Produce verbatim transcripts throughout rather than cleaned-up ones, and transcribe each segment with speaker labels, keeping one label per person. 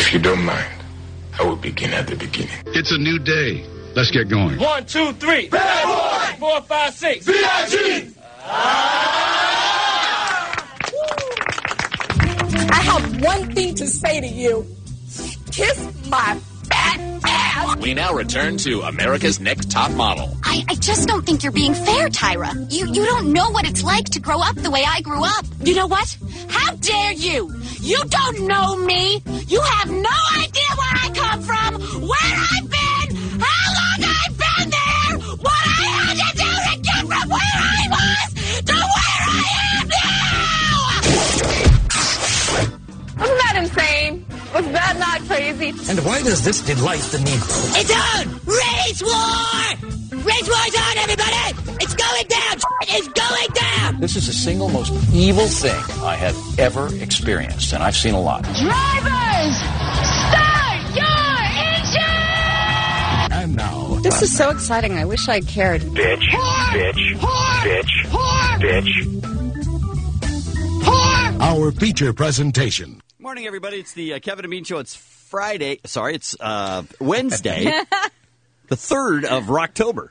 Speaker 1: If you don't mind, I will begin at the beginning.
Speaker 2: It's a new day. Let's get going.
Speaker 3: One, two, three. Bad boy. Four, five, six. V I G.
Speaker 4: I have one thing to say to you. Kiss my fat ass.
Speaker 5: We now return to America's Next Top Model.
Speaker 6: I, I just don't think you're being fair, Tyra. You you don't know what it's like to grow up the way I grew up.
Speaker 4: You know what? How dare you? You don't know me. You have no idea where I come from, where I've been, how long I've been there, what I had to do to get from where I was to where I am now. Wasn't that insane? Was that not crazy?
Speaker 7: And why does this delight the Negro?
Speaker 4: It's on! Race war! Race war's on, everybody! It's going down! It's going down!
Speaker 7: This is the single most evil thing I have ever experienced, and I've seen a lot.
Speaker 4: Drivers! Start your engine!
Speaker 7: And now...
Speaker 8: This is so exciting. I wish I cared.
Speaker 1: Bitch, bitch, bitch, bitch.
Speaker 2: Our feature presentation.
Speaker 9: Morning, everybody. It's the uh, Kevin and Bean Show. It's Friday. Sorry, it's uh, Wednesday, the third of Rocktober.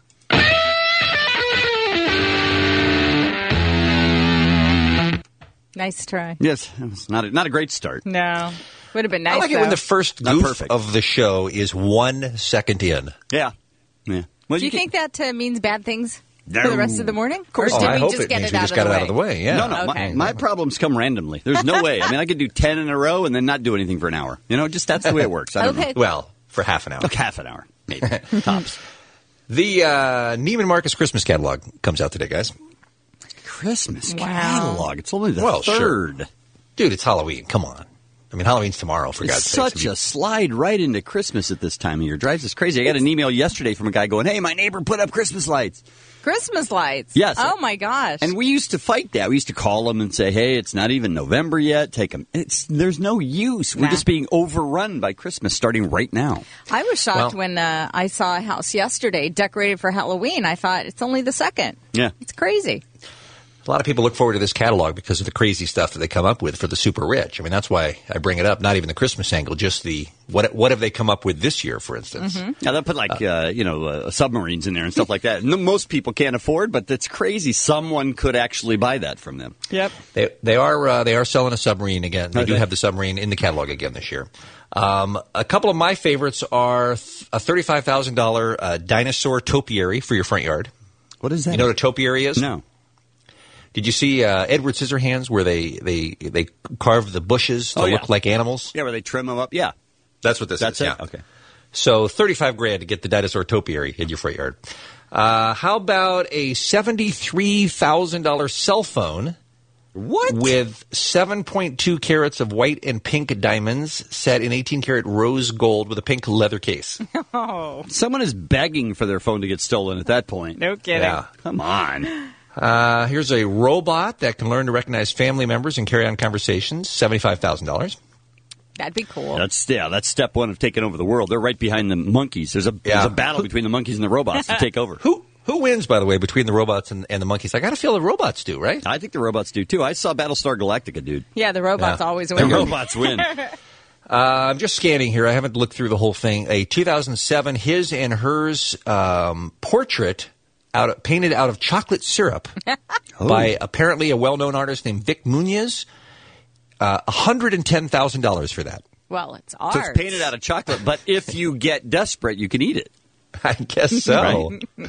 Speaker 8: Nice try.
Speaker 9: Yes, it was not a, not a great start.
Speaker 8: No. Would have been nice,
Speaker 10: I like it
Speaker 8: though.
Speaker 10: when the first
Speaker 9: Not
Speaker 10: goof
Speaker 9: perfect.
Speaker 10: of the show is one second in.
Speaker 9: Yeah. Yeah. Well,
Speaker 8: Do you,
Speaker 9: can-
Speaker 8: think that uh, means bad things
Speaker 9: No.
Speaker 8: for the rest of the morning? Of course,
Speaker 10: Oh,
Speaker 8: did
Speaker 10: I
Speaker 8: we
Speaker 10: hope
Speaker 8: just
Speaker 10: it
Speaker 8: get
Speaker 10: means
Speaker 8: it,
Speaker 10: we
Speaker 8: out,
Speaker 10: just
Speaker 8: of
Speaker 10: got
Speaker 8: the
Speaker 10: it
Speaker 8: way?
Speaker 10: out of the way. Yeah.
Speaker 9: No, no.
Speaker 8: Okay.
Speaker 9: My, my problems come randomly. There's no way. I mean, I could do ten in a row and then not do anything for an hour. You know, just that's the way it works. I don't
Speaker 8: Okay.
Speaker 9: know.
Speaker 10: Well, for half an hour.
Speaker 9: Like half an hour, maybe. Tops.
Speaker 10: The uh, Neiman Marcus Christmas catalog comes out today, guys.
Speaker 9: Christmas
Speaker 8: Wow.
Speaker 9: catalog. It's only the
Speaker 10: Well, sure.
Speaker 9: third.
Speaker 10: Dude, it's Halloween. Come on. I mean, Halloween's tomorrow, for
Speaker 9: It's
Speaker 10: God's sake.
Speaker 9: such a slide right into Christmas at this time of year. Drives us crazy. I got an email yesterday from a guy going, hey, my neighbor put up Christmas lights.
Speaker 8: Christmas lights.
Speaker 9: Yes.
Speaker 8: Oh, my gosh.
Speaker 9: And we used to fight that. We used to call them and say, hey, it's not even November yet. Take them. It's, there's no use. We're
Speaker 8: Nah.
Speaker 9: just being overrun by Christmas starting right now.
Speaker 8: I was shocked
Speaker 10: Well-
Speaker 8: when uh, I saw a house yesterday decorated for Halloween. I thought, it's only the second.
Speaker 9: Yeah.
Speaker 8: It's crazy.
Speaker 10: A lot of people look forward to this catalog because of the crazy stuff that they come up with for the super rich. I mean, that's why I bring it up. Not even the Christmas angle, just the what what have they come up with this year, for instance.
Speaker 8: Mm-hmm.
Speaker 9: Yeah, they'll put like, uh, you know, uh, submarines in there and stuff like that. No, most people can't afford, but it's crazy. Someone could actually buy that from them.
Speaker 8: Yep.
Speaker 10: They they are uh, they are selling a submarine again. They do
Speaker 9: Okay.
Speaker 10: have the submarine in the catalog again this year. Um, a couple of my favorites are th- a thirty-five thousand dollars uh, dinosaur topiary for your front yard.
Speaker 9: What is that?
Speaker 10: You know what a topiary is?
Speaker 9: No.
Speaker 10: Did you see uh, Edward Scissorhands where they, they, they carve the bushes to
Speaker 9: Oh, yeah.
Speaker 10: look like animals?
Speaker 9: Yeah, where they trim them up. Yeah.
Speaker 10: That's what this
Speaker 9: That's
Speaker 10: is.
Speaker 9: it?
Speaker 10: Yeah.
Speaker 9: Okay.
Speaker 10: So thirty-five grand to get the dinosaur topiary in your front yard. Uh, how about a seventy-three thousand dollars cell phone?
Speaker 9: What?
Speaker 10: With seven point two carats of white and pink diamonds set in eighteen karat rose gold with a pink leather case.
Speaker 8: Oh,
Speaker 9: Someone is begging for their phone to get stolen at that point.
Speaker 8: no kidding.
Speaker 10: Yeah.
Speaker 9: Come on.
Speaker 10: Uh, here's a robot that can learn to recognize family members and carry on conversations. seventy-five thousand dollars.
Speaker 8: That'd be cool.
Speaker 9: That's yeah. That's step one of taking over the world. They're right behind the monkeys. There's a
Speaker 10: Yeah.
Speaker 9: there's a battle between the monkeys and the robots to take over.
Speaker 10: Who who wins, by the way, between the robots and, and the monkeys? I got to feel the robots do, right?
Speaker 9: I think the robots do too. I saw Battlestar Galactica, dude.
Speaker 8: Yeah, the robots
Speaker 10: Yeah.
Speaker 8: always
Speaker 9: The
Speaker 8: win.
Speaker 9: robots win.
Speaker 10: Uh, I'm just scanning here. I haven't looked through the whole thing. A two thousand seven his and hers um, portrait out of, painted out of chocolate syrup by apparently a well-known artist named Vic Muniz. Uh, one hundred ten thousand dollars for that.
Speaker 8: Well, it's art.
Speaker 9: So it's painted out of chocolate, but if you get desperate, you can eat it.
Speaker 10: I guess so.
Speaker 9: Right.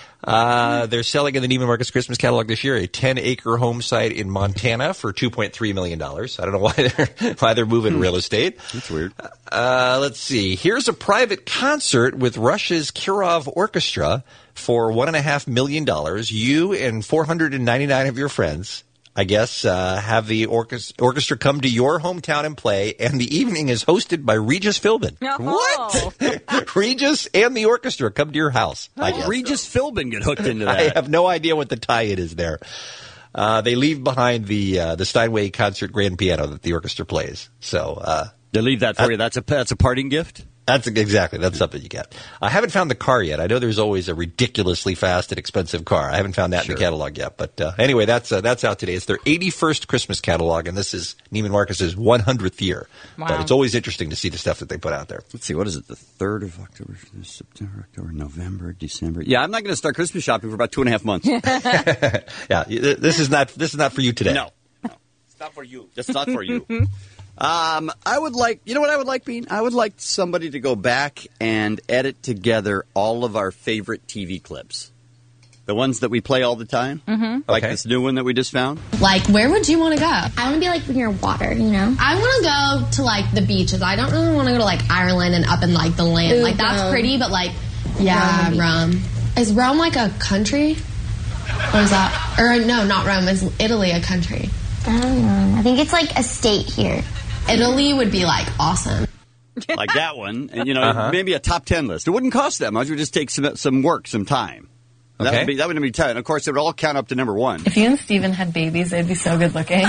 Speaker 10: Uh, they're selling in the Neiman Marcus Christmas catalog this year a ten-acre home site in Montana for two point three million dollars. I don't know why they're why they're moving real estate.
Speaker 9: That's weird.
Speaker 10: Uh, let's see. Here's a private concert with Russia's Kirov Orchestra for one and a half million dollars. You and four hundred ninety-nine of your friends, I guess, uh, have the orchestra, orchestra come to your hometown and play, and the evening is hosted by Regis Philbin.
Speaker 8: Oh.
Speaker 10: What? Regis and the orchestra come to your house, I guess.
Speaker 9: Regis Philbin get hooked into that.
Speaker 10: I have no idea what the tie-in is there. Uh, they leave behind the uh, the Steinway concert grand piano that the orchestra plays. So uh,
Speaker 9: They leave that for you. That's a that's a parting gift.
Speaker 10: That's exactly. That's something you get. I haven't found the car yet. I know there's always a ridiculously fast and expensive car. I haven't found that
Speaker 9: Sure.
Speaker 10: in the catalog yet. But uh, anyway, that's uh, that's out today. It's their eighty-first Christmas catalog, and this is Neiman Marcus's one hundredth year.
Speaker 8: Wow.
Speaker 10: But it's always interesting to see the stuff that they put out there.
Speaker 9: Let's see, what is it? The third of October, September, October, November, December. Yeah, I'm not going to start Christmas shopping for about two and a half months.
Speaker 10: Yeah, this is not this is not for you today.
Speaker 9: No, no, it's not for you. It's not for you. Um, I would like, you know what I would like, Bean? I would like somebody to go back and edit together all of our favorite T V clips. The ones that we play all the time.
Speaker 8: Mm-hmm.
Speaker 9: Like
Speaker 10: Okay.
Speaker 9: this new one that we just found.
Speaker 11: Like, where would you want to go?
Speaker 12: I want to be like near water, you know?
Speaker 11: I want to go to, like, the beaches. I don't really want to go to, like, Ireland and up in, like, the land.
Speaker 12: Ooh,
Speaker 11: like, that's
Speaker 12: Rome.
Speaker 11: pretty, but, like, yeah,
Speaker 12: Rome.
Speaker 11: Rome. Is Rome, like, a country? Or is that... Or, no, not Rome. Is Italy a country?
Speaker 12: I don't know. I think it's like a state here.
Speaker 11: Italy would be, like, awesome.
Speaker 9: Like that one. And, you know,
Speaker 10: Uh-huh.
Speaker 9: maybe a top ten list. It wouldn't cost that much. It would just take some some work, some time. That
Speaker 10: Okay.
Speaker 9: would be that would be ten. Of course, it would all count up to number one.
Speaker 13: If you and Steven had babies, they'd be so good looking.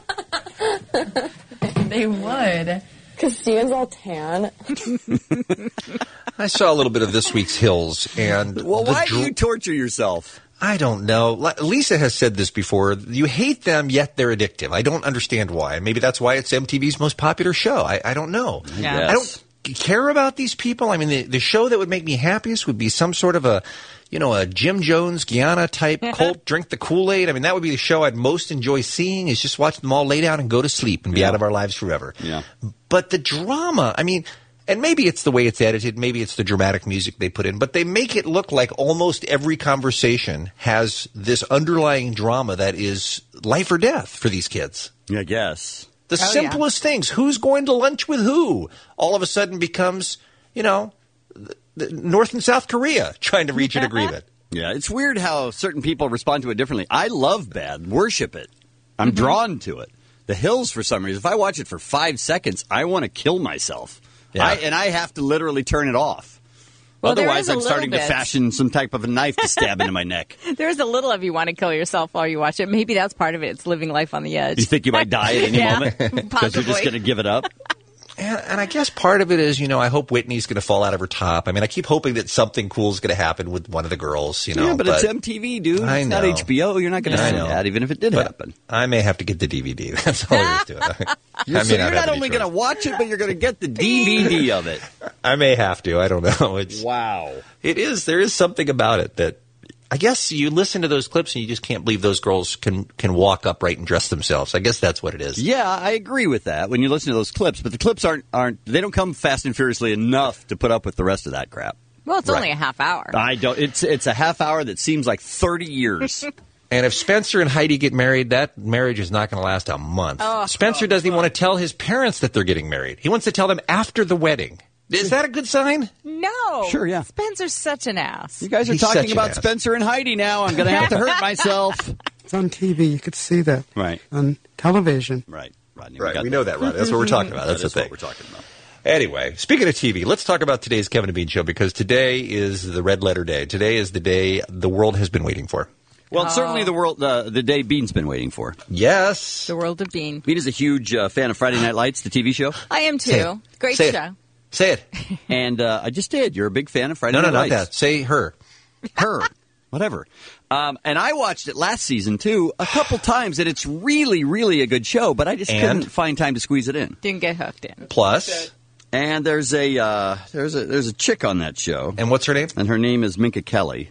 Speaker 13: They would.
Speaker 14: Because Steven's all tan.
Speaker 10: I saw a little bit of this week's Hills, and
Speaker 9: Well,
Speaker 10: the
Speaker 9: why
Speaker 10: dr-
Speaker 9: do you torture yourself?
Speaker 10: I don't know. Li- Lisa has said this before. You hate them, yet they're addictive. I don't understand why. Maybe that's why it's M T V's most popular show. I, I don't know.
Speaker 8: Yeah.
Speaker 10: I don't care about these people. I mean, the, the show that would make me happiest would be some sort of a, you know, a Jim Jones, Guyana type cult, drink the Kool-Aid. I mean, that would be the show I'd most enjoy seeing, is just watch them all lay down and go to sleep and be
Speaker 9: Yeah.
Speaker 10: out of our lives forever.
Speaker 9: Yeah.
Speaker 10: But the drama, I mean, and maybe it's the way it's edited, maybe it's the dramatic music they put in, but they make it look like almost every conversation has this underlying drama that is life or death for these kids.
Speaker 9: I guess.
Speaker 10: The
Speaker 8: Oh,
Speaker 10: simplest things. Who's going to lunch with who? All of a sudden becomes, you know, th- th- North and South Korea trying to reach an agreement.
Speaker 9: Yeah, it's weird how certain people respond to it differently. I love Bad, worship it. I'm
Speaker 8: Mm-hmm.
Speaker 9: drawn to it. The Hills, for some reason, if I watch it for five seconds, I want to kill myself.
Speaker 10: Yeah.
Speaker 9: I, and I have to literally turn it off.
Speaker 8: Well, there
Speaker 9: Otherwise,
Speaker 8: is a
Speaker 9: I'm
Speaker 8: little
Speaker 9: starting to
Speaker 8: bit.
Speaker 9: fashion some type of a knife to stab into my neck.
Speaker 8: There's a little of you want to kill yourself while you watch it. Maybe that's part of it. It's living life on the edge.
Speaker 9: You think you might die at any
Speaker 8: Yeah,
Speaker 9: moment because you're just
Speaker 8: possibly.
Speaker 9: going to give it up?
Speaker 10: And, and I guess part of it is, you know, I hope Whitney's going to fall out of her top. I mean, I keep hoping that something cool is going to happen with one of the girls, you know.
Speaker 9: yeah, but, it's M T V, dude.
Speaker 10: I
Speaker 9: It's not
Speaker 10: know.
Speaker 9: H B O. You're not going to
Speaker 10: I
Speaker 9: see
Speaker 10: know.
Speaker 9: that, even if it did
Speaker 10: But
Speaker 9: happen.
Speaker 10: I may have to get the D V D. That's all there is to it.
Speaker 9: You're,
Speaker 10: I
Speaker 9: so
Speaker 10: may
Speaker 9: you're
Speaker 10: have
Speaker 9: not
Speaker 10: any
Speaker 9: only
Speaker 10: choice.
Speaker 9: going to watch it, but you're going to get the D V D of it.
Speaker 10: I may have to. I don't know. It's
Speaker 9: Wow.
Speaker 10: It is. There is something about it that I guess you listen to those clips and you just can't believe those girls can can walk upright and dress themselves. I guess that's what it is.
Speaker 9: Yeah, I agree with that when you listen to those clips, but the clips aren't aren't they don't come fast and furiously enough to put up with the rest of that crap.
Speaker 8: Well, it's
Speaker 10: Right.
Speaker 8: only a half hour.
Speaker 9: I don't it's it's a half hour that seems like thirty years.
Speaker 10: And if Spencer and Heidi get married, that marriage is not going to last a month.
Speaker 8: Oh,
Speaker 10: Spencer doesn't even want to tell his parents that they're getting married. He wants to tell them after the wedding. Is that a good sign?
Speaker 8: No.
Speaker 9: Sure, yeah.
Speaker 8: Spencer's such an ass.
Speaker 9: You guys are
Speaker 10: He's such
Speaker 9: talking
Speaker 10: an
Speaker 9: about
Speaker 10: ass.
Speaker 9: Spencer and Heidi now. I'm going to have to hurt myself.
Speaker 15: It's on T V. You could see that.
Speaker 9: Right.
Speaker 15: On television.
Speaker 9: Right. Rodney,
Speaker 10: Right,
Speaker 9: got
Speaker 10: we know that, right? That's what we're talking about. That's
Speaker 9: That is
Speaker 10: the thing.
Speaker 9: what we're talking about.
Speaker 10: Anyway, speaking of T V, let's talk about today's Kevin and Bean show, because today is the red letter day. Today is the day the world has been waiting for.
Speaker 9: Well, it's certainly the world uh, the day Bean's been waiting for.
Speaker 10: Yes.
Speaker 8: The world of Bean.
Speaker 9: Bean is a huge uh, fan of Friday Night Lights, the T V show.
Speaker 8: I am
Speaker 10: Say
Speaker 8: too.
Speaker 10: it.
Speaker 8: Great
Speaker 10: Say it.
Speaker 8: show.
Speaker 10: Say it.
Speaker 9: And uh, I just did. You're a big fan of Friday
Speaker 10: No, no,
Speaker 9: Night
Speaker 10: not
Speaker 9: Lights.
Speaker 10: that. Say her.
Speaker 9: Her. Whatever. Um, and I watched it last season, too, a couple times, and it's really, really a good show, but I just
Speaker 10: And?
Speaker 9: couldn't find time to squeeze it in.
Speaker 8: Didn't get hooked in.
Speaker 10: Plus.
Speaker 9: And there's a uh, there's a there's a chick on that show.
Speaker 10: And what's her name?
Speaker 9: And her name is Minka Kelly.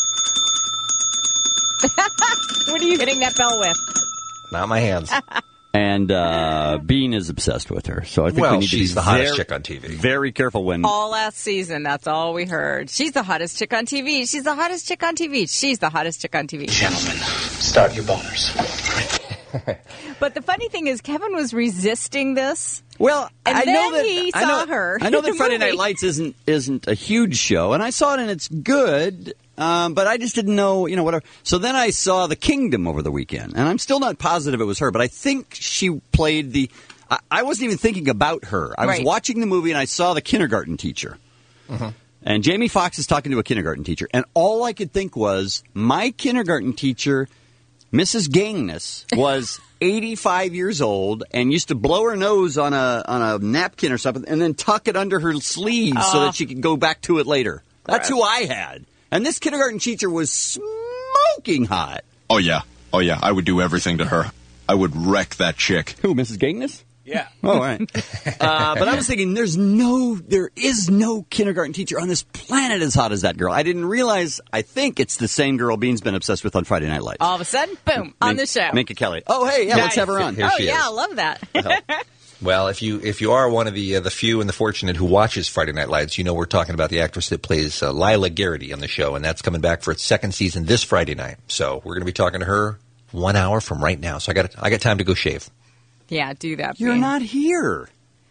Speaker 8: What are you hitting that bell with?
Speaker 10: Not my hands.
Speaker 9: And uh, Bean is obsessed with her. So I think
Speaker 10: Well,
Speaker 9: we need
Speaker 10: she's
Speaker 9: to be
Speaker 10: the hottest
Speaker 9: very,
Speaker 10: chick on T V.
Speaker 9: Very careful when...
Speaker 8: All last season, that's all we heard. She's the hottest chick on T V. She's the hottest chick on T V. She's the hottest chick on T V.
Speaker 16: Gentlemen, start your boners.
Speaker 8: But the funny thing is, Kevin was resisting this.
Speaker 9: Well,
Speaker 8: and
Speaker 9: I
Speaker 8: then
Speaker 9: know that
Speaker 8: he
Speaker 9: I
Speaker 8: saw
Speaker 9: know,
Speaker 8: her.
Speaker 9: I know
Speaker 8: in
Speaker 9: that
Speaker 8: the
Speaker 9: Friday
Speaker 8: movie.
Speaker 9: Night Lights isn't isn't a huge show, and I saw it and it's good, um, but I just didn't know, you know, whatever. So then I saw The Kingdom over the weekend, and I'm still not positive it was her, but I think she played the. I, I wasn't even thinking about her. I was
Speaker 8: Right.
Speaker 9: watching the movie and I saw the kindergarten teacher.
Speaker 10: Mhm.
Speaker 9: And Jamie Foxx is talking to a kindergarten teacher, and all I could think was, my kindergarten teacher Missus Gangness was eighty-five years old and used to blow her nose on a on a napkin or something and then tuck it under her sleeve oh. so that she could go back to it later. That's who I had. And this kindergarten teacher was smoking hot.
Speaker 17: Oh, yeah. Oh, yeah. I would do everything to her. I would wreck that chick.
Speaker 9: Who, Missus Gangness?
Speaker 10: Yeah.
Speaker 9: Oh, all right. uh, but I was thinking, there's no, there is no kindergarten teacher on this planet as hot as that girl. I didn't realize, I think it's the same girl Bean's been obsessed with on Friday Night Lights.
Speaker 8: All of a sudden, boom, on the show.
Speaker 9: Minka Kelly. Oh, hey, yeah,
Speaker 8: nice.
Speaker 9: Let's have her on.
Speaker 10: Here
Speaker 8: oh,
Speaker 10: she
Speaker 8: yeah,
Speaker 10: is.
Speaker 8: I love that.
Speaker 10: Well, if you if you are one of the uh, the few and the fortunate who watches Friday Night Lights, you know we're talking about the actress that plays uh, Lila Garrity on the show, and that's coming back for its second season this Friday night. So we're going to be talking to her one hour from right now. So I got I got time to go shave.
Speaker 8: Yeah, do that.
Speaker 9: You're
Speaker 8: Bean.
Speaker 9: not here.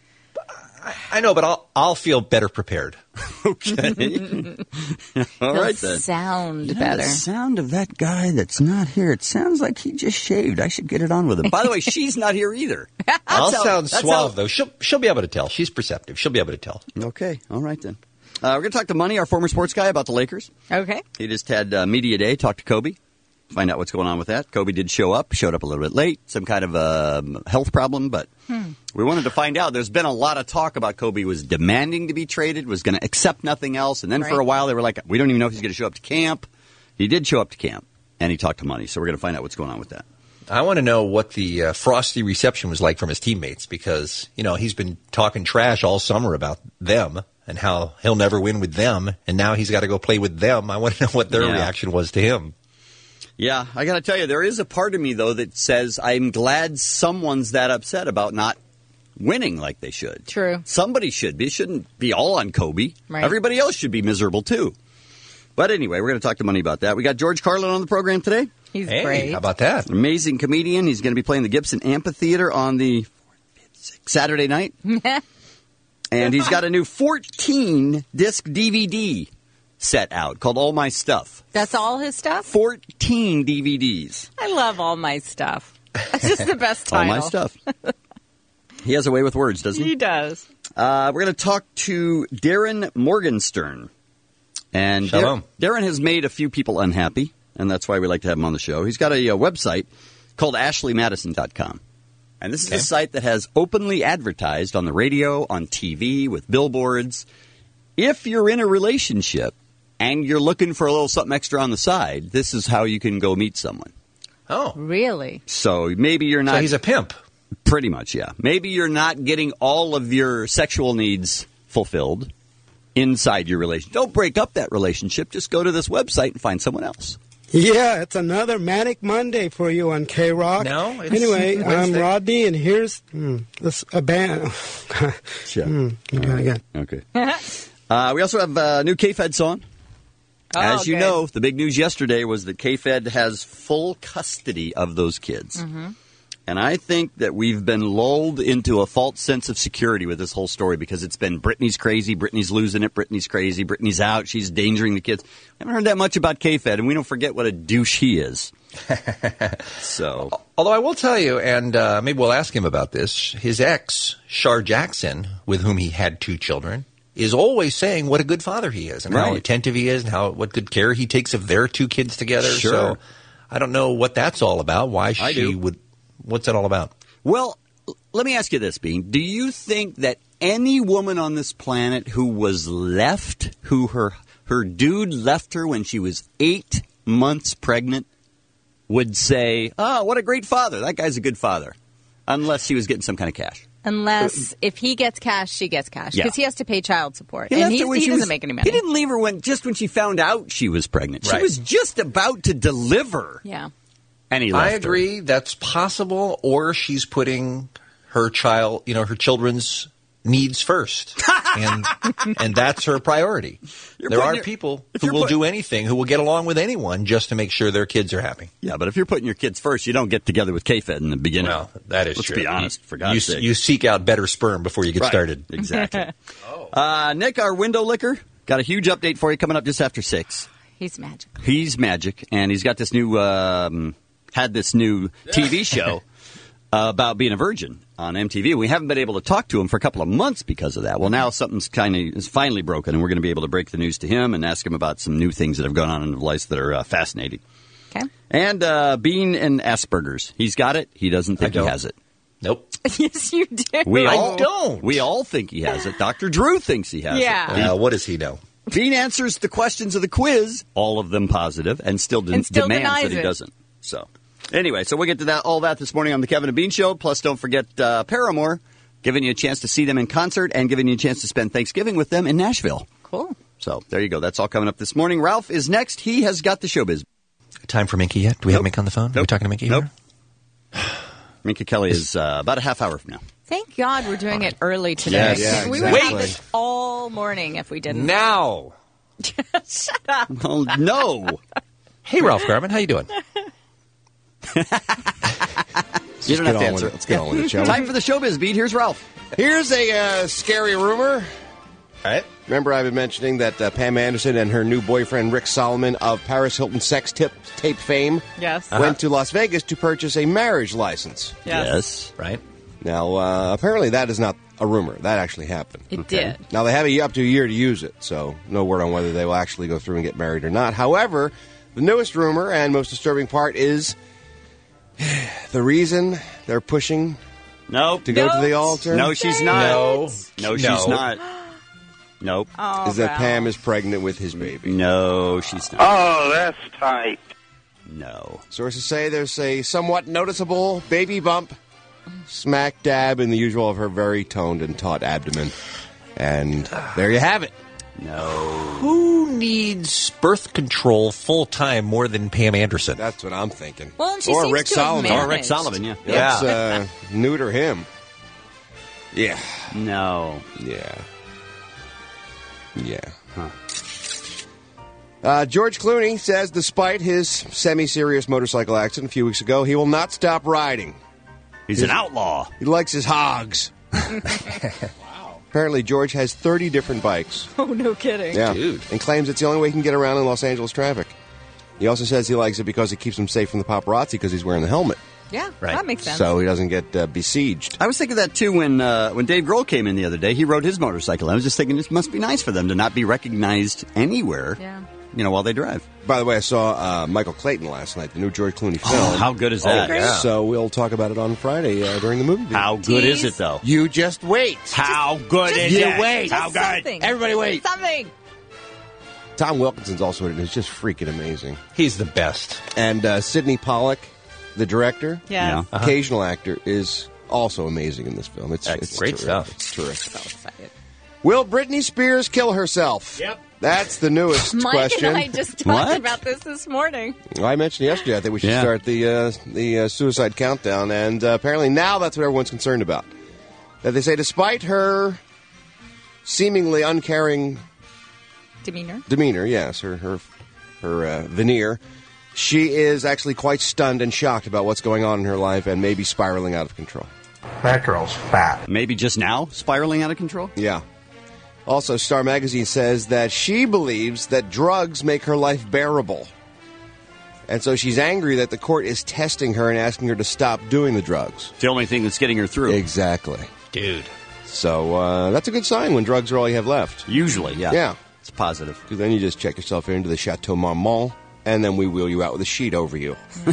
Speaker 10: I, I know, but I'll I'll feel better prepared.
Speaker 9: Okay. All
Speaker 8: He'll
Speaker 9: right then.
Speaker 8: Sound
Speaker 9: yeah,
Speaker 8: better.
Speaker 9: The sound of that guy that's not here. It sounds like he just shaved. I should get it on with him. By the way, she's not here either.
Speaker 10: I'll
Speaker 9: how,
Speaker 10: sound suave
Speaker 9: how,
Speaker 10: though. She'll she'll be able to tell. She's perceptive. She'll be able to tell.
Speaker 9: Okay. All right then. Uh, we're going to talk to Money, our former sports guy, about the Lakers.
Speaker 8: Okay.
Speaker 9: He just had uh, media day. Talked to Kobe. Find out what's going on with that. Kobe did show up, showed up a little bit late, some kind of a um, health problem, but hmm. we wanted to find out. There's been a lot of talk about Kobe was demanding to be traded, was going to accept nothing else, and then right. for a while they were like, we don't even know if he's going to show up to camp. He did show up to camp, and he talked to Money, so we're going to find out what's going on with that.
Speaker 10: I want to know what the uh, frosty reception was like from his teammates because, you know, he's been talking trash all summer about them and how he'll never win with them, and now he's got to go play with them. I want to know what their yeah. reaction was to him.
Speaker 9: Yeah, I got to tell you, there is a part of me, though, that says I'm glad someone's that upset about not winning like they should.
Speaker 8: True.
Speaker 9: Somebody should be. It shouldn't be all on Kobe.
Speaker 8: Right.
Speaker 9: Everybody else should be miserable, too. But anyway, we're going to talk to Money about that. We got George Carlin on the program today.
Speaker 8: He's
Speaker 10: hey,
Speaker 8: great.
Speaker 10: How about that?
Speaker 9: Amazing comedian. He's going to be playing the Gibson Amphitheater on the Saturday night. And he's got a new fourteen-disc D V D set out called All My Stuff.
Speaker 8: That's all his stuff?
Speaker 9: fourteen D V Ds.
Speaker 8: I love All My Stuff. That's just the best title.
Speaker 9: All My Stuff. He has a way with words, doesn't he?
Speaker 8: He does.
Speaker 9: Uh, we're going to talk to Darren Morgenstern. And Dar- Darren has made a few people unhappy, and that's why we like to have him on the show. He's got a, a website called ashley madison dot com. And this is okay. a site that has openly advertised on the radio, on T V, with billboards. If you're in a relationship and you're looking for a little something extra on the side, this is how you can go meet someone.
Speaker 10: Oh.
Speaker 8: Really?
Speaker 9: So maybe you're not...
Speaker 10: So he's a pimp.
Speaker 9: Pretty much, yeah. Maybe you're not getting all of your sexual needs fulfilled inside your relationship. Don't break up that relationship. Just go to this website and find someone else.
Speaker 15: Yeah, it's another Manic Monday for you on K-Rock.
Speaker 10: No, it's
Speaker 15: Anyway,
Speaker 10: Wednesday.
Speaker 15: I'm Rodney, and here's mm, this a band.
Speaker 9: Sure.
Speaker 15: mm, again, again.
Speaker 9: Okay. uh, we also have a new K-Fed song.
Speaker 8: Oh,
Speaker 9: As you
Speaker 8: okay.
Speaker 9: know, the big news yesterday was that K-Fed has full custody of those kids.
Speaker 8: Mm-hmm.
Speaker 9: And I think that we've been lulled into a false sense of security with this whole story because it's been Britney's crazy, Britney's losing it, Britney's crazy, Britney's out, she's endangering the kids. I haven't heard that much about K-Fed, and we don't forget what a douche he is. So,
Speaker 10: although I will tell you, and uh, maybe we'll ask him about this, his ex, Shar Jackson, with whom he had two children, is always saying what a good father he is and
Speaker 9: right.
Speaker 10: how attentive he is and how what good care he takes of their two kids together.
Speaker 9: Sure.
Speaker 10: So I don't know what that's all about, why
Speaker 9: I
Speaker 10: she
Speaker 9: do.
Speaker 10: would... What's that all about?
Speaker 9: Well, let me ask you this, Bean. Do you think that any woman on this planet who was left, who her her dude left her when she was eight months pregnant, would say, oh, what a great father. That guy's a good father. Unless he was getting some kind of cash.
Speaker 8: Unless if he gets cash, she gets cash. Because
Speaker 9: Yeah.
Speaker 8: he has to pay child support.
Speaker 9: He
Speaker 8: and
Speaker 9: left
Speaker 8: he's,
Speaker 9: her when
Speaker 8: he
Speaker 9: she
Speaker 8: doesn't
Speaker 9: was-
Speaker 8: make any money.
Speaker 9: He didn't leave her when just when she found out she was pregnant. She
Speaker 10: Right.
Speaker 9: was just about to deliver.
Speaker 8: Yeah.
Speaker 9: And he left
Speaker 10: I
Speaker 9: her.
Speaker 10: agree. That's possible. Or she's putting her child, you know, her children's needs first. and and that's her priority.
Speaker 9: You're
Speaker 10: there
Speaker 9: putting
Speaker 10: are
Speaker 9: your-
Speaker 10: people
Speaker 9: if
Speaker 10: who
Speaker 9: you're
Speaker 10: will
Speaker 9: put-
Speaker 10: do anything, who will get along with anyone just to make sure their kids are happy.
Speaker 9: Yeah, but if you're putting your kids first, you don't get together with K-Fed in the beginning.
Speaker 10: Well, that is
Speaker 9: Let's
Speaker 10: true.
Speaker 9: be honest, for God's
Speaker 10: you,
Speaker 9: sake.
Speaker 10: you seek out better sperm before you get
Speaker 9: Right.
Speaker 10: started.
Speaker 9: Exactly. uh, Nick, our window licker, got a huge update for you coming up just after six.
Speaker 8: He's magic.
Speaker 9: He's magic, and he's got this new, um, had this new T V show uh, about being a virgin on M T V. We haven't been able to talk to him for a couple of months because of that. Well, now something's kind of is finally broken, and we're going to be able to break the news to him and ask him about some new things that have gone on in his life that are uh, fascinating.
Speaker 8: Okay.
Speaker 9: And uh, Bean and Asperger's. He's got it. He doesn't think he has it.
Speaker 10: Nope.
Speaker 8: Yes, you do.
Speaker 9: We
Speaker 10: I
Speaker 9: all
Speaker 10: don't.
Speaker 9: We all think he has it. Doctor Drew thinks he has
Speaker 8: Yeah.
Speaker 9: it.
Speaker 10: Uh, what does he know?
Speaker 9: Bean answers the questions of the quiz, all of them positive, and still, de-
Speaker 8: And still
Speaker 9: demands
Speaker 8: denies
Speaker 9: that he
Speaker 8: it.
Speaker 9: doesn't. So, anyway, so we'll get to that all that this morning on the Kevin and Bean Show. Plus, don't forget uh, Paramore, giving you a chance to see them in concert and giving you a chance to spend Thanksgiving with them in Nashville.
Speaker 8: Cool.
Speaker 9: So there you go. That's all coming up this morning. Ralph is next. He has got the showbiz.
Speaker 10: Time for Minky yet? Do we
Speaker 9: Nope.
Speaker 10: have Minky on the phone?
Speaker 9: Nope.
Speaker 10: Are we talking to Minky?
Speaker 9: Nope. Minka Kelly is uh, about a half hour from now.
Speaker 8: Thank God we're doing it early today.
Speaker 9: Yes. Yeah,
Speaker 8: we would
Speaker 9: exactly.
Speaker 8: have this all morning if we didn't.
Speaker 10: Now.
Speaker 8: Shut up.
Speaker 9: Oh, no.
Speaker 10: Hey, Ralph Garman. How you doing?
Speaker 9: You don't have to answer.
Speaker 18: Let's get on with it, shall we?
Speaker 9: Time for the showbiz beat. Here's Ralph.
Speaker 18: Here's a uh, scary rumor.
Speaker 10: All right.
Speaker 18: Remember, I've been mentioning that uh, Pam Anderson and her new boyfriend Rick Solomon of Paris Hilton sex tip tape fame
Speaker 8: Yes.
Speaker 10: Uh-huh.
Speaker 18: went to Las Vegas to purchase a marriage license.
Speaker 8: Yes.
Speaker 10: Right.
Speaker 18: Now, uh, apparently, that is not a rumor. That actually happened.
Speaker 8: It did.
Speaker 18: Now, they have a, up to a year to use it, so no word on whether they will actually go through and get married or not. However, the newest rumor and most disturbing part is the reason they're pushing
Speaker 9: Nope.
Speaker 18: to go
Speaker 8: Nope.
Speaker 18: to the altar
Speaker 9: No, she's not.
Speaker 10: No.
Speaker 9: No, she's
Speaker 10: No.
Speaker 9: not. Nope.
Speaker 8: Oh,
Speaker 18: is that
Speaker 8: Ralph.
Speaker 18: Pam is pregnant with his baby.
Speaker 9: No, she's not.
Speaker 3: Oh, that's tight.
Speaker 9: No.
Speaker 18: Sources say there's a somewhat noticeable baby bump smack dab in the usual of her very toned and taut abdomen. And there you have it.
Speaker 9: No.
Speaker 10: Who needs birth control full time more than Pam Anderson?
Speaker 18: That's what I'm thinking.
Speaker 8: Well, and she
Speaker 18: or
Speaker 8: seems
Speaker 18: Rick
Speaker 8: to have
Speaker 18: Solomon.
Speaker 8: managed.
Speaker 9: Or Rick Sullivan, yeah.
Speaker 18: Let's uh, neuter him. Yeah.
Speaker 9: No.
Speaker 18: Yeah. Yeah. Huh. Uh, George Clooney says despite his semi-serious motorcycle accident a few weeks ago, he will not stop riding.
Speaker 9: He's an outlaw.
Speaker 18: He likes his hogs. Wow. Apparently, George has thirty different bikes.
Speaker 8: Oh, no kidding.
Speaker 18: Yeah.
Speaker 10: Dude.
Speaker 18: And claims it's the only way he can get around in Los Angeles traffic. He also says he likes it because it keeps him safe from the paparazzi because he's wearing the helmet.
Speaker 8: Yeah,
Speaker 10: Right.
Speaker 8: that makes sense.
Speaker 18: So he doesn't get uh, besieged.
Speaker 9: I was thinking that too when uh, when Dave Grohl came in the other day. He rode his motorcycle. I was just thinking it must be nice for them to not be recognized anywhere.
Speaker 8: Yeah.
Speaker 9: You know, while they drive.
Speaker 18: By the way, I saw uh, Michael Clayton last night, the new George Clooney film.
Speaker 9: Oh, how good is that?
Speaker 8: Oh, great.
Speaker 18: So we'll talk about it on Friday uh, during the movie.
Speaker 9: How good is
Speaker 8: Tease.
Speaker 9: it, though?
Speaker 18: You just wait.
Speaker 9: How good
Speaker 8: Just-
Speaker 9: is
Speaker 18: You
Speaker 9: it?
Speaker 18: wait.
Speaker 9: How
Speaker 8: Just
Speaker 9: good?
Speaker 8: something.
Speaker 18: Everybody wait.
Speaker 8: Something.
Speaker 18: Tom Wilkinson's also in it. It's just freaking amazing.
Speaker 10: He's the best.
Speaker 18: And uh, Sidney Pollack, the director,
Speaker 8: Yes.
Speaker 9: Yeah.
Speaker 10: Uh-huh.
Speaker 18: occasional actor, is also amazing in this film. It's,
Speaker 10: Excellent.
Speaker 18: it's
Speaker 10: Great
Speaker 18: terrific.
Speaker 10: stuff.
Speaker 18: It's terrific.
Speaker 8: So excited.
Speaker 18: Will Britney Spears kill herself?
Speaker 3: Yep.
Speaker 18: That's the newest
Speaker 8: Mike
Speaker 18: question.
Speaker 8: and I just talked
Speaker 9: What?
Speaker 8: about this this morning.
Speaker 18: I mentioned yesterday. I think we should
Speaker 9: Yeah.
Speaker 18: start the uh, the uh, suicide countdown, and uh, apparently now that's what everyone's concerned about. That they say, despite her seemingly uncaring
Speaker 8: Demeanor.
Speaker 18: demeanor, yes, her her her uh, veneer, she is actually quite stunned and shocked about what's going on in her life, and maybe spiraling out of control.
Speaker 3: That girl's fat.
Speaker 9: Maybe just now spiraling out of control?
Speaker 18: Yeah. Also, Star Magazine says that she believes that drugs make her life bearable. And so she's angry that the court is testing her and asking her to stop doing the drugs.
Speaker 9: It's the only thing that's getting her through.
Speaker 18: Exactly.
Speaker 10: Dude.
Speaker 18: So uh, that's a good sign when drugs are all you have left.
Speaker 9: Usually, yeah.
Speaker 18: Yeah.
Speaker 9: It's positive.
Speaker 18: Because then you just check yourself into the Chateau Marmont, and then we wheel you out with a sheet over you.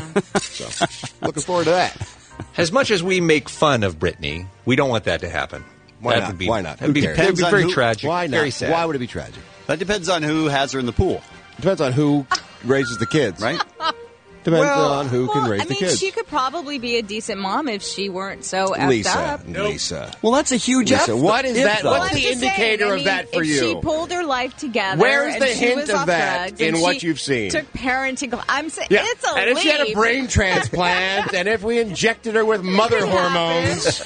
Speaker 18: So, looking forward to that.
Speaker 10: As much as we make fun of Britney, we don't want that to happen.
Speaker 18: Why
Speaker 10: that
Speaker 18: not?
Speaker 10: Would be,
Speaker 18: Why not?
Speaker 10: That would be,
Speaker 18: Who cares?
Speaker 10: that would be
Speaker 9: Depends on
Speaker 10: very
Speaker 9: who-
Speaker 10: tragic.
Speaker 18: Why not?
Speaker 10: Very sad.
Speaker 18: Why would it be tragic?
Speaker 9: That depends on who has her in the pool,
Speaker 18: Depends on who raises the kids.
Speaker 9: right?
Speaker 18: Depends
Speaker 10: Well,
Speaker 18: on who can
Speaker 8: Well,
Speaker 18: raise
Speaker 8: I
Speaker 18: the
Speaker 8: mean,
Speaker 18: kids.
Speaker 8: she could probably be a decent mom if she weren't so effed
Speaker 18: Lisa.
Speaker 8: up.
Speaker 18: Lisa.
Speaker 9: Well, that's a huge
Speaker 18: Lisa,
Speaker 9: F-
Speaker 18: what is
Speaker 9: if,
Speaker 18: that?
Speaker 9: though.
Speaker 18: What's
Speaker 8: Well, I'm
Speaker 18: the
Speaker 8: just saying,
Speaker 18: indicator
Speaker 8: I
Speaker 18: of
Speaker 8: mean,
Speaker 18: that for
Speaker 8: if
Speaker 18: you?
Speaker 8: she pulled her life together.
Speaker 18: Where's
Speaker 8: and
Speaker 18: the
Speaker 8: she
Speaker 18: hint
Speaker 8: was
Speaker 18: of
Speaker 8: off
Speaker 18: that
Speaker 8: drugs,
Speaker 18: in
Speaker 8: and
Speaker 18: what
Speaker 8: she
Speaker 18: you've seen?
Speaker 8: Took parenting. cl- I'm saying
Speaker 18: Yeah.
Speaker 8: it's a
Speaker 18: and if she had a
Speaker 8: leap.
Speaker 18: brain transplant, and if we injected her with mother
Speaker 8: It
Speaker 18: hormones,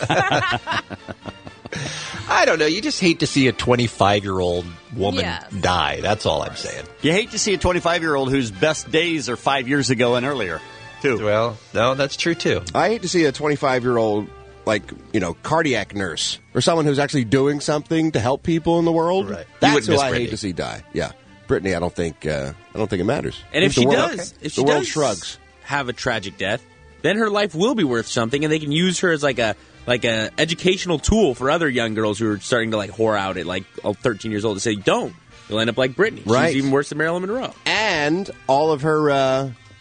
Speaker 10: I don't know. You just hate to see a twenty-five-year-old woman
Speaker 8: Yes.
Speaker 10: die. That's all I'm saying.
Speaker 9: You hate to see a twenty-five-year-old whose best days are five years ago and earlier, too.
Speaker 10: Well, no, that's true, too.
Speaker 18: I hate to see a twenty-five-year-old, like, you know, cardiac nurse or someone who's actually doing something to help people in the world.
Speaker 10: Right. You
Speaker 18: That's
Speaker 10: wouldn't
Speaker 18: who
Speaker 10: miss
Speaker 18: I
Speaker 10: Britney.
Speaker 18: hate to see die. Yeah, Brittany, I don't think uh, I don't think it matters.
Speaker 19: And if
Speaker 18: the
Speaker 19: she
Speaker 18: world,
Speaker 19: does, if
Speaker 18: the
Speaker 19: she
Speaker 18: world
Speaker 19: does
Speaker 18: shrugs.
Speaker 19: have a tragic death, then her life will be worth something, and they can use her as like a like a educational tool for other young girls who are starting to like whore out at like oh, thirteen years old to say, "Don't, you'll end up like Britney."
Speaker 18: Right.
Speaker 19: She's even worse than Marilyn Monroe.
Speaker 18: And all of her uh,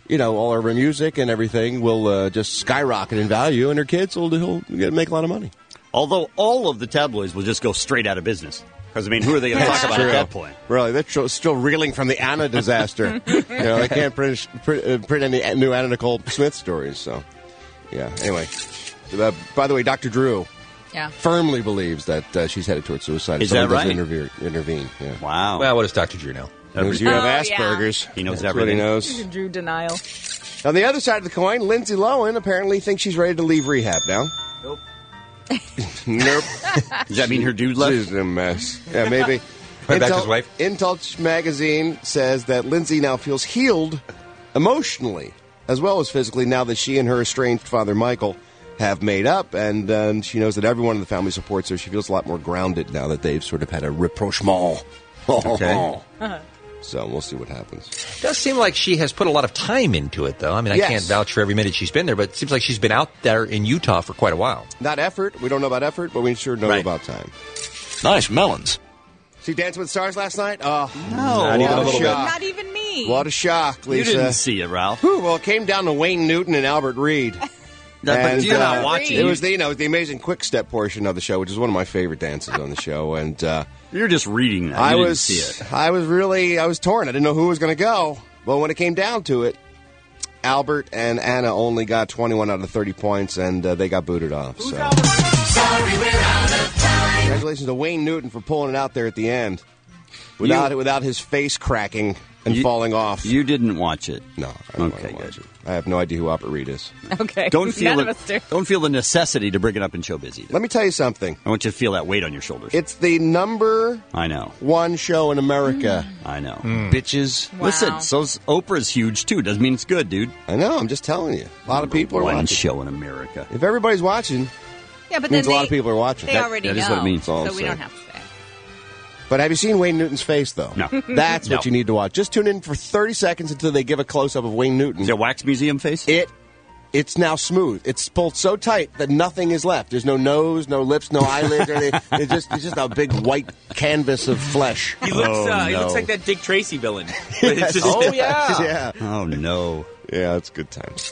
Speaker 18: you know, all of her music and everything will uh, just skyrocket in value, and her kids will, will get, make a lot of money.
Speaker 9: Although all of the tabloids will just go straight out of business. Because, I mean, who are they going to talk about at that point?
Speaker 18: Really, they're tr- still reeling from the Anna disaster. you know, they can't print, print, uh, print any new Anna Nicole Smith stories. So, yeah. Anyway, uh, by the way, Doctor Drew
Speaker 8: yeah.
Speaker 18: firmly believes that uh, she's headed towards suicide.
Speaker 9: Is that right?
Speaker 18: Intervene, intervene. Yeah.
Speaker 9: Wow.
Speaker 10: Well, what does Doctor Drew know?
Speaker 18: Knows you have
Speaker 8: Oh,
Speaker 18: Asperger's.
Speaker 8: yeah.
Speaker 9: He knows
Speaker 18: That's
Speaker 9: everything.
Speaker 18: What he knows.
Speaker 8: Drew denial.
Speaker 18: On the other side of the coin, Lindsay Lohan apparently thinks she's ready to leave rehab now.
Speaker 9: Nope.
Speaker 18: Nope.
Speaker 9: Does that mean her dude left?
Speaker 18: She's a mess. Yeah, maybe.
Speaker 10: Right back to his wife.
Speaker 18: In Touch magazine says that Lindsay now feels healed emotionally as well as physically now that she and her estranged father Michael have made up, and um, she knows that everyone in the family supports her. She feels a lot more grounded now that they've sort of had a rapprochement.
Speaker 9: Okay.
Speaker 18: So we'll see what happens.
Speaker 10: It does seem like she has put a lot of time into it, though. I mean, I
Speaker 18: Yes.
Speaker 10: can't vouch for every minute she's been there, but it seems like she's been out there in Utah for quite a while.
Speaker 18: Not effort. We don't know about effort, but we sure know
Speaker 9: Right.
Speaker 18: about time.
Speaker 17: Nice melons.
Speaker 18: See Dancing with the Stars last night? Oh,
Speaker 9: No.
Speaker 10: Not even a
Speaker 18: what
Speaker 10: little bit.
Speaker 18: shock.
Speaker 8: Not even me.
Speaker 18: What a shock,
Speaker 9: You
Speaker 18: Lisa.
Speaker 9: didn't see it, Ralph.
Speaker 18: Whew, well, it came down to Wayne Newton and Albert Reed.
Speaker 9: That, but
Speaker 18: And,
Speaker 9: you're not
Speaker 18: uh,
Speaker 9: watching.
Speaker 18: It was the, you know, the amazing quick step portion of the show, which is one of my favorite dances on the show. And uh,
Speaker 9: You're just reading that. You
Speaker 18: I
Speaker 9: didn't
Speaker 18: was,
Speaker 9: see it.
Speaker 18: I was really, I was torn. I didn't know who was going to go. But when it came down to it, Albert and Anna only got twenty-one out of thirty points, and uh, they got booted off. So, congratulations to Wayne Newton for pulling it out there at the end, without
Speaker 9: You-
Speaker 18: without his face cracking and
Speaker 9: You-
Speaker 18: falling off.
Speaker 9: You didn't watch it.
Speaker 18: no, I don't
Speaker 9: Okay,
Speaker 18: want to watch
Speaker 9: good.
Speaker 18: it. I have no idea who Albert Reed is.
Speaker 8: Okay.
Speaker 9: Don't feel
Speaker 8: None
Speaker 9: the,
Speaker 8: of us do.
Speaker 9: don't feel the necessity to bring it up in showbiz either.
Speaker 18: Let me tell you something.
Speaker 9: I want you to feel that weight on your shoulders.
Speaker 18: It's the number
Speaker 9: I know.
Speaker 18: one show in America.
Speaker 9: I know.
Speaker 18: Bitches.
Speaker 8: Wow.
Speaker 9: Listen, so's Oprah's huge too. Doesn't mean it's good, dude.
Speaker 18: I know. I'm just telling you. A lot of people are
Speaker 9: One
Speaker 18: watching.
Speaker 9: show in America.
Speaker 18: If everybody's watching,
Speaker 8: Yeah, but
Speaker 18: means
Speaker 8: then
Speaker 18: a lot
Speaker 8: they,
Speaker 18: of people are watching.
Speaker 8: They
Speaker 18: That-
Speaker 8: already
Speaker 9: that
Speaker 8: know.
Speaker 9: is what it means.
Speaker 18: That's all
Speaker 8: So
Speaker 18: I'm
Speaker 8: we
Speaker 18: saying.
Speaker 8: don't have to say.
Speaker 18: But have you seen Wayne Newton's face, though?
Speaker 9: No.
Speaker 18: That's
Speaker 9: No.
Speaker 18: what you need to watch. Just tune in for thirty seconds until they give a close-up of Wayne Newton.
Speaker 9: Is it wax museum face?
Speaker 18: It, it's now smooth. It's pulled so tight that nothing is left. There's no nose, no lips, no eyelids, or anything. It's just, it's just a big white canvas of flesh.
Speaker 19: He looks,
Speaker 9: Oh,
Speaker 19: uh, he
Speaker 9: no.
Speaker 19: looks like that Dick Tracy villain.
Speaker 18: Yes.
Speaker 10: Oh, yeah.
Speaker 18: yeah.
Speaker 9: Oh no.
Speaker 18: Yeah, it's good times.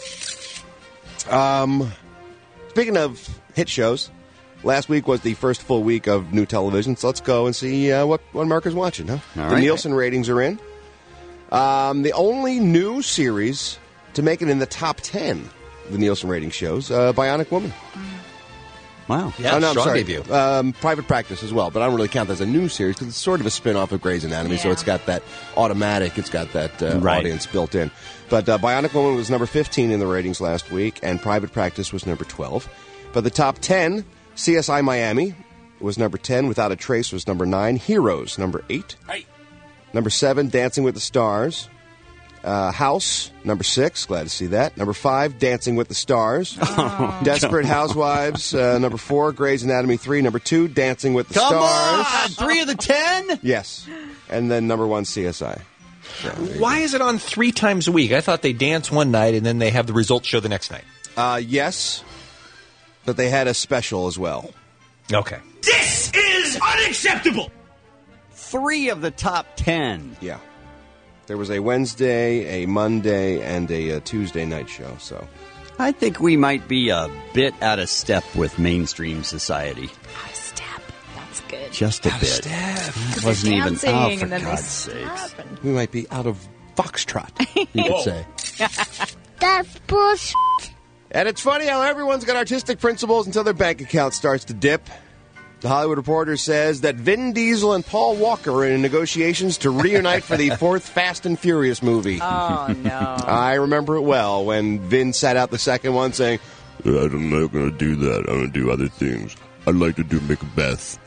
Speaker 18: Um, speaking of hit shows, last week was the first full week of new television, so let's go and see uh, what, what Mark is watching, huh?
Speaker 9: All
Speaker 18: the
Speaker 9: right.
Speaker 18: Nielsen ratings are in. Um, the only new series to make it in the top ten, the Nielsen rating shows, uh, Bionic Woman.
Speaker 9: Wow.
Speaker 10: Yeah,
Speaker 18: oh, no, I'm
Speaker 10: strong
Speaker 18: sorry.
Speaker 10: debut.
Speaker 18: Um, Private Practice as well, but I don't really count that as a new series because it's sort of a spin-off of Grey's Anatomy, so
Speaker 8: Yeah.
Speaker 18: it's got that automatic, it's got that uh,
Speaker 9: Right.
Speaker 18: audience built in. But uh, Bionic Woman was number fifteen in the ratings last week, and Private Practice was number twelve. But the top ten, C S I Miami was number ten, Without a Trace was number nine, Heroes, number eight.
Speaker 19: Hey.
Speaker 18: Number seven, Dancing with the Stars. Uh, House, number six. Glad to see that. Number five, Dancing with the Stars.
Speaker 9: Oh,
Speaker 18: Desperate Housewives, uh, number four. Grey's Anatomy, three. Number two, Dancing with the
Speaker 9: Come
Speaker 18: Stars.
Speaker 9: on! Three of the ten?
Speaker 18: Yes. And then number one, C S I. So,
Speaker 10: Why is it on three times a week? I thought they dance one night and then they have the results show the next night.
Speaker 18: uh, yes, but they had a special as well.
Speaker 10: Okay.
Speaker 3: This is unacceptable!
Speaker 9: Three of the top ten.
Speaker 18: Yeah. There was a Wednesday, a Monday, and a, uh Tuesday night show. So
Speaker 9: I think we might be a bit out of step with mainstream society.
Speaker 8: Out of step. That's good.
Speaker 9: Just a
Speaker 10: Out of
Speaker 9: bit.
Speaker 10: step.
Speaker 9: It wasn't even.
Speaker 8: dancing,
Speaker 9: Oh, for
Speaker 8: and then
Speaker 9: God's
Speaker 8: they
Speaker 9: sakes.
Speaker 8: stop and-
Speaker 18: we might be out of foxtrot, you could say.
Speaker 12: That's bullshit.
Speaker 18: And it's funny how everyone's got artistic principles until their bank account starts to dip. The Hollywood Reporter says that Vin Diesel and Paul Walker are in negotiations to reunite for the fourth Fast and Furious movie.
Speaker 8: Oh, no.
Speaker 18: I remember it well when Vin sat out the second one saying,
Speaker 17: I'm not going to do that. I'm going to do other things. I'd like to do Macbeth.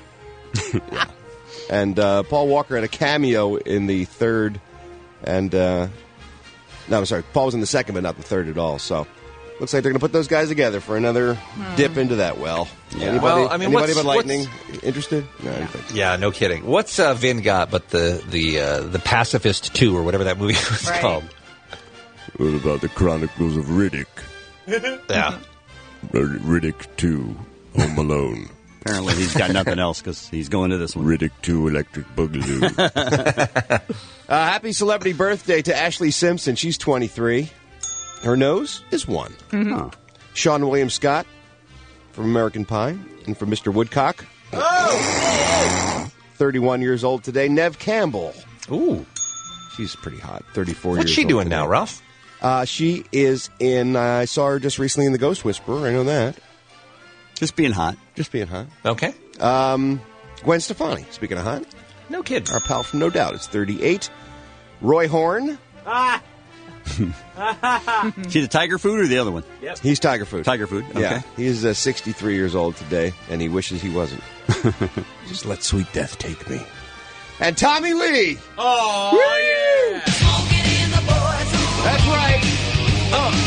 Speaker 18: and uh, Paul Walker had a cameo in the third, and, uh, no, I'm sorry, Paul was in the second, but not the third at all, so looks like they're going to put those guys together for another dip into that well. Anybody,
Speaker 10: Well, I mean,
Speaker 18: anybody
Speaker 10: what's-
Speaker 18: but Lightning
Speaker 10: what's-
Speaker 18: interested? No, I don't think so.
Speaker 10: Yeah, no kidding. What's uh, Vin got but the the uh, the Pacifist two or whatever that movie was
Speaker 8: Right.
Speaker 10: called?
Speaker 17: What about the Chronicles of Riddick?
Speaker 10: Yeah.
Speaker 17: Riddick two, Home Alone.
Speaker 9: Apparently he's got nothing else because he's going to this one.
Speaker 17: Riddick two Electric Boogaloo.
Speaker 18: uh, happy celebrity birthday to Ashley Simpson. She's twenty-three. Her nose is one.
Speaker 8: Mm-hmm.
Speaker 9: Huh.
Speaker 18: Sean William Scott from American Pie and from Mister Woodcock. Oh! thirty-one years old today. Neve Campbell.
Speaker 10: Ooh.
Speaker 18: She's pretty hot. thirty-four
Speaker 10: What's
Speaker 18: years
Speaker 10: she
Speaker 18: old
Speaker 10: doing
Speaker 18: today.
Speaker 10: now, Ralph?
Speaker 18: Uh, she is in, uh, I saw her just recently in The Ghost Whisperer. I know that.
Speaker 9: Just being hot.
Speaker 18: Just being hot.
Speaker 10: Okay.
Speaker 18: Um, Gwen Stefani, speaking of hot.
Speaker 10: No kidding.
Speaker 18: Our pal from No Doubt is thirty-eight. Roy Horn.
Speaker 19: Ah!
Speaker 9: She the Tiger Food or the other one?
Speaker 19: Yep.
Speaker 18: He's Tiger Food.
Speaker 9: Tiger Food, okay.
Speaker 18: Yeah. He's uh, sixty-three years old today, and he wishes he wasn't. Just let sweet death take me. And Tommy Lee.
Speaker 19: Oh,
Speaker 18: Woo!
Speaker 19: yeah.
Speaker 18: That's right.
Speaker 19: Uh.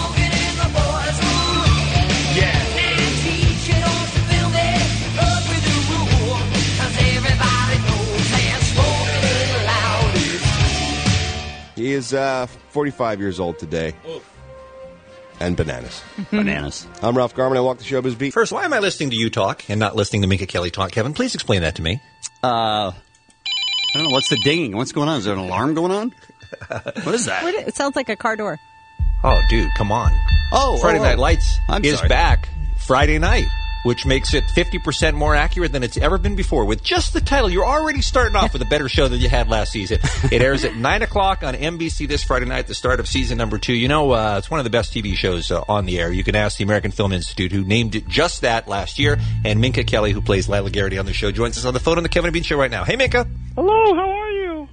Speaker 18: He is uh, forty-five years old today.
Speaker 19: Oof.
Speaker 18: And bananas.
Speaker 9: Bananas.
Speaker 18: I'm Ralph Garman. I walk the showbiz beat.
Speaker 10: First, why am I listening to you talk and not listening to Minka Kelly talk, Kevin? Please explain that to me.
Speaker 9: Uh, I don't know. What's the dinging? What's going on? Is there an alarm going on? What is that?
Speaker 8: What it sounds like a car door.
Speaker 10: Oh, dude, come on.
Speaker 9: Oh,
Speaker 10: Friday
Speaker 9: oh,
Speaker 10: Night
Speaker 9: oh.
Speaker 10: Lights
Speaker 9: I'm
Speaker 10: is
Speaker 9: sorry.
Speaker 10: back Friday night, which makes it fifty percent more accurate than it's ever been before. With just the title, you're already starting off with a better show than you had last season. It airs at nine o'clock on N B C this Friday night, the start of season number two. You know, uh, it's one of the best T V shows uh, on the air. You can ask the American Film Institute, who named it just that last year. And Minka Kelly, who plays Lila Garrity on the show, joins us on the phone on the Kevin and Bean Show right now. Hey, Minka.
Speaker 20: Hello, how are you?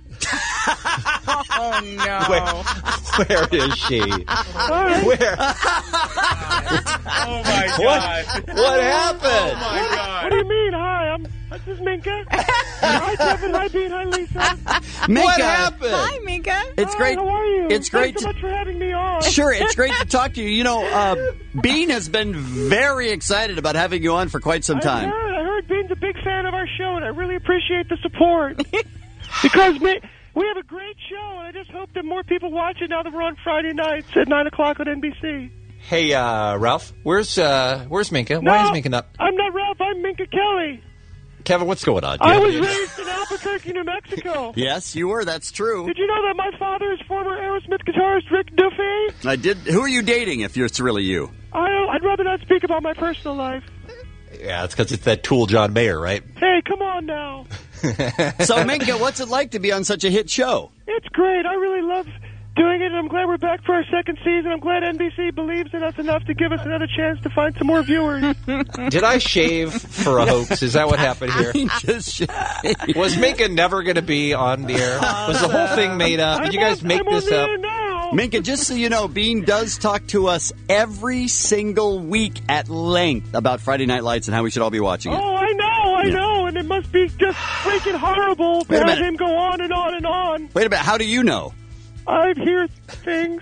Speaker 8: Oh, no.
Speaker 10: Where, where is she?
Speaker 20: Hi.
Speaker 10: Where?
Speaker 19: Oh, my God.
Speaker 10: What, what happened?
Speaker 19: Oh, my God.
Speaker 20: What do you mean? Hi, I'm. This is Minka. Hi, Kevin. Hi, Bean. Hi, Lisa.
Speaker 9: Minka.
Speaker 10: What happened?
Speaker 8: Hi, Minka.
Speaker 9: It's
Speaker 20: Hi,
Speaker 9: great.
Speaker 20: How are you?
Speaker 9: It's great
Speaker 20: Thanks so
Speaker 9: to-
Speaker 20: much for having me on.
Speaker 9: Sure, it's great to talk to you. You know, uh, Bean has been very excited about having you on for quite some time.
Speaker 20: I heard, I heard Bean's a big fan of our show, and I really appreciate the support. Because we, we have a great show, and I just hope that more people watch it now that we're on Friday nights at nine o'clock on N B C.
Speaker 10: Hey, uh, Ralph, where's uh, where's Minka?
Speaker 20: No,
Speaker 10: Why is Minka not?
Speaker 20: I'm not Ralph. I'm Minka Kelly.
Speaker 10: Kevin, what's going on? Do you
Speaker 20: I
Speaker 10: have
Speaker 20: was
Speaker 10: any-
Speaker 20: raised in Albuquerque, New Mexico.
Speaker 9: Yes, you were. That's true.
Speaker 20: Did you know that my father is former Aerosmith guitarist Rick Duffy?
Speaker 9: I did. Who are you dating? If it's really you.
Speaker 20: I, I'd rather not speak about my personal life.
Speaker 10: Yeah, it's because it's that tool John Mayer, right?
Speaker 20: Hey, come on now.
Speaker 9: So, Minka, what's it like to be on such a hit show?
Speaker 20: It's great. I really love doing it, and I'm glad we're back for our second season. I'm glad N B C believes in us enough to give us another chance to find some more viewers.
Speaker 10: Did I shave for a hoax? Is that what happened here?
Speaker 9: Just
Speaker 10: Was Minka never going to be on the air? Was the whole thing made up? Did you guys make
Speaker 20: I'm on
Speaker 10: this
Speaker 20: the
Speaker 10: up?
Speaker 20: air now.
Speaker 9: Minka, just so you know, Bean does talk to us every single week at length about Friday Night Lights and how we should all be watching
Speaker 20: Oh,
Speaker 9: it.
Speaker 20: I know, I
Speaker 9: Yeah.
Speaker 20: know, and it must be just freaking horrible to
Speaker 9: Wait a
Speaker 20: have
Speaker 9: minute.
Speaker 20: him go on and on and on.
Speaker 9: Wait a minute. How do you know?
Speaker 20: I hear things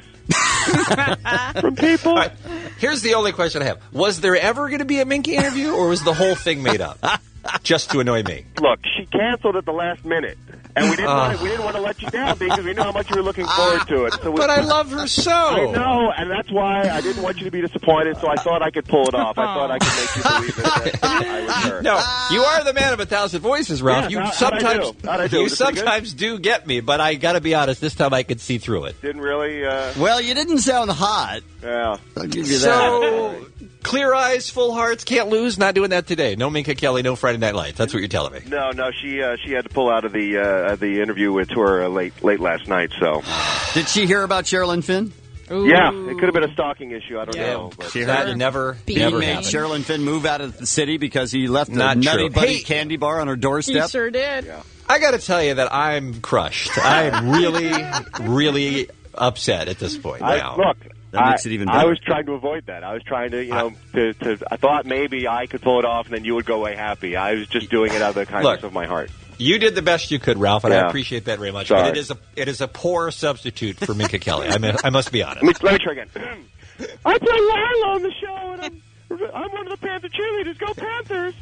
Speaker 20: from people.
Speaker 10: All right, here's the only question I have. Was there ever going to be a Minka interview, or was the whole thing made up? Just to annoy me.
Speaker 20: Look, she canceled at the last minute, and we didn't
Speaker 10: Uh.
Speaker 20: want to, we didn't want to let you down because we knew how much you were looking forward to it. So we,
Speaker 10: But I love her so.
Speaker 20: I know, and that's why I didn't want you to be disappointed. So I thought I could pull it off. I thought I could make you believe it. That I was her.
Speaker 10: No, you are the man of a thousand voices, Ralph.
Speaker 20: Yeah,
Speaker 10: you
Speaker 20: how'd I
Speaker 10: sometimes,
Speaker 20: do? How'd I do?
Speaker 10: you
Speaker 20: Was it pretty good?
Speaker 10: sometimes do get me, but I got to be honest. This time I could see through it.
Speaker 20: Didn't really. Uh,
Speaker 9: Well, you didn't sound hot.
Speaker 20: yeah.
Speaker 9: I'll give you that.
Speaker 10: So, clear eyes, full hearts, can't lose. Not doing that today. No Minka Kelly, no Friday Night Lights. That's what you're telling me.
Speaker 20: No, no, she uh, she had to pull out of the uh, the interview with her uh, late late last night. So
Speaker 9: Did she hear about Sherilyn Finn?
Speaker 20: yeah, it could have been a stalking issue. I don't
Speaker 10: Yeah.
Speaker 20: know. But.
Speaker 9: She
Speaker 10: That
Speaker 9: heard
Speaker 10: never,
Speaker 9: Bean
Speaker 10: never
Speaker 9: made
Speaker 10: happened.
Speaker 9: Sherilyn Finn move out of the city because he left a
Speaker 10: Not
Speaker 9: Nutty
Speaker 10: true.
Speaker 9: Buddy
Speaker 10: Hey.
Speaker 9: candy bar on her
Speaker 8: He
Speaker 9: doorstep.
Speaker 8: sure did.
Speaker 10: I got to tell you that I'm crushed. I'm really, really upset at this point
Speaker 20: I,
Speaker 10: now.
Speaker 20: look,
Speaker 9: That
Speaker 20: I,
Speaker 9: makes it even
Speaker 20: I
Speaker 9: better.
Speaker 20: was trying to avoid that. I was trying to, you know, to, to. I thought maybe I could pull it off, and then you would go away happy. I was just doing it out of the kindness
Speaker 10: Look.
Speaker 20: of my heart.
Speaker 10: You did the best you could, Ralph, and I
Speaker 20: Yeah.
Speaker 10: appreciate that very much.
Speaker 20: Sorry.
Speaker 10: But it is a it is a poor substitute for Minka Kelly. I mean, I must be honest.
Speaker 20: Let me, let me try again. I play Lila on the show, and I'm I'm one of the Panther cheerleaders. Go Panthers!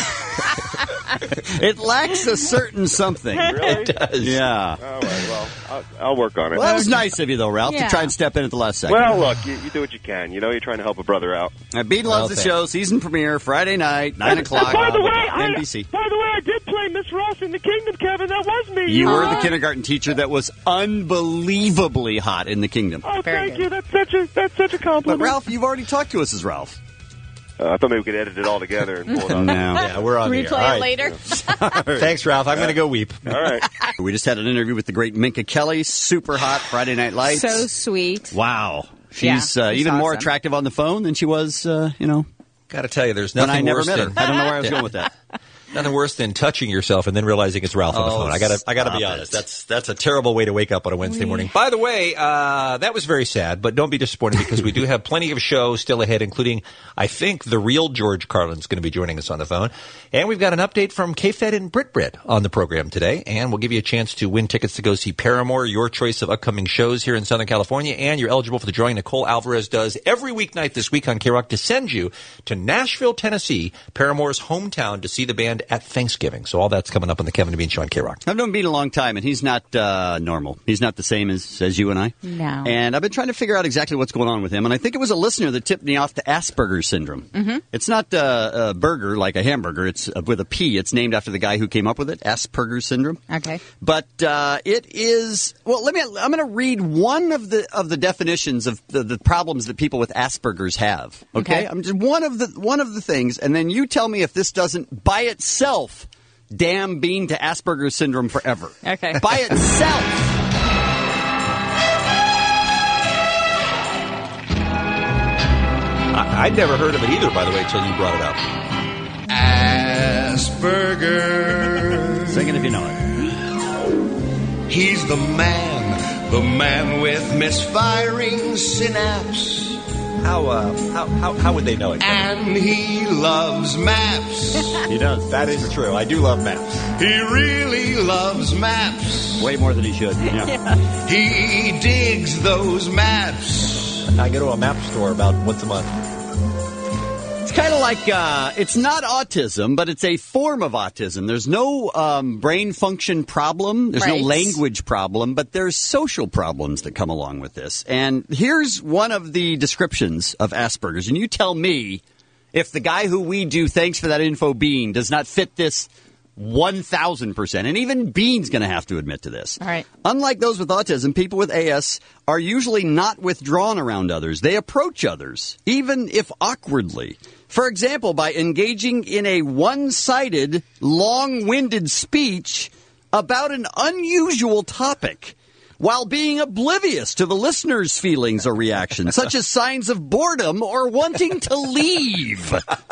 Speaker 9: It lacks a certain something.
Speaker 21: Really?
Speaker 10: It does.
Speaker 9: Yeah.
Speaker 21: All right, well, I'll, I'll work on it.
Speaker 9: Well, that was nice of you, though, Ralph,
Speaker 8: Yeah.
Speaker 9: to try and step in at the last second.
Speaker 21: Well, look, you, you do what you can. You know, you're trying to help a brother out.
Speaker 9: Uh, Bean
Speaker 10: Well,
Speaker 9: loves the
Speaker 10: thanks.
Speaker 9: show. Season premiere Friday night, nine o'clock.
Speaker 20: By the way, I,
Speaker 9: N B C.
Speaker 20: by the way, I did play Miss Ross in the Kingdom, Kevin. That was me.
Speaker 9: You were the
Speaker 20: know?
Speaker 9: kindergarten teacher that was unbelievably hot in the kingdom.
Speaker 20: Oh,
Speaker 8: Very
Speaker 20: thank
Speaker 8: good.
Speaker 20: you. That's such a that's such a
Speaker 9: But
Speaker 20: compliment.
Speaker 9: Ralph, you've already talked to us as Ralph.
Speaker 21: Uh, I thought maybe we could edit it all together and pull it up.
Speaker 9: No.
Speaker 10: Yeah, we're on the air.
Speaker 8: Replay
Speaker 10: All
Speaker 8: it
Speaker 10: right.
Speaker 8: later.
Speaker 10: Thanks, Ralph. I'm going to go weep.
Speaker 21: All right.
Speaker 9: We just had an interview with the great Minka Kelly, super hot Friday Night Lights.
Speaker 8: So sweet.
Speaker 9: Wow. She's
Speaker 8: Yeah,
Speaker 9: uh,
Speaker 8: she's
Speaker 9: even more
Speaker 8: awesome.
Speaker 9: attractive on the phone than she was, uh, you know,
Speaker 10: Got to tell you, there's
Speaker 9: when
Speaker 10: nothing
Speaker 9: I never
Speaker 10: worse
Speaker 9: met her.
Speaker 10: than
Speaker 9: I don't know where I was going with that.
Speaker 10: nothing worse than touching yourself and then realizing it's Ralph on the
Speaker 9: Oh,
Speaker 10: phone. I got to I got to be
Speaker 9: stop
Speaker 10: honest.
Speaker 9: it.
Speaker 10: That's that's a terrible way to wake up on a Wednesday morning. By the way, uh, that was very sad, but don't be disappointed because we do have plenty of shows still ahead, including I think the real George Carlin's going to be joining us on the phone, and we've got an update from K-Fed and Brit Brit on the program today, and we'll give you a chance to win tickets to go see Paramore, your choice of upcoming shows here in Southern California, and you're eligible for the drawing Nicole Alvarez does every weeknight this week on K-Rock to send you to Nashville, Tennessee, Paramore's hometown, to see the band at Thanksgiving. So all that's coming up on the Kevin and Bean Show on K-Rock.
Speaker 9: I've known Bean a long time, and he's not uh, normal. He's not the same as, as you and I.
Speaker 8: No.
Speaker 9: And I've been trying to figure out exactly what's going on with him, and I think it was a listener that tipped me off to Asperger's syndrome.
Speaker 8: Mm-hmm.
Speaker 9: It's not uh, a burger like a hamburger. It's uh, with a P. It's named after the guy who came up with it, Asperger's syndrome.
Speaker 8: Okay.
Speaker 9: But uh, it is well. Let me. I'm going to read one of the of the definitions of the, the problems that people with Asperger's have. Okay.
Speaker 8: Okay.
Speaker 9: I'm just one of the one of the things, and then you tell me if this doesn't by itself damn Bean to Asperger's syndrome forever.
Speaker 8: Okay.
Speaker 9: By itself.
Speaker 10: I, I'd never heard of it either, by the way, until you brought it up.
Speaker 2: Asperger.
Speaker 9: Sing it if you know it.
Speaker 2: He's the man, the man with misfiring synapse.
Speaker 10: How, uh, how, how, how would they know it?
Speaker 2: And he loves maps.
Speaker 9: He does.
Speaker 10: That is true. I do love maps.
Speaker 2: He really loves maps.
Speaker 9: Way more than he should. Yeah.
Speaker 2: He digs those maps.
Speaker 10: I go to a map store about once a month.
Speaker 9: It's kind of like, uh, it's not autism, but it's a form of autism. There's no um, brain function problem. There's
Speaker 8: Right.
Speaker 9: no language problem, but there's social problems that come along with this. And here's one of the descriptions of Asperger's. And you tell me if the guy who we do Thanks for That Info Bean does not fit this one thousand percent. And even Bean's going to have to admit to this.
Speaker 8: All right.
Speaker 9: Unlike those with autism, people with A S are usually not withdrawn around others. They approach others, even if awkwardly. For example, by engaging in a one-sided, long-winded speech about an unusual topic, while being oblivious to the listener's feelings or reactions, such as signs of boredom or wanting to leave.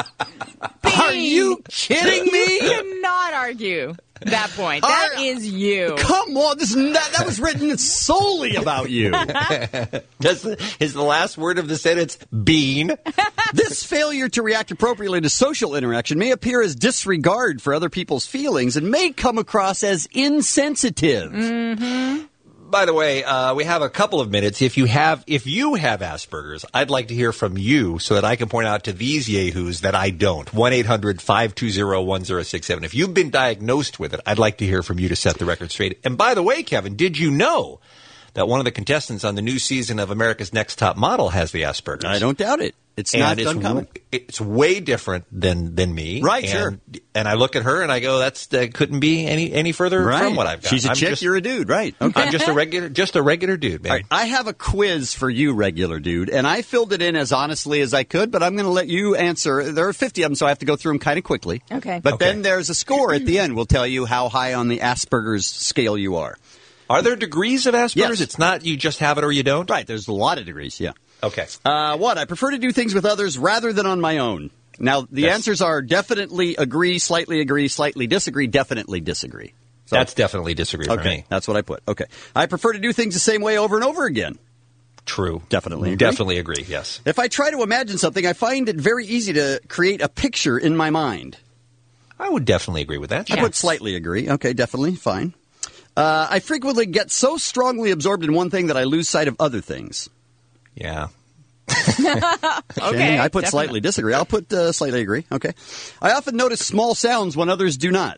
Speaker 9: Are you kidding me?
Speaker 8: You cannot argue that point. That
Speaker 9: Are-
Speaker 8: is you.
Speaker 9: Come on, this that, that was written solely about you.
Speaker 10: That's the, is the last word of the sentence Bean?
Speaker 9: This failure to react appropriately to social interaction may appear as disregard for other people's feelings and may come across as insensitive.
Speaker 8: Mm-hmm.
Speaker 10: By the way, uh, we have a couple of minutes. If you have, if you have Asperger's, I'd like to hear from you so that I can point out to these yahoos that I don't. one eight hundred five two zero one zero six seven. If you've been diagnosed with it, I'd like to hear from you to set the record straight. And by the way, Kevin, did you know that one of the contestants on the new season of America's Next Top Model has the Asperger's?
Speaker 9: I don't doubt it. It's
Speaker 10: and
Speaker 9: not
Speaker 10: it's,
Speaker 9: uncommon.
Speaker 10: It's way different than, than me.
Speaker 9: Right,
Speaker 10: and,
Speaker 9: sure.
Speaker 10: And I look at her and I go, "That's that couldn't be any any further
Speaker 9: Right.
Speaker 10: from what I've got."
Speaker 9: She's a
Speaker 10: I'm
Speaker 9: chick,
Speaker 10: just-
Speaker 9: you're a dude, right? Okay.
Speaker 10: I'm just a regular, just a regular dude, man.
Speaker 9: All right, I have a quiz for you, regular dude, and I filled it in as honestly as I could, but I'm going to let you answer. There are fifty of them, so I have to go through them kind of quickly.
Speaker 8: Okay.
Speaker 9: But
Speaker 10: Okay.
Speaker 9: then there's a score at the end. We'll tell you how high on the Asperger's scale you are.
Speaker 10: Are there degrees of Asperger's?
Speaker 9: Yes.
Speaker 10: It's not you just have it or you don't?
Speaker 9: Right, there's a lot of degrees, yeah.
Speaker 10: Okay.
Speaker 9: Uh, what? I prefer to do things with others rather than on my own. Now, the
Speaker 10: Yes.
Speaker 9: answers are definitely agree, slightly agree, slightly disagree, definitely disagree. So,
Speaker 10: That's definitely disagree for
Speaker 9: okay,
Speaker 10: me.
Speaker 9: that's what I put. Okay. I prefer to do things the same way over and over again.
Speaker 10: True.
Speaker 9: Definitely agree.
Speaker 10: Definitely agree, yes.
Speaker 9: If I try to imagine something, I find it very easy to create a picture in my mind.
Speaker 10: I would definitely agree with that.
Speaker 9: I put slightly agree. Okay, definitely. Fine. Uh, I frequently get so strongly absorbed in one thing that I lose sight of other things.
Speaker 10: Yeah.
Speaker 9: Shannon,
Speaker 8: Okay,
Speaker 9: I put
Speaker 8: definitely.
Speaker 9: slightly disagree. I'll put uh, slightly agree. Okay. I often notice small sounds when others do not.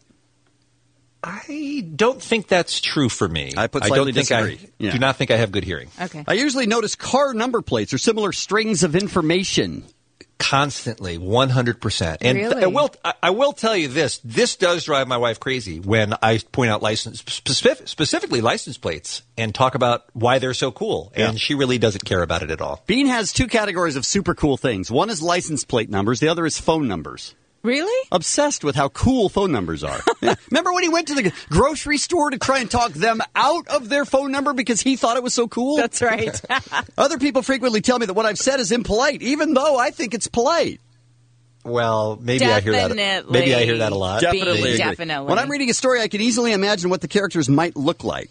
Speaker 10: I don't think that's true for me.
Speaker 9: I put
Speaker 10: I
Speaker 9: slightly
Speaker 10: don't think
Speaker 9: disagree.
Speaker 10: I
Speaker 9: Yeah.
Speaker 10: do not think I have good hearing.
Speaker 8: Okay.
Speaker 9: I usually notice car number plates or similar strings of information.
Speaker 10: Constantly, one hundred percent. And th-
Speaker 8: Really?
Speaker 10: I will I, I will tell you this. This does drive my wife crazy when I point out license, specific, specifically license plates and talk about why they're so cool. And
Speaker 9: Yeah.
Speaker 10: she really doesn't care about it at all.
Speaker 9: Bean has two categories of super cool things. One is license plate numbers. The other is phone numbers.
Speaker 8: Really?
Speaker 9: Obsessed with how cool phone numbers are. Yeah. Remember when he went to the grocery store to try and talk them out of their phone number because he thought it was so cool?
Speaker 8: That's right.
Speaker 9: Other people frequently tell me that what I've said is impolite, even though I think it's polite.
Speaker 10: Well, maybe I hear that.
Speaker 8: Definitely.
Speaker 10: Maybe I hear that a lot.
Speaker 9: Definitely.
Speaker 8: Bean,
Speaker 9: agree.
Speaker 8: definitely.
Speaker 9: When I'm reading a story, I can easily imagine what the characters might look like.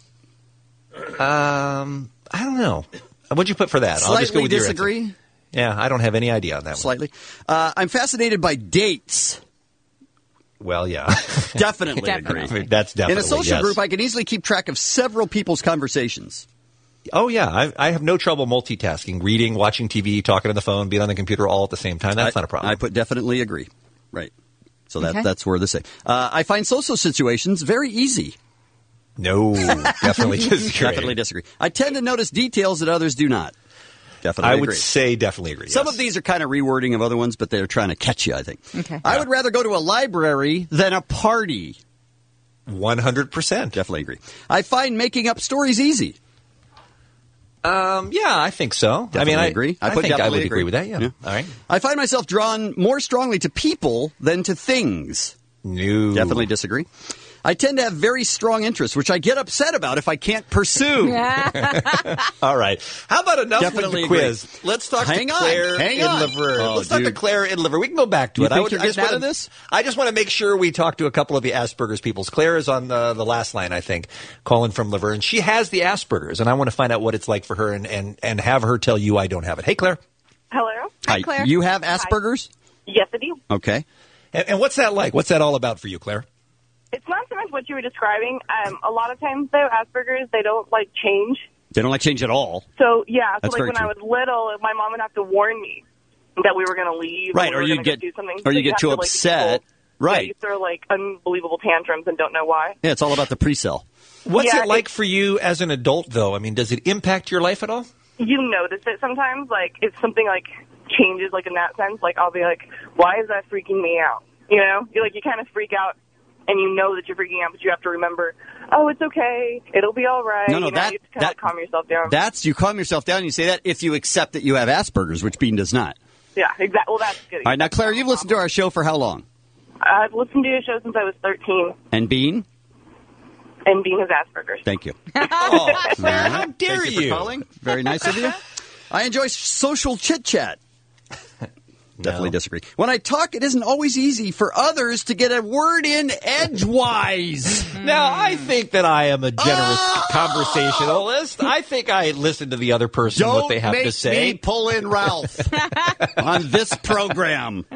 Speaker 10: Um, I don't know. What'd you put for that?
Speaker 9: Slightly
Speaker 10: I'll just go with your answer.
Speaker 9: disagree.
Speaker 10: Yeah, I don't have any idea on that one.
Speaker 9: Slightly. Uh, I'm fascinated by dates.
Speaker 10: Well, yeah.
Speaker 9: Definitely,
Speaker 8: Definitely.
Speaker 9: agree.
Speaker 10: That's definitely
Speaker 9: In a social
Speaker 10: yes.
Speaker 9: group, I can easily keep track of several people's conversations.
Speaker 10: Oh, yeah. I, I have no trouble multitasking, reading, watching T V, talking on the phone, being on the computer all at the same time. That's
Speaker 9: I,
Speaker 10: not a problem.
Speaker 9: I put definitely agree. Right. So that,
Speaker 8: Okay.
Speaker 9: that's where this is. Uh, I find social situations very easy.
Speaker 10: No, definitely disagree.
Speaker 9: Definitely disagree. I tend to notice details that others do not. Definitely
Speaker 10: I
Speaker 9: agree.
Speaker 10: would say definitely agree.
Speaker 9: Some
Speaker 10: yes.
Speaker 9: of these are kind of rewording of other ones, but they're trying to catch you, I think.
Speaker 8: Okay.
Speaker 9: I would rather go to a library than a party.
Speaker 10: one hundred percent.
Speaker 9: Definitely agree. I find making up stories easy.
Speaker 10: Um, yeah, I think so.
Speaker 9: Definitely
Speaker 10: I mean, I
Speaker 9: agree. I
Speaker 10: I,
Speaker 9: put
Speaker 10: think I
Speaker 9: definitely
Speaker 10: would agree.
Speaker 9: agree
Speaker 10: with that. Yeah.
Speaker 9: Yeah.
Speaker 10: All right.
Speaker 9: I find myself drawn more strongly to people than to things.
Speaker 10: No.
Speaker 9: Definitely disagree. I tend to have very strong interests, which I get upset about if I can't pursue.
Speaker 10: All right. How about enough
Speaker 9: Definitely
Speaker 10: with the
Speaker 9: agree.
Speaker 10: quiz? Let's talk
Speaker 9: Hang
Speaker 10: to
Speaker 9: on,
Speaker 10: Claire
Speaker 9: hang
Speaker 10: in
Speaker 9: on.
Speaker 10: Laverne.
Speaker 9: Oh,
Speaker 10: Let's talk to
Speaker 9: dude.
Speaker 10: Claire in Laverne. We can go back to
Speaker 9: You
Speaker 10: it.
Speaker 9: think
Speaker 10: I would,
Speaker 9: you're
Speaker 10: I just
Speaker 9: getting out
Speaker 10: wanna-
Speaker 9: of this?
Speaker 10: I just want to make sure we talk to a couple of the Asperger's peoples. Claire is on the, the last line, I think, calling from Laverne. She has the Asperger's, and I want to find out what it's like for her and, and, and have her tell you I don't have it. Hey, Claire.
Speaker 5: Hello.
Speaker 9: Hi,
Speaker 8: Claire.
Speaker 9: You have Asperger's?
Speaker 5: Yes, I do.
Speaker 9: Okay.
Speaker 10: And, and what's that like? What's that all about for you, Claire?
Speaker 5: It's not so much what you were describing. Um, a lot of times, though, Asperger's, they don't, like, change.
Speaker 9: They don't like change at all.
Speaker 5: So, yeah, so,
Speaker 9: That's
Speaker 5: like,
Speaker 9: very
Speaker 5: when I
Speaker 9: true.
Speaker 5: was little, my mom would have to warn me that we were going to leave.
Speaker 9: Right,
Speaker 5: we
Speaker 9: or
Speaker 5: were
Speaker 9: you
Speaker 5: gonna go
Speaker 9: get-
Speaker 5: do something.
Speaker 9: or
Speaker 5: So
Speaker 9: you get
Speaker 5: have
Speaker 9: too
Speaker 5: to, like,
Speaker 9: upset.
Speaker 5: people-
Speaker 9: Right.
Speaker 5: Yeah, you throw, like, unbelievable tantrums and don't know why.
Speaker 9: Yeah, it's all about the pre-sell.
Speaker 10: What's
Speaker 5: Yeah,
Speaker 10: it like for you as an adult, though? I mean, does it impact your life at all?
Speaker 5: You notice it sometimes, like, if something, like, changes, like, in that sense, like, I'll be like, why is that freaking me out? You know? You like, you kind of freak out, and you know that you're freaking out, but you have to remember, oh, it's okay, it'll be all right.
Speaker 9: No, no,
Speaker 5: you know,
Speaker 9: that-
Speaker 5: you have to kind
Speaker 9: that-
Speaker 5: of calm yourself down.
Speaker 9: That's, you calm yourself down and you say that if you accept that you have Asperger's, which Bean does not.
Speaker 5: yeah, exactly. Well, that's good.
Speaker 9: All right, now, Claire, you've listened to our show for how long?
Speaker 5: I've listened to your show since I was thirteen,
Speaker 9: And Bean?
Speaker 5: and Bean has Asperger's.
Speaker 9: Thank you.
Speaker 10: Oh,
Speaker 9: Claire,
Speaker 10: how dare
Speaker 9: Thank you
Speaker 10: you?
Speaker 9: for calling. Very nice of you. I enjoy social chit-chat. Definitely disagree. When I talk, it isn't always easy for others to get a word in edgewise.
Speaker 10: Now, I think that I am a generous
Speaker 9: Ah!
Speaker 10: conversationalist. I think I listen to the other person,
Speaker 9: Don't
Speaker 10: what they have
Speaker 9: make
Speaker 10: to say.
Speaker 9: me pull in Ralph on this program.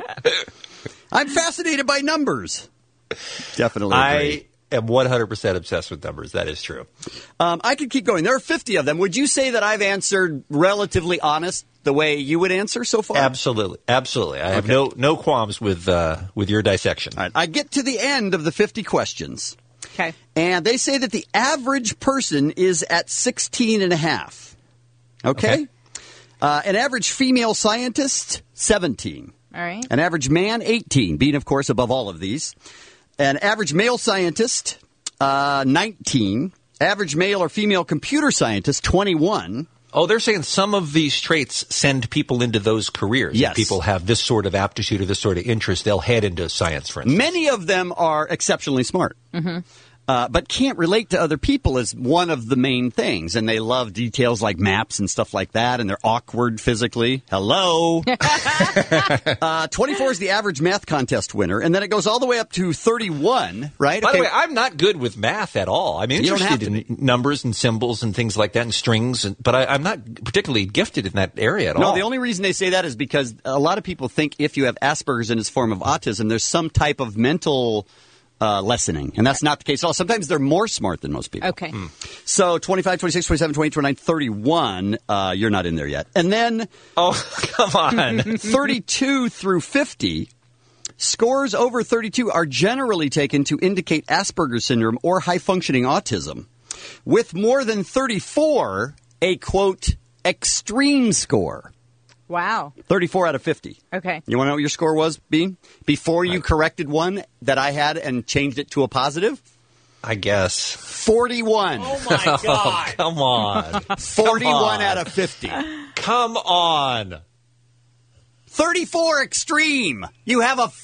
Speaker 9: I'm fascinated by numbers. Definitely agree.
Speaker 10: I am one hundred percent obsessed with numbers. That is true.
Speaker 9: Um, I could keep going. There are fifty of them. Would you say that I've answered relatively honest the way you would answer so far?
Speaker 10: Absolutely. Absolutely. I have
Speaker 9: Okay.
Speaker 10: no no qualms with uh, with your dissection.
Speaker 9: All right. I get to the end of the fifty questions.
Speaker 8: Okay.
Speaker 9: And they say that the average person is at sixteen and a half. Okay?
Speaker 10: Okay.
Speaker 9: Uh, an average female scientist, seventeen.
Speaker 8: All right.
Speaker 9: An average man, eighteen, being, of course, above all of these. An average male scientist, uh, nineteen. Average male or female computer scientist, twenty-one.
Speaker 10: Oh, they're saying some of these traits send people into those careers.
Speaker 9: Yes.
Speaker 10: If people have this sort of aptitude or this sort of interest, they'll head into science, for instance.
Speaker 9: Many of them are exceptionally smart.
Speaker 8: Mm-hmm.
Speaker 9: Uh, but can't relate to other people is one of the main things. And they love details like maps and stuff like that, and they're awkward physically. Hello. uh, twenty-four is the average math contest winner, and then it goes all the way up to thirty-one, right?
Speaker 10: By
Speaker 9: Okay.
Speaker 10: the way, I'm not good with math at all. I'm
Speaker 9: You don't have
Speaker 10: interested in numbers and symbols and things like that and strings, and, but I, I'm not particularly gifted in that area at
Speaker 9: No,
Speaker 10: all.
Speaker 9: the only reason they say that is because a lot of people think if you have Asperger's and it's a form of autism, there's some type of mental uh, lessening. And that's not the case at all. Sometimes they're more smart than most people.
Speaker 8: Okay.
Speaker 9: So twenty-five, twenty-six, twenty-seven, twenty-eight, twenty-nine, thirty-one, uh, you're not in there yet. And then...
Speaker 10: Oh, come on.
Speaker 9: thirty-two through fifty, scores over thirty-two are generally taken to indicate Asperger's syndrome or high-functioning autism. With more than thirty-four, a, quote, extreme score.
Speaker 8: Wow.
Speaker 9: thirty-four out of fifty.
Speaker 8: Okay.
Speaker 9: You want to know what your score was, Bean? Before you corrected one that I had and changed it to a positive?
Speaker 10: I guess.
Speaker 9: forty-one.
Speaker 19: Oh, my God.
Speaker 10: Oh, come on.
Speaker 9: forty-one
Speaker 10: Come on.
Speaker 9: out of fifty.
Speaker 10: Come on.
Speaker 9: thirty-four extreme. You have a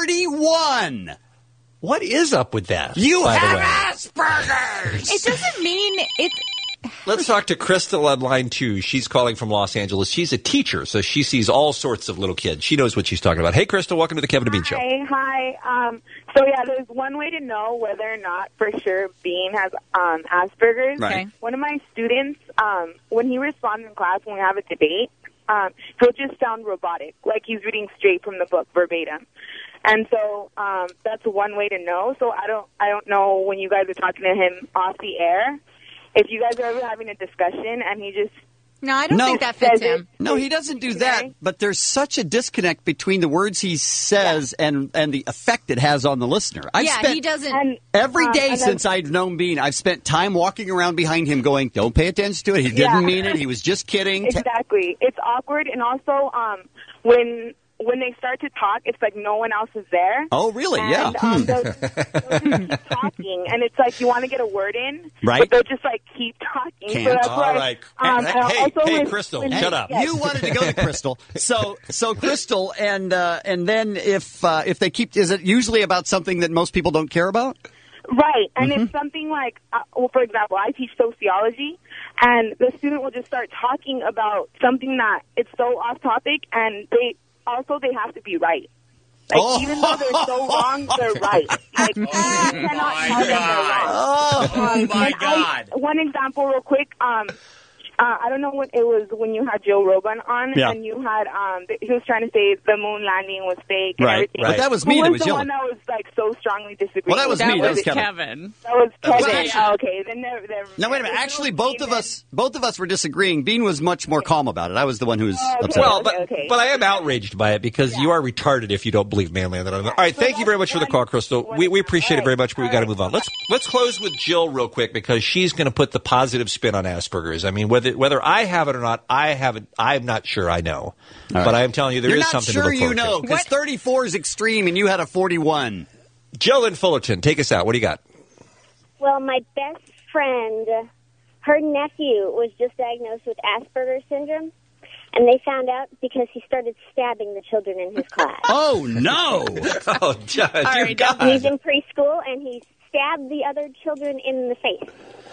Speaker 9: forty-one.
Speaker 10: What is up with that?
Speaker 9: You
Speaker 10: by
Speaker 9: have
Speaker 10: the way?
Speaker 9: Asperger's.
Speaker 8: It doesn't mean it's...
Speaker 10: Let's talk to Crystal on line two. She's calling from Los Angeles. She's a teacher, so she sees all sorts of little kids. She knows what she's talking about. Hey, Crystal, welcome to the Kevin and Bean Show.
Speaker 6: Hi, hi. Um, so, yeah, there's one way to know whether or not for sure Bean has um, Asperger's.
Speaker 9: Right.
Speaker 6: One of my students, um, when he responds in class when we have a debate, um, he'll just sound robotic, like he's reading straight from the book verbatim. And so um, that's one way to know. So I don't, I don't know when you guys are talking to him off the air, if you guys are ever having a discussion and he just...
Speaker 8: No, I don't
Speaker 9: No.
Speaker 8: think that fits him.
Speaker 9: No, he doesn't do that. But there's such a disconnect between the words he says and, and the effect it has on the listener. I've
Speaker 8: yeah,
Speaker 9: spent
Speaker 8: he doesn't...
Speaker 9: every
Speaker 6: um,
Speaker 9: day
Speaker 6: and then-
Speaker 9: since I've known Bean, I've spent time walking around behind him going, don't pay attention to it. He didn't
Speaker 6: Yeah.
Speaker 9: mean it. He was just kidding.
Speaker 6: Exactly. It's awkward, and also um, when when they start to talk, it's like no one else is there.
Speaker 9: Oh, really?
Speaker 6: And,
Speaker 9: Yeah.
Speaker 6: Um,
Speaker 9: Hmm.
Speaker 6: they'll, they'll just keep talking, and it's like you want to get a word in,
Speaker 9: Right.
Speaker 6: but they'll just like keep talking.
Speaker 9: Can't.
Speaker 6: So that's
Speaker 10: All
Speaker 6: why,
Speaker 10: right.
Speaker 6: Um,
Speaker 10: Hey,
Speaker 6: and
Speaker 10: hey,
Speaker 6: also
Speaker 10: hey,
Speaker 6: when-
Speaker 10: Crystal,
Speaker 6: when-
Speaker 10: shut up.
Speaker 6: yes.
Speaker 9: You wanted to go to Crystal, so so Crystal, and uh, and then if uh, if they keep, is it usually about something that most people don't care about?
Speaker 6: Right, and
Speaker 9: Mm-hmm.
Speaker 6: it's something like, uh, well, for example, I teach sociology, and the student will just start talking about something that it's so off topic, and they also they have to be right. Like,
Speaker 9: Oh.
Speaker 6: even though they're so wrong, they're right. Like, you cannot tell them they're wrong.
Speaker 9: Oh,
Speaker 6: Um,
Speaker 19: my
Speaker 6: and I-
Speaker 19: God.
Speaker 6: one example real quick. Um, uh, I don't know what it was when you had Joe Rogan on,
Speaker 9: Yeah.
Speaker 6: and you had, um, he was trying to say the moon landing was fake and
Speaker 9: Right,
Speaker 6: everything.
Speaker 9: right. But that was me
Speaker 6: Who
Speaker 9: that
Speaker 6: was
Speaker 9: was
Speaker 6: the
Speaker 9: yelling.
Speaker 6: one that was, like, so strongly disagreeing?
Speaker 9: Well, that was
Speaker 6: with
Speaker 9: me.
Speaker 6: you?
Speaker 9: That was
Speaker 6: it
Speaker 9: Kevin.
Speaker 8: Kevin.
Speaker 6: That was
Speaker 9: Well,
Speaker 6: Kevin.
Speaker 9: actually-
Speaker 6: Oh, okay, then they're, they're,
Speaker 9: No, wait a minute. Actually, both of us, both of us were disagreeing. Bean was much more calm about it. I was the one who was
Speaker 6: okay.
Speaker 9: upset.
Speaker 10: Well,
Speaker 6: Okay,
Speaker 10: but,
Speaker 6: okay.
Speaker 10: but I am outraged by it because you are retarded if you don't believe manland. All right, thank you very much for the call, Crystal. We, we appreciate it very much, but we got to move on. Let's let's close with Jill real quick because she's going to put the positive spin on Asperger's. I mean, whether whether I have it or not, I haven't. I'm not sure I know,
Speaker 9: right.
Speaker 10: but I am telling you there
Speaker 9: You're
Speaker 10: is
Speaker 9: not
Speaker 10: something
Speaker 9: sure
Speaker 10: to look
Speaker 9: you
Speaker 10: forward
Speaker 9: know
Speaker 10: to.
Speaker 9: because thirty-four is extreme and you had a forty-one.
Speaker 10: Jill in Fullerton, take us out. What do you got?
Speaker 12: Well, my best friend, her nephew was just diagnosed with Asperger's syndrome, and they found out because he started stabbing the children in his class.
Speaker 9: Oh, no.
Speaker 10: Oh, Judge,
Speaker 8: All
Speaker 10: dear
Speaker 8: right,
Speaker 10: God.
Speaker 12: He's in preschool, and he stabbed the other children in the face.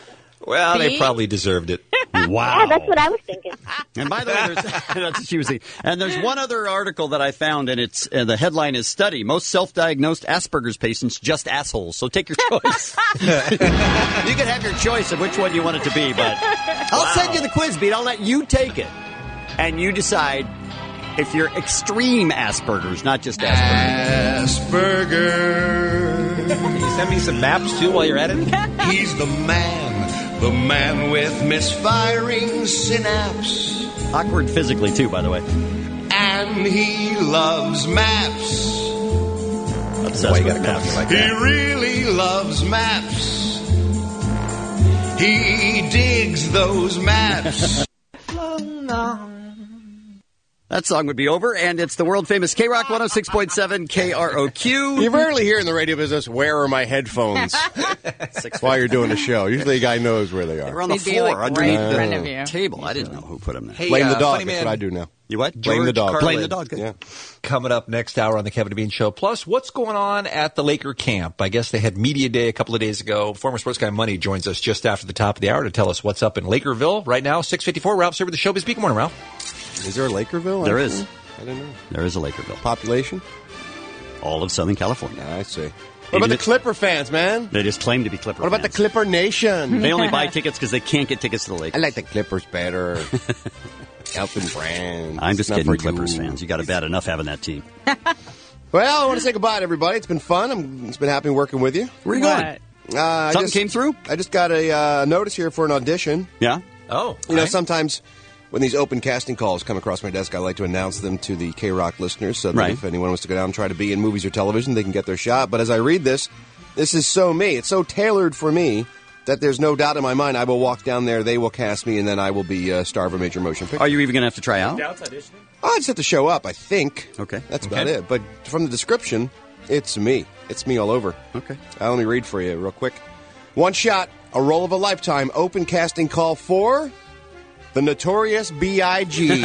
Speaker 10: Well, they
Speaker 8: See?
Speaker 10: probably deserved it.
Speaker 9: Wow.
Speaker 12: Yeah, that's what I was thinking.
Speaker 9: And by the way, there's, that's what she was saying. And there's one other article that I found, and it's uh, the headline is "Study: Most Self-Diagnosed Asperger's Patients Just Assholes." So take your choice. You can have your choice of which one you want it to be, but I'll send you the quiz, Beat. I'll let you take it, and you decide if you're extreme Asperger's, not just Asperger's.
Speaker 18: Asperger.
Speaker 10: Can you send me some maps too while you're at it?
Speaker 2: He's the man, the man with misfiring synapse.
Speaker 9: Awkward physically too, by the way.
Speaker 2: And he loves maps.
Speaker 9: Obsessed
Speaker 10: Why you
Speaker 9: with
Speaker 10: gotta copy
Speaker 9: maps.
Speaker 10: like
Speaker 2: He
Speaker 10: that?
Speaker 2: really loves maps. He digs those maps.
Speaker 9: That song would be over, and it's the world famous K Rock one oh six point seven K R O Q.
Speaker 18: You rarely hear in the radio business, where are my headphones? While you're doing a show. Usually a guy knows where they
Speaker 9: They
Speaker 18: are.
Speaker 9: were on the
Speaker 8: They'd be,
Speaker 9: floor
Speaker 8: like,
Speaker 9: underneath
Speaker 8: right in front of
Speaker 9: the
Speaker 8: you.
Speaker 9: table. I didn't know who put them there.
Speaker 10: Hey,
Speaker 18: Blame the
Speaker 10: uh,
Speaker 18: dog.
Speaker 10: funny
Speaker 18: That's
Speaker 10: man,
Speaker 18: what I do now.
Speaker 9: You what?
Speaker 18: Blame the dog.
Speaker 10: Carlin.
Speaker 9: Blame the dog. Good.
Speaker 18: Yeah.
Speaker 10: Coming up next hour on the Kevin and Bean Show. Plus, what's going on at the Laker camp? I guess they had media day a couple of days ago. Former sports guy Money joins us just after the top of the hour to tell us what's up in Lakerville right now. six fifty-four. Ralph's here with the Showbiz Beat. Good morning, Ralph.
Speaker 18: Is there a Lakerville?
Speaker 9: There
Speaker 18: actually?
Speaker 9: is.
Speaker 18: I don't know.
Speaker 9: There is a Lakerville.
Speaker 18: Population?
Speaker 9: All of Southern California.
Speaker 18: I see. What
Speaker 9: Even
Speaker 18: about the
Speaker 9: if-
Speaker 18: Clipper fans, man?
Speaker 9: They just claim to be Clipper
Speaker 18: What about the
Speaker 9: fans.
Speaker 18: Clipper Nation?
Speaker 9: They only buy tickets because they can't get tickets to the
Speaker 18: I
Speaker 9: Lakers.
Speaker 18: like the Clippers better. Elton Brand.
Speaker 9: I'm just
Speaker 18: Not
Speaker 9: kidding,
Speaker 18: for
Speaker 9: Clippers
Speaker 18: you.
Speaker 9: fans. You got it bad enough having that team.
Speaker 18: Well, I want to say goodbye to everybody. It's been fun. I'm, it's been happy working with you.
Speaker 9: Where are you going?
Speaker 18: Uh, I
Speaker 9: Something
Speaker 18: just-
Speaker 9: came through?
Speaker 18: I just got a uh, notice here for an audition.
Speaker 9: Yeah?
Speaker 10: Oh.
Speaker 18: You know, sometimes when these open casting calls come across my desk, I like to announce them to the K-Rock listeners so that
Speaker 9: Right.
Speaker 18: if anyone wants to go down and try to be in movies or television, they can get their shot. But as I read this, this is so me. It's so tailored for me that there's no doubt in my mind I will walk down there, they will cast me, and then I will be a star of a major motion picture.
Speaker 9: Are you even going to have to try out?
Speaker 18: Oh, I just have to show up, I think.
Speaker 9: Okay.
Speaker 18: That's
Speaker 9: Okay.
Speaker 18: about it. But from the description, it's me. It's me all over.
Speaker 9: Okay.
Speaker 18: Uh, let me read for you real quick. One shot, a role of a lifetime, open casting call for the Notorious B I G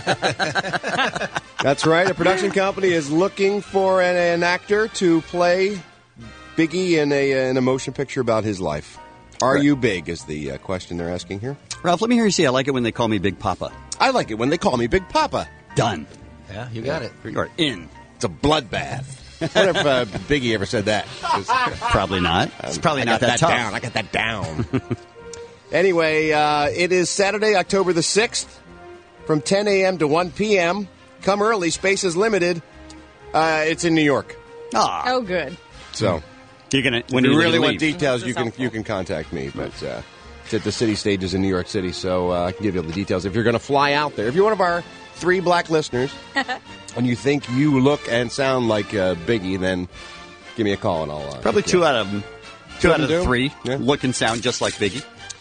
Speaker 18: That's right. A production company is looking for an, an actor to play Biggie in a, in a motion picture about his life. Are
Speaker 9: Right.
Speaker 18: you big is the uh, question they're asking here.
Speaker 9: Ralph, let me hear you say I like it when they call me Big Papa.
Speaker 18: I like it when they call me Big Papa.
Speaker 9: Done.
Speaker 10: Yeah, you got it.
Speaker 9: You are in.
Speaker 18: It's a bloodbath. I wonder if uh, Biggie ever said that.
Speaker 9: Probably not. It's probably
Speaker 18: I
Speaker 9: not
Speaker 18: got
Speaker 9: that tough.
Speaker 18: down. I got that down. Anyway, uh, it is Saturday, October the sixth, from ten a.m. to one p.m. Come early. Space is limited. Uh, it's in New York.
Speaker 9: Ah.
Speaker 8: Oh, good.
Speaker 18: So,
Speaker 9: You're gonna
Speaker 18: if
Speaker 9: when
Speaker 18: you
Speaker 9: you
Speaker 18: really want
Speaker 9: leave.
Speaker 18: details,
Speaker 8: This
Speaker 18: you
Speaker 8: is
Speaker 18: can
Speaker 8: helpful.
Speaker 18: you can contact me. But uh, it's at the City Stages in New York City, so uh, I can give you all the details. If you're going to fly out there, if you're one of our three black listeners, and you think you look and sound like uh, Biggie, then give me a call and I'll uh,
Speaker 9: Probably two out of them. Two
Speaker 18: Two
Speaker 9: out of
Speaker 18: of them
Speaker 9: the
Speaker 18: do?
Speaker 9: three
Speaker 18: Yeah.
Speaker 9: look and sound just like Biggie.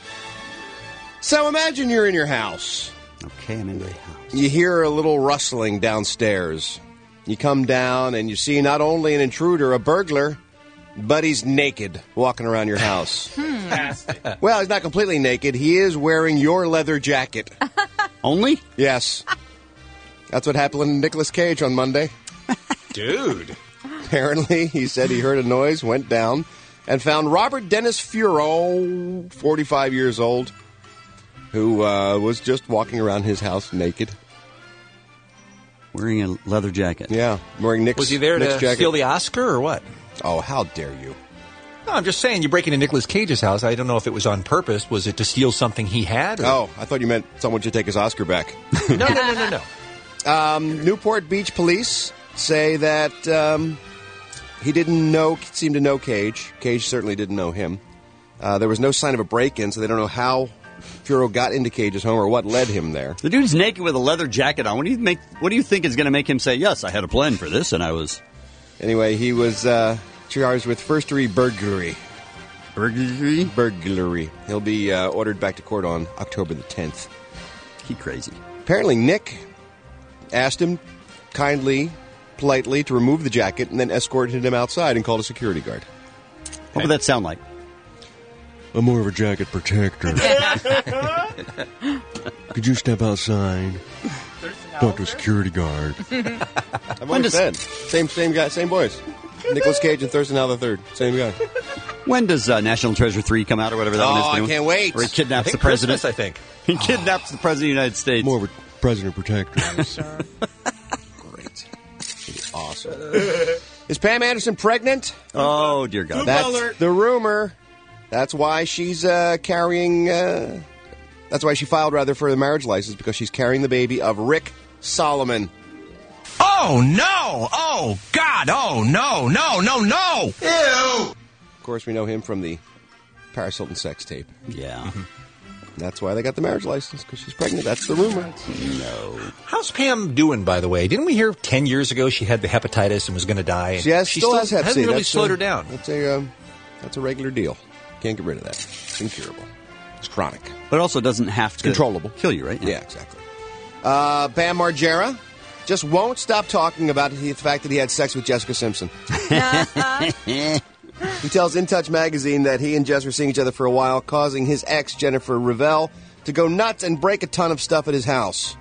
Speaker 18: So imagine you're in your house.
Speaker 9: Okay, I'm in my house.
Speaker 18: You hear a little rustling downstairs. You come down and you see not only an intruder, a burglar, but he's naked walking around your house. Well, he's not completely naked. He is wearing your leather jacket.
Speaker 9: Only?
Speaker 18: Yes. That's what happened to Nicolas Cage on Monday.
Speaker 10: Dude.
Speaker 18: Apparently, he said he heard a noise, went down, and found Robert Dennis Furo, forty-five years old, who uh, was just walking around his house naked.
Speaker 9: Wearing a leather jacket.
Speaker 18: Yeah, wearing Nick's
Speaker 10: Was he there
Speaker 18: Nick's
Speaker 10: to
Speaker 18: jacket.
Speaker 10: steal the Oscar or what?
Speaker 18: Oh, how dare you!
Speaker 10: No, I'm just saying, you break into Nicolas Cage's house. I don't know if it was on purpose. Was it to steal something he had? Or?
Speaker 18: Oh, I thought you meant someone should take his Oscar back.
Speaker 10: no, no, no, no, no.
Speaker 18: Um, Newport Beach police say that um, he didn't know, seem to know Cage. Cage certainly didn't know him. Uh, there was no sign of a break-in, so they don't know how Furo got into Cage's home or what led him there.
Speaker 9: The dude's naked with a leather jacket on. What do you make? What do you think is going to make him say, "Yes, I had a plan for this, and I was"?
Speaker 18: Anyway, he was uh, charged with first-degree burglary.
Speaker 9: Burglary?
Speaker 18: Burglary. He'll be uh, ordered back to court on October the tenth.
Speaker 9: He crazy.
Speaker 18: Apparently, Nick asked him kindly, politely to remove the jacket and then escorted him outside and called a security guard.
Speaker 9: What would that sound like?
Speaker 17: I'm more of a jacket protector. Could you step outside? Talk to a security guard.
Speaker 18: I've always said. Same, same guy, same boys. Nicolas Cage and Thurston Howell the Third. Same guy.
Speaker 9: When does uh, National Treasure three come out or whatever that
Speaker 18: Oh,
Speaker 9: one is?
Speaker 18: I
Speaker 9: doing?
Speaker 18: can't wait.
Speaker 9: Where he kidnaps
Speaker 10: I think
Speaker 9: the president.
Speaker 10: Christmas, I think.
Speaker 9: He kidnaps the president of the United States.
Speaker 17: More of a president protector.
Speaker 18: Great. Awesome. Is Pam Anderson pregnant?
Speaker 9: Oh, dear God.
Speaker 18: That's the rumor. That's why she's uh, carrying... Uh, that's why she filed, rather, for the marriage license, because she's carrying the baby of Rick Solomon.
Speaker 2: Oh, no! Oh, God! Oh, no, no, no, no! Ew!
Speaker 18: Of course, we know him from the Paris Hilton sex tape.
Speaker 9: Yeah.
Speaker 18: That's why they got the marriage license, because she's pregnant. That's the rumor.
Speaker 9: No.
Speaker 10: How's Pam doing, by the way? Didn't we hear ten years ago she had the hepatitis and was going to die? And
Speaker 18: She has,
Speaker 10: she
Speaker 18: still, has Hep C.
Speaker 10: hasn't really
Speaker 18: That's
Speaker 10: slowed
Speaker 18: a-
Speaker 10: her down.
Speaker 18: That's a, um, that's a regular deal. Can't get rid of that. It's incurable. It's chronic.
Speaker 9: But it also doesn't have to
Speaker 18: controllable.
Speaker 9: kill you, right?
Speaker 18: Yeah, exactly. Uh, Bam Margera just won't stop talking about the fact that he had sex with Jessica Simpson. He tells In Touch magazine that he and Jess were seeing each other for a while, causing his ex, Jennifer Revelle, to go nuts and break a ton of stuff at his house.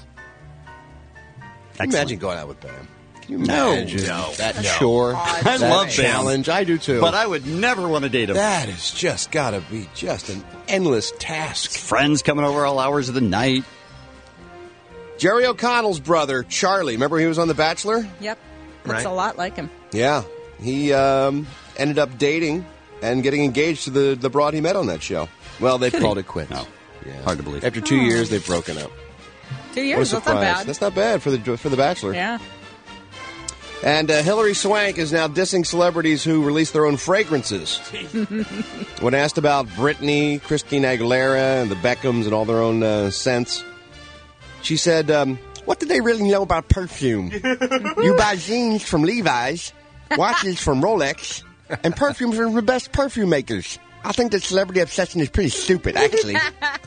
Speaker 18: Can you imagine going out with Bam? Can you
Speaker 9: No.
Speaker 18: imagine
Speaker 9: No.
Speaker 18: that
Speaker 9: No.
Speaker 18: chore?
Speaker 9: I
Speaker 18: that
Speaker 9: love Bam.
Speaker 18: challenge. I do too.
Speaker 9: But I would never want to date him.
Speaker 18: That has just got to be just an endless task.
Speaker 9: Friends coming over all hours of the night.
Speaker 18: Jerry O'Connell's brother, Charlie. Remember he was on The Bachelor?
Speaker 8: Yep. Looks
Speaker 18: Right.
Speaker 8: a lot like him.
Speaker 18: Yeah. He um, ended up dating and getting engaged to the, the broad he met on that show. Well, they've
Speaker 9: Kidding.
Speaker 18: called it quits.
Speaker 9: No.
Speaker 18: Yeah.
Speaker 9: Hard to believe.
Speaker 18: After two
Speaker 8: Oh.
Speaker 18: years, they've broken up.
Speaker 8: Two
Speaker 18: What a
Speaker 8: years, that's not
Speaker 18: surprise.
Speaker 8: bad.
Speaker 18: That's not bad for the for The Bachelor.
Speaker 8: Yeah.
Speaker 18: And uh, Hilary Swank is now dissing celebrities who release their own fragrances. When asked about Britney, Christina Aguilera, and the Beckhams and all their own uh, scents, she said, um, what do they really know about perfume? You buy jeans from Levi's, watches from Rolex, and perfumes are the best perfume makers. I think that celebrity obsession is pretty stupid, actually.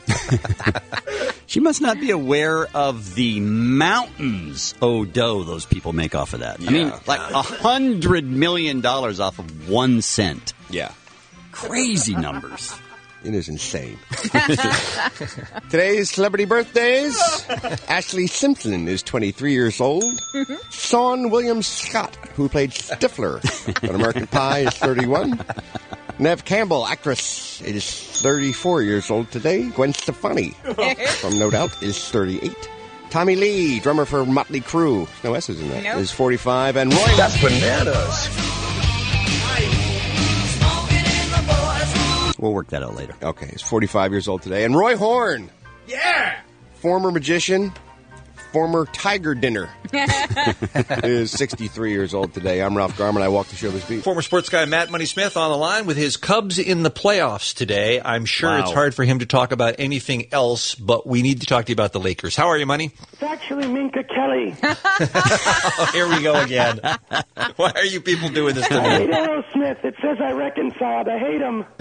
Speaker 9: She must not be aware of the mountains oh dough those people make off of that. Yeah. I mean, like a hundred million dollars off of one cent.
Speaker 18: Yeah.
Speaker 9: Crazy numbers.
Speaker 18: It is insane. Today's celebrity birthdays. Ashley Simpson is twenty-three years old. Sean William Scott, who played Stifler on American Pie, is thirty-one. Neve Campbell, actress, is thirty-four years old today. Gwen Stefani, from No Doubt, is thirty-eight. Tommy Lee, drummer for Motley Crue, no S's in that, nope. is forty-five. And Roy...
Speaker 2: That's bananas.
Speaker 18: We'll work that out later. Okay, he's forty-five years old today. And Roy Horn.
Speaker 2: Yeah!
Speaker 18: Former magician, former Tiger Dinner, is sixty-three years old today. I'm Ralph Garman. I walk the show this beat.
Speaker 10: Former sports guy Matt Money Smith on the line with his Cubs in the playoffs today. I'm sure
Speaker 18: Wow.
Speaker 10: it's hard for him to talk about anything else, but we need to talk to you about the Lakers. How are you, Money?
Speaker 20: It's actually Minka Kelly.
Speaker 10: Oh, here we go again. Why are you people doing this to
Speaker 20: I hate
Speaker 10: me?
Speaker 20: Aerosmith. It says I reconciled. I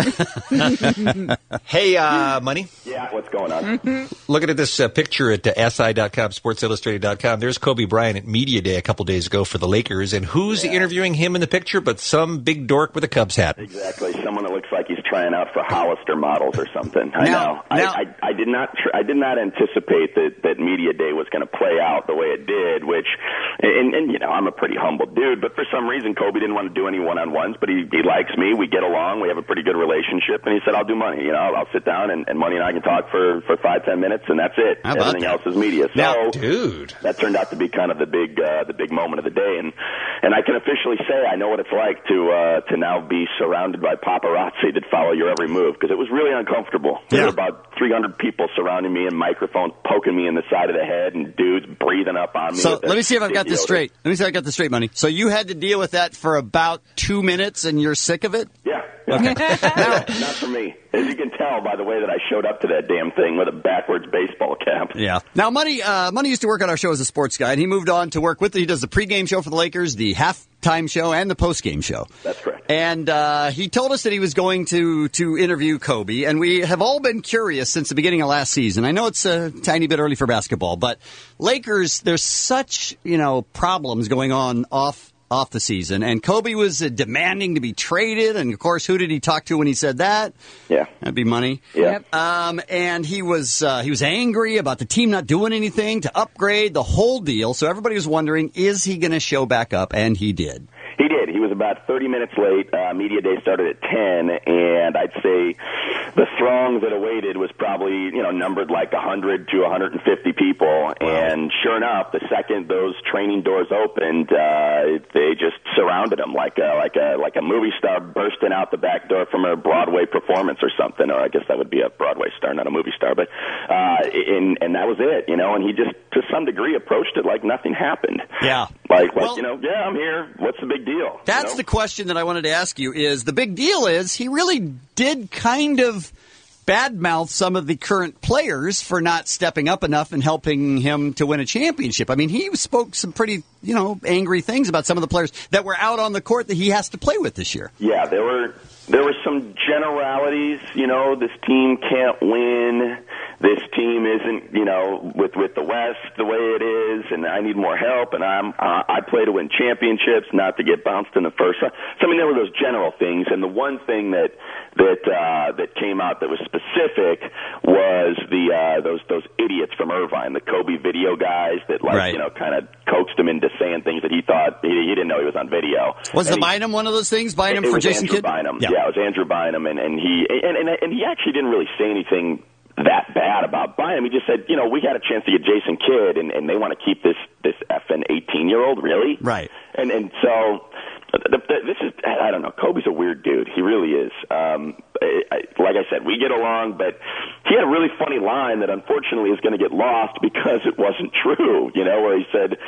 Speaker 20: hate him.
Speaker 10: Hey, uh, Money.
Speaker 21: Yeah, what's going on?
Speaker 10: Looking at this uh, picture at uh, S I dot com, Sports Illustrated dot com, there's Kobe Bryant at Media Day a couple days ago for the Lakers, and who's
Speaker 21: Yeah.
Speaker 10: interviewing him in the picture but some big dork with a Cubs hat?
Speaker 21: Exactly. Someone that looks like he's trying out for Hollister models or something. I
Speaker 9: Now-
Speaker 21: know. I,
Speaker 9: now-
Speaker 21: I, I did not. Tr- I did not anticipate that that Media Day was going to play out the way it did. Which, and, and you know, I'm a pretty humble dude, but for some reason, Kobe didn't want to do any one-on-ones. But he he likes me. We get along. We have a pretty good relationship. And he said, "I'll do money. You know, I'll, I'll sit down and, and Money and I can talk for for five ten minutes, and that's it.
Speaker 9: How about
Speaker 21: Everything
Speaker 9: that?
Speaker 21: else is media." So,
Speaker 10: Now, dude.
Speaker 21: that turned out to be kind of the big uh, the big moment of the day, and and I can officially say I know what it's like to uh, to now be surrounded by paparazzi that follow your every move, because it was really uncomfortable. There
Speaker 9: Yeah.
Speaker 21: were about three hundred people surrounding me and microphones poking me in the side of the head and dudes breathing up on me.
Speaker 9: So
Speaker 21: with
Speaker 9: let me see if I've got this
Speaker 21: deodorant.
Speaker 9: straight. Let me see if I got this straight, Money. So you had to deal with that for about two minutes and you're sick of it?
Speaker 21: Yeah. Okay. Not for me. As you can tell by the way that I showed up to that damn thing with a backwards baseball cap.
Speaker 9: Yeah. Now, Money, uh, Money used to work on our show as a sports guy, and he moved on to work with. He does the pregame show for the Lakers, the halftime show, and the postgame show.
Speaker 21: That's correct.
Speaker 9: And uh, he told us that he was going to to interview Kobe, and we have all been curious since the beginning of last season. I know it's a tiny bit early for basketball, but Lakers, there's such you know problems going on off. off the season, and Kobe was uh, demanding to be traded, and of course, who did he talk to when he said that?
Speaker 21: Yeah.
Speaker 9: That'd be Money.
Speaker 21: Yeah.
Speaker 9: Um, and he was uh, he was angry about the team not doing anything to upgrade the whole deal, so everybody was wondering, is he going to show back up? And he did.
Speaker 21: He did. He was about thirty minutes late. Uh, Media Day started at ten, and I'd say the throng that awaited was probably, you know, numbered like one hundred to one hundred fifty people. Wow. And sure enough, the second those training doors opened, uh, they just surrounded him like a, like a like a movie star bursting out the back door from a Broadway performance or something. Or I guess that would be a Broadway star, not a movie star. But uh, and and that was it, you know. And he just, to some degree, approached it like nothing happened.
Speaker 9: Yeah.
Speaker 21: Like, like
Speaker 9: Well-
Speaker 21: you know, yeah, I'm here. What's the big deal?
Speaker 9: That's
Speaker 21: you know?
Speaker 9: the question that I wanted to ask you. Is the big deal is he really did kind of badmouth some of the current players for not stepping up enough and helping him to win a championship. I mean, he spoke some pretty, you know, angry things about some of the players that were out on the court that he has to play with this year.
Speaker 21: Yeah, there were there were some generalities. You know, this team can't win. This team isn't, you know, with with the West the way it is, and I need more help. And I'm uh, I play to win championships, not to get bounced in the first round. So I mean, there were those general things, and the one thing that that uh, that came out that was specific was the uh, those those idiots from Irvine, the Kobe video guys that like
Speaker 9: Right.
Speaker 21: you know kind of coaxed him into saying things that he thought he, he didn't know he was on video.
Speaker 9: Was
Speaker 21: And
Speaker 9: the
Speaker 21: he-
Speaker 9: Bynum one of those things? Bynum
Speaker 21: it
Speaker 9: for
Speaker 21: was
Speaker 9: Jason
Speaker 21: Andrew
Speaker 9: Kidd?
Speaker 21: Bynum.
Speaker 9: Yeah.
Speaker 21: Yeah, it was Andrew Bynum, and, and he and, and and he actually didn't really say anything that bad about Bynum. He just said, you know, we had a chance to get Jason Kidd, and, and they want to keep this this effing eighteen year old, really?
Speaker 9: Right.
Speaker 21: And and so the, the, this is, I don't know. Kobe's a weird dude. He really is. Um, I, I, like I said, we get along, but he had a really funny line that unfortunately is going to get lost because it wasn't true. You know, where he said,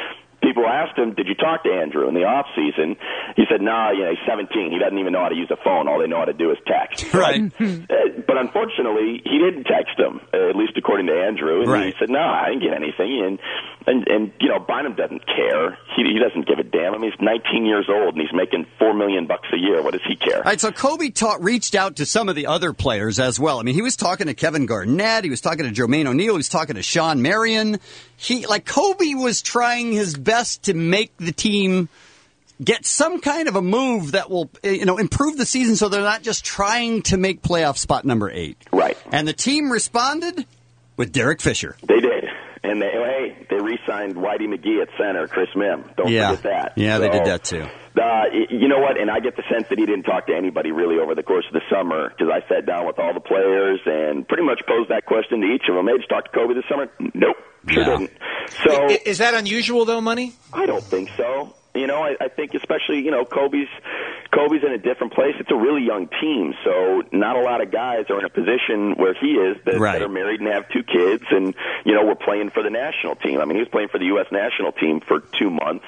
Speaker 21: people asked him, did you talk to Andrew in the off season? He said, no, nah, you know, he's seventeen. He doesn't even know how to use a phone. All they know how to do is text.
Speaker 9: Right.
Speaker 21: Uh, but unfortunately, he didn't text him, uh, at least according to Andrew. And
Speaker 9: right.
Speaker 21: he said, no, nah, I didn't get anything. And, and, and you know, Bynum doesn't care. He, he doesn't give a damn. I mean, he's nineteen years old, and he's making four million bucks a year. What does he care?
Speaker 9: All right, so Kobe ta- reached out to some of the other players as well. I mean, he was talking to Kevin Garnett. He was talking to Jermaine O'Neal. He was talking to Sean Marion. He, like, Kobe was trying his best to make the team get some kind of a move that will, you know, improve the season so they're not just trying to make playoff spot number eight.
Speaker 21: Right.
Speaker 9: And the team responded with Derek Fisher.
Speaker 21: They did. And they, hey, they re-signed Whitey McGee at center, Chris Mim. Don't
Speaker 9: yeah.
Speaker 21: forget that.
Speaker 9: Yeah,
Speaker 21: so,
Speaker 9: they did that too.
Speaker 21: Uh, you know what? And I get the sense that he didn't talk to anybody really over the course of the summer, because I sat down with all the players and pretty much posed that question to each of them. Hey, did you talk to Kobe this summer? Nope, sure
Speaker 9: yeah.
Speaker 21: didn't. So
Speaker 10: is that unusual though, Money?
Speaker 21: I don't think so. You know, I, I think especially, you know, Kobe's Kobe's in a different place. It's a really young team, so not a lot of guys are in a position where he is that,
Speaker 9: right.
Speaker 21: that are married and have two kids, and, you know, we're playing for the national team. I mean, he was playing for the U S national team for two months,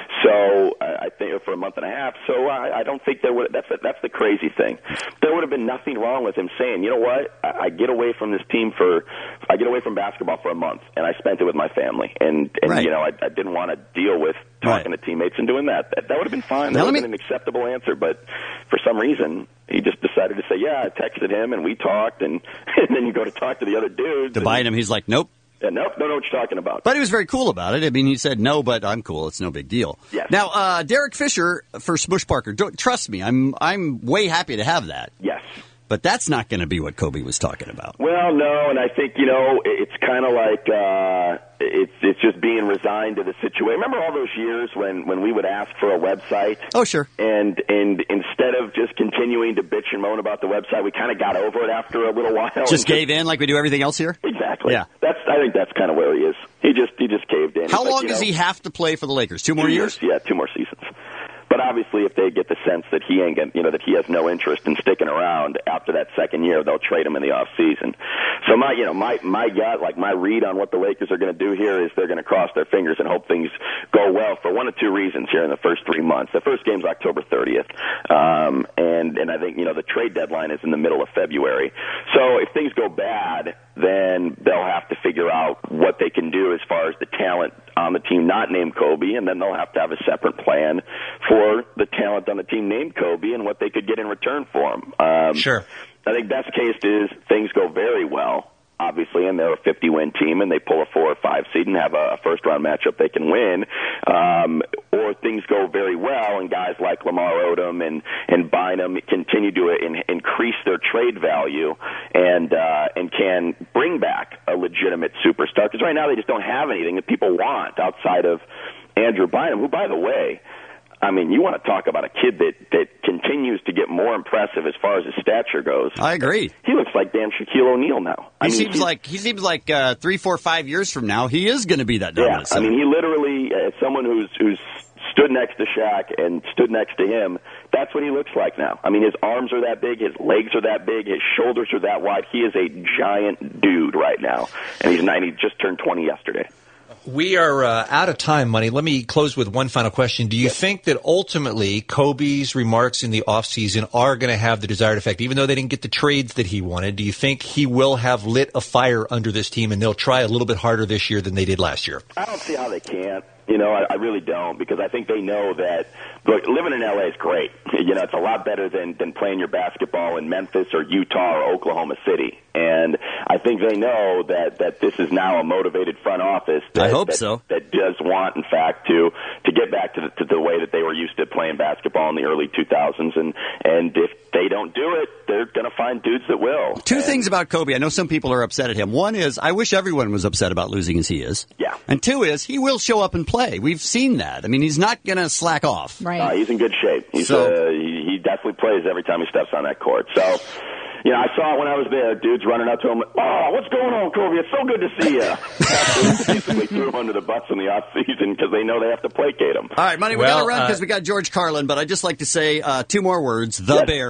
Speaker 21: so uh, I think for a month and a half. So I, I don't think there would. That's a, that's the crazy thing. There would have been nothing wrong with him saying, you know what, I, I get away from this team for, I get away from basketball for a month, and I spent it with my family, and, and
Speaker 9: right.
Speaker 21: you know, I, I didn't want to deal with talking
Speaker 9: right.
Speaker 21: to teammates and doing that. That, that would have been fine. That
Speaker 9: now
Speaker 21: would have
Speaker 9: me...
Speaker 21: been an acceptable answer, but for some reason, he just decided to say, yeah, I texted him and we talked, and, and then you go to talk to the other dudes.
Speaker 9: To bite him, he's like, nope.
Speaker 21: Yeah, nope, don't know what you're talking about.
Speaker 9: But he was very cool about it. I mean, he said, no, but I'm cool. It's no big deal.
Speaker 21: Yes.
Speaker 9: Now, uh, Derek Fisher for Smush Parker, don't, trust me, I'm I'm way happy to have that.
Speaker 21: Yes.
Speaker 9: But that's not going to be what Kobe was talking about.
Speaker 21: Well, no, and I think, you know, it's kind of like uh, it's it's just being resigned to the situation. Remember all those years when, when we would ask for a website?
Speaker 9: Oh, sure.
Speaker 21: And and instead of just continuing to bitch and moan about the website, we kind of got over it after a little while.
Speaker 9: Just gave just, in like we do everything else here?
Speaker 21: Exactly.
Speaker 9: Yeah.
Speaker 21: That's I think that's kind of where he is. He just he just caved in.
Speaker 9: How
Speaker 21: He's
Speaker 9: long
Speaker 21: like,
Speaker 9: does
Speaker 21: know,
Speaker 9: he have to play for the Lakers? Two more
Speaker 21: two
Speaker 9: years?
Speaker 21: years? Yeah, two more seasons. But obviously, if they get the sense that he ain't, gonna, you know, that he has no interest in sticking around after that second year, they'll trade him in the off season. So my, you know, my my gut, like my read on what the Lakers are going to do here is they're going to cross their fingers and hope things go well for one of two reasons here in the first three months. The first game's October thirtieth, um, and and I think you know the trade deadline is in the middle of February. So if things go bad, then they'll have to figure out what they can do as far as the talent on the team not named Kobe, and then they'll have to have a separate plan for the talent on the team named Kobe and what they could get in return for him. Um,
Speaker 10: sure.
Speaker 21: I think best case is things go very well, obviously, and they're a fifty-win team, and they pull a four or five seed and have a first-round matchup they can win. Um, or things go very well, and guys like Lamar Odom and, and Bynum continue to in, increase their trade value and uh, and can bring back a legitimate superstar. Because right now they just don't have anything that people want outside of Andrew Bynum, who, by the way, I mean, you want to talk about a kid that, that continues to get more impressive as far as his stature goes.
Speaker 9: I agree.
Speaker 21: He looks like damn Shaquille O'Neal now. I
Speaker 9: He
Speaker 21: mean,
Speaker 9: seems like he seems like uh, three, four, five years from now, he is going to be that dominant.
Speaker 21: Yeah, I mean, he literally, as someone who's who's stood next to Shaq and stood next to him, that's what he looks like now. I mean, his arms are that big, his legs are that big, his shoulders are that wide. He is a giant dude right now, and he's nine. He just turned twenty yesterday.
Speaker 10: We are uh, out of time, Money. Let me close with one final question. Do you yes. think that ultimately Kobe's remarks in the offseason are going to have the desired effect? Even though they didn't get the trades that he wanted, do you think he will have lit a fire under this team and they'll try a little bit harder this year than they did last year?
Speaker 21: I don't see how they can't. You know, I, I really don't, because I think they know that, look, living in L A is great. You know, it's a lot better than, than playing your basketball in Memphis or Utah or Oklahoma City. And I think they know that, that this is now a motivated front office that,
Speaker 9: I hope
Speaker 21: that,
Speaker 9: so.
Speaker 21: that does want, in fact, to to get back to the, to the way that they were used to playing basketball in the early two thousands. And, and if they don't do it, they're going to find dudes that will.
Speaker 9: Two
Speaker 21: and,
Speaker 9: things about Kobe. I know some people are upset at him. One is, I wish everyone was upset about losing as he is.
Speaker 21: Yeah.
Speaker 9: And two is, he will show up and play. We've seen that. I mean, he's not going to slack off.
Speaker 8: Right.
Speaker 21: Uh, he's in good shape. He's,
Speaker 9: so,
Speaker 21: uh, he, he definitely plays every time he steps on that court. So, you know, I saw it when I was there. Dudes running up to him, oh, what's going on, Kobe? It's so good to see you. They basically threw him under the bus in the offseason because they know they have to placate him.
Speaker 9: All right, Money, we
Speaker 10: well,
Speaker 9: got to run because
Speaker 10: uh,
Speaker 9: we got George Carlin, but I'd just like to say uh, two more words. The
Speaker 21: yes.
Speaker 9: Bears.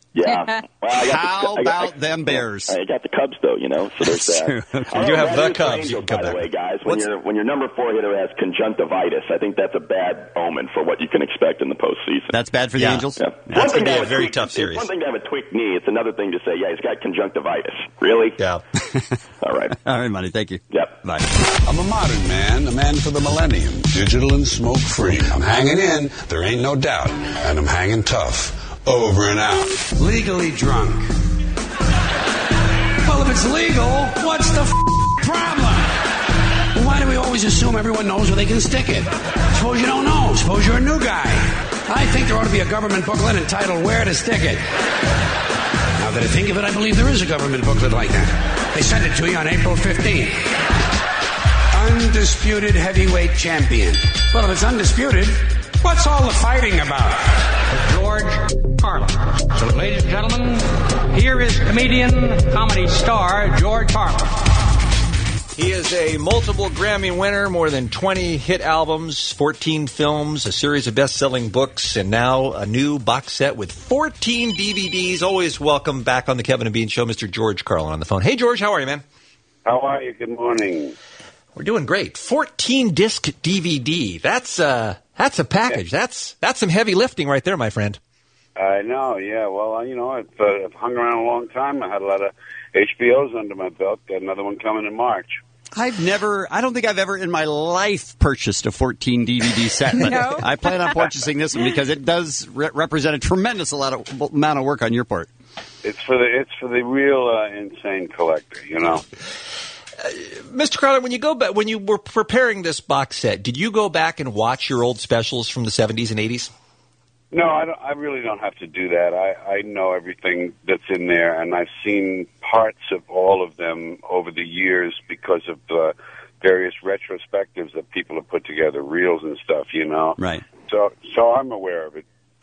Speaker 21: Yeah. Well, I got
Speaker 9: How
Speaker 21: the, I got,
Speaker 9: about
Speaker 21: I,
Speaker 9: them Bears?
Speaker 21: I got the Cubs, though, you know, so there's that.
Speaker 9: True. Okay.
Speaker 21: Oh,
Speaker 10: You do have
Speaker 21: that
Speaker 10: the
Speaker 21: is
Speaker 10: Cubs.
Speaker 21: Angels,
Speaker 10: You can come
Speaker 21: by the
Speaker 10: back.
Speaker 21: way, guys. When
Speaker 10: What's-
Speaker 21: your when your number four hitter has conjunctivitis, I think that's a bad omen for what you can expect in the postseason.
Speaker 9: That's bad for the
Speaker 10: Yeah.
Speaker 9: Angels?
Speaker 21: Yeah.
Speaker 10: That's
Speaker 21: One thing
Speaker 10: gonna be
Speaker 21: to
Speaker 10: a
Speaker 21: have
Speaker 10: very
Speaker 21: tweaked-
Speaker 10: tough series.
Speaker 21: It's one thing to have a tweaked knee. It's another thing to say, yeah, he's got conjunctivitis. Really?
Speaker 10: Yeah.
Speaker 21: All right.
Speaker 9: All right, Monty. Thank you.
Speaker 21: Yep.
Speaker 9: Bye.
Speaker 4: I'm a modern man, a man for the millennium, digital and smoke free. I'm hanging in, there ain't no doubt, and I'm hanging tough. Over and out. Legally drunk.
Speaker 22: Well, if it's legal, what's the f- problem? Why do we always assume everyone knows where they can stick it? Suppose you don't know. Suppose you're a new guy. I think there ought to be a government booklet entitled Where to Stick It. Now that I think of it, I believe there is a government booklet like that. They sent it to you on April fifteenth. Undisputed heavyweight champion. Well, if it's undisputed, what's all the fighting about?
Speaker 23: George Carlin. So, ladies and gentlemen, here is comedian, comedy star George Carlin.
Speaker 10: He is a multiple Grammy winner, more than twenty hit albums, fourteen films, a series of best-selling books, and now a new box set with fourteen D V Ds. Always welcome back on the Kevin and Bean Show, Mister George Carlin on the phone. Hey, George, how are you, man?
Speaker 24: How are you? Good morning.
Speaker 10: We're doing great. fourteen disc D V D. That's uh, that's a package. That's that's some heavy lifting right there, my friend.
Speaker 24: I know, yeah. Well, you know, I've, uh, I've hung around a long time. I had a lot of H B Os under my belt. Got another one coming in March.
Speaker 9: I've never, I don't think I've ever in my life purchased a fourteen D V D set. But
Speaker 24: No?
Speaker 9: I plan on purchasing this one because it does re- represent a tremendous lot of, amount of work on your part.
Speaker 24: It's for the it's for the real uh, insane collector, you know.
Speaker 10: Mister Carlin, when you go back, when you were preparing this box set, did you go back and watch your old specials from the seventies and eighties?
Speaker 24: No, I, don't, I really don't have to do that. I, I know everything that's in there, and I've seen parts of all of them over the years because of the various retrospectives that people have put together, reels and stuff, you know.
Speaker 9: Right.
Speaker 24: So, so I'm aware of it.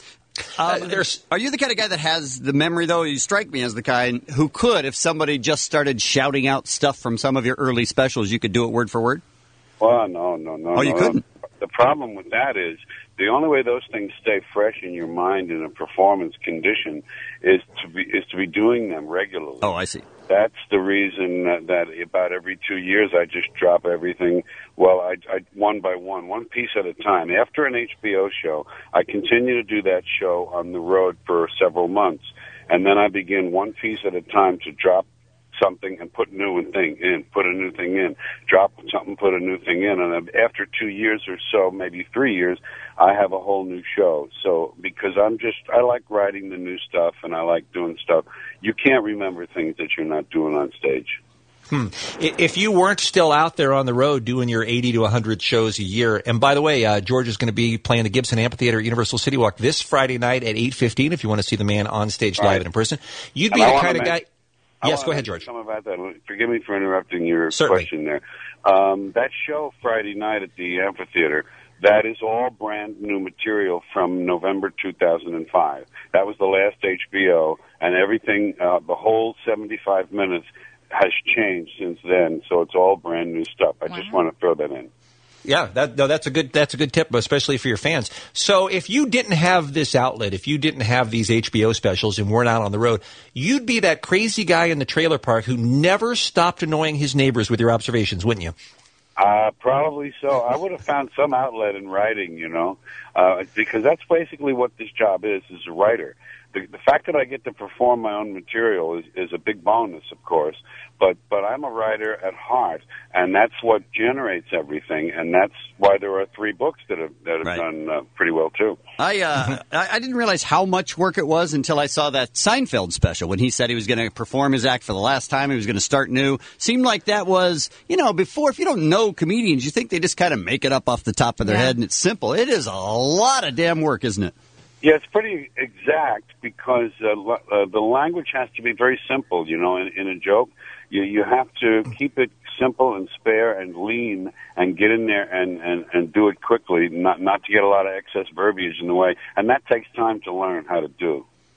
Speaker 9: Um, are you the kind of guy that has the memory, though? You strike me as the kind who could, if somebody just started shouting out stuff from some of your early specials, you could do it word for word?
Speaker 24: Well, no, no, no.
Speaker 9: Oh, you
Speaker 24: no.
Speaker 9: couldn't?
Speaker 24: The problem with that is the only way those things stay fresh in your mind in a performance condition is to be is to be doing them regularly.
Speaker 9: Oh, I see.
Speaker 24: That's the reason that, that about every two years I just drop everything. Well, I, I one by one, one piece at a time. After an H B O show, I continue to do that show on the road for several months, and then I begin one piece at a time to drop something and put a new thing in, put a new thing in, drop something, put a new thing in, and after two years or so, maybe three years, I have a whole new show. So because I'm just, I like writing the new stuff and I like doing stuff. You can't remember things that you're not doing on stage.
Speaker 10: Hmm. If you weren't still out there on the road doing your eighty to one hundred shows a year, and by the way, uh, George is going to be playing the Gibson Amphitheater at Universal City Walk this Friday night at eight fifteen if you want to see the man on stage live
Speaker 24: Right.
Speaker 10: and in person. You'd be
Speaker 24: And I
Speaker 10: the
Speaker 24: wanna
Speaker 10: kind of
Speaker 24: men-
Speaker 10: guy...
Speaker 24: I
Speaker 10: Yes,
Speaker 24: wanna
Speaker 10: go ahead,
Speaker 24: mention
Speaker 10: George.
Speaker 24: something about that. Forgive me for interrupting your
Speaker 10: Certainly.
Speaker 24: question there. Um, that show Friday night at the amphitheater, that is all brand new material from November two thousand five. That was the last H B O, and everything, uh, the whole seventy-five minutes has changed since then, so it's all brand new stuff. I just want to throw that in.
Speaker 10: Yeah, that, no, that's a good that's a good tip, especially for your fans. So if you didn't have this outlet, if you didn't have these H B O specials and weren't out on the road, you'd be that crazy guy in the trailer park who never stopped annoying his neighbors with your observations, wouldn't you?
Speaker 24: Uh, probably so. I would have found some outlet in writing, you know, uh, because that's basically what this job is, is a writer. The, the fact that I get to perform my own material is, is a big bonus, of course, but, but I'm a writer at heart, and that's what generates everything, and that's why there are three books that have, that have
Speaker 9: Right.
Speaker 24: done uh, pretty well, too.
Speaker 9: I, uh, I I didn't realize how much work it was until I saw that Seinfeld special when he said he was going to perform his act for the last time. He was going to start new. Seemed like that was, you know, before, if you don't know comedians, you think they just kind of make it up off the top of their
Speaker 24: Yeah.
Speaker 9: head and it's simple. It is a lot of damn work, isn't it?
Speaker 24: Yeah, it's pretty exact because uh, l- uh, the language has to be very simple, you know, in, in a joke. You, you have to keep it simple and spare and lean and get in there and, and, and do it quickly, not, not to get a lot of excess verbiage in the way. And that takes time to learn how to do.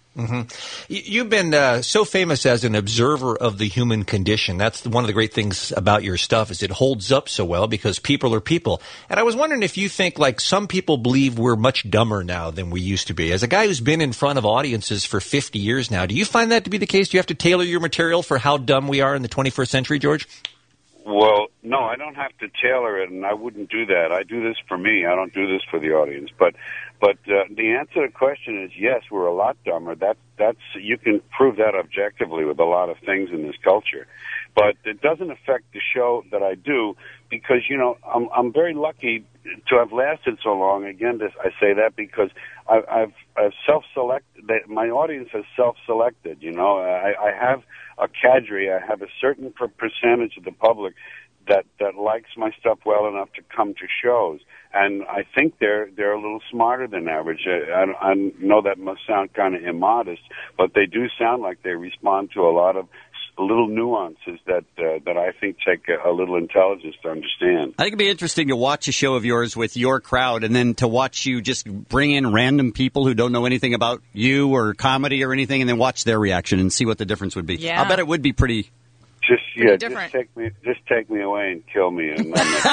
Speaker 10: Mm-hmm. You've been uh, so famous as an observer of the human condition. That's one of the great things about your stuff is it holds up so well because people are people. And I was wondering if you think, like, some people believe we're much dumber now than we used to be. As a guy who's been in front of audiences for fifty years now, do you find that to be the case? Do you have to tailor your material for how dumb we are in the twenty-first century, George?
Speaker 24: Well, no, I don't have to tailor it, and I wouldn't do that. I do this for me. I don't do this for the audience. But but uh, the answer to the question is yes, we're a lot dumber. That that's you can prove that objectively with a lot of things in this culture. But it doesn't affect the show that I do because, you know, I'm I'm very lucky to have lasted so long. Again, this, I say that because I, I've I've self-selected. My audience has self-selected. You know, I, I have a cadre. I have a certain per- percentage of the public that that likes my stuff well enough to come to shows, and I think they're they're a little smarter than average. I, I, I know that must sound kind of immodest, but they do sound like they respond to a lot of little nuances that uh, that I think take a, a little intelligence to understand.
Speaker 9: I think it'd be interesting to watch a show of yours with your crowd and then to watch you just bring in random people who don't know anything about you or comedy or anything and then watch their reaction and see what the difference would be.
Speaker 8: Yeah.
Speaker 9: I bet it would be pretty...
Speaker 24: Just yeah,
Speaker 8: different.
Speaker 24: just take me, just take me away and kill me, and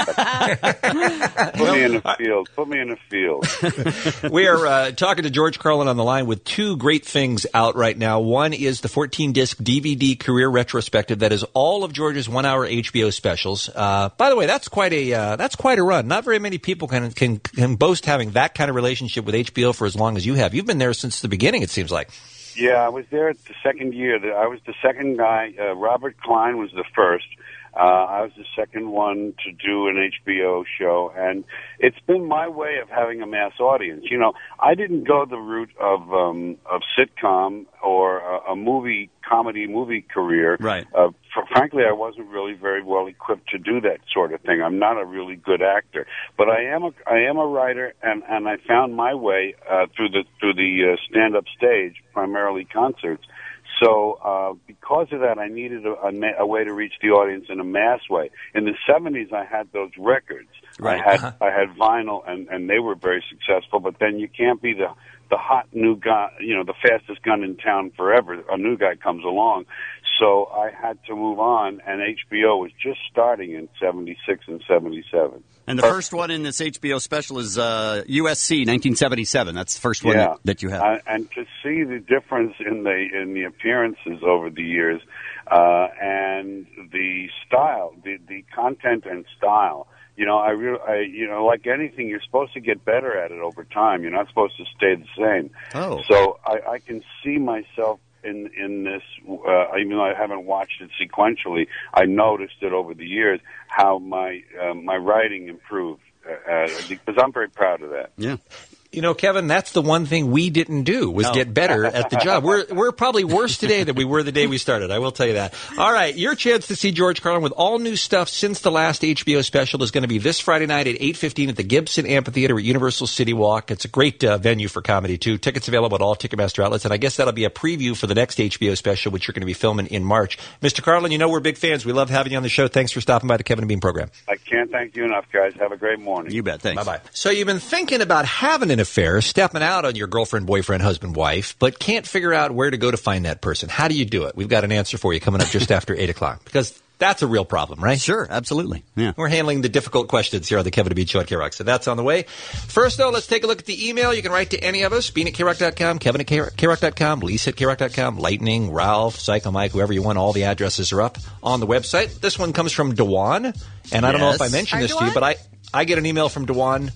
Speaker 24: put me in the field. Put me in the field.
Speaker 10: We are uh, talking to George Carlin on the line with two great things out right now. One is the fourteen disc D V D career retrospective that is all of George's one-hour H B O specials. Uh, by the way, that's quite a uh, that's quite a run. Not very many people can, can can boast having that kind of relationship with H B O for as long as you have. You've been there since the beginning, it seems like.
Speaker 24: Yeah, I was there the second year. I was the second guy. Uh, Robert Klein was the first. Uh, I was the second one to do an H B O show, and it's been my way of having a mass audience. You know, I didn't go the route of um, of sitcom or a, a movie comedy movie career.
Speaker 9: Right.
Speaker 24: Uh, for, frankly, I wasn't really very well equipped to do that sort of thing. I'm not a really good actor, but I am a I am a writer, and, and I found my way uh, through the through the uh, stand up stage, primarily concerts. So uh, because of that, I needed a, a, a way to reach the audience in a mass way. In the seventies, I had those records.
Speaker 9: Right.
Speaker 24: I had
Speaker 9: Uh-huh.
Speaker 24: I had vinyl, and, and they were very successful. But then you can't be the the hot new guy, you know, the fastest gun in town forever. A new guy comes along. So I had to move on, and H B O was just starting in seventy-six and seventy-seven.
Speaker 9: And the first one in this H B O special is uh, U S C nineteen seventy-seven. That's the first one
Speaker 24: Yeah.
Speaker 9: that, that you have.
Speaker 24: Uh, and to see the difference in the in the appearances over the years, uh, and the style, the the content and style. You know, I really, I, you know, like anything, you're supposed to get better at it over time. You're not supposed to stay the same.
Speaker 9: Oh.
Speaker 24: So I, I can see myself in in this, uh, even though I haven't watched it sequentially. I noticed it over the years how my uh, my writing improved uh, uh, because I'm very proud of that.
Speaker 9: Yeah.
Speaker 10: You know, Kevin, that's the one thing we didn't do was get better at the job. We're we're probably worse today than we were the day we started. I will tell you that. All right, your chance to see George Carlin with all new stuff since the last H B O special is going to be this Friday night at eight fifteen at the Gibson Amphitheater at Universal City Walk. It's a great uh, venue for comedy, too. Tickets available at all Ticketmaster outlets, and I guess that'll be a preview for the next H B O special, which you're going to be filming in March. Mister Carlin, you know we're big fans. We love having you on the show. Thanks for stopping by the Kevin and Bean program.
Speaker 24: I can't thank you enough, guys. Have a great morning.
Speaker 9: You bet. Thanks.
Speaker 10: Bye-bye. So you've been thinking about having an affair, stepping out on your girlfriend, boyfriend, husband, wife, but can't figure out where to go to find that person. How do you do it? We've got an answer for you coming up just after eight o'clock, because that's a real problem, right?
Speaker 9: Sure, absolutely. Yeah.
Speaker 10: We're handling the difficult questions here on the Kevin and Bean Show at K-Rock, so that's on the way. First, though, let's take a look at the email. You can write to any of us, Bean at K Rock dot com, Kevin at K Rock dot com, Lisa at K Rock dot com, Lightning, Ralph, Psycho Mike, whoever you want. All the addresses are up on the website. This one comes from Dewan, and I don't know if I
Speaker 9: Yes.
Speaker 10: mentioned
Speaker 8: Hi,
Speaker 10: this to you,
Speaker 8: Dewan.
Speaker 10: but I, I get an email from Dewan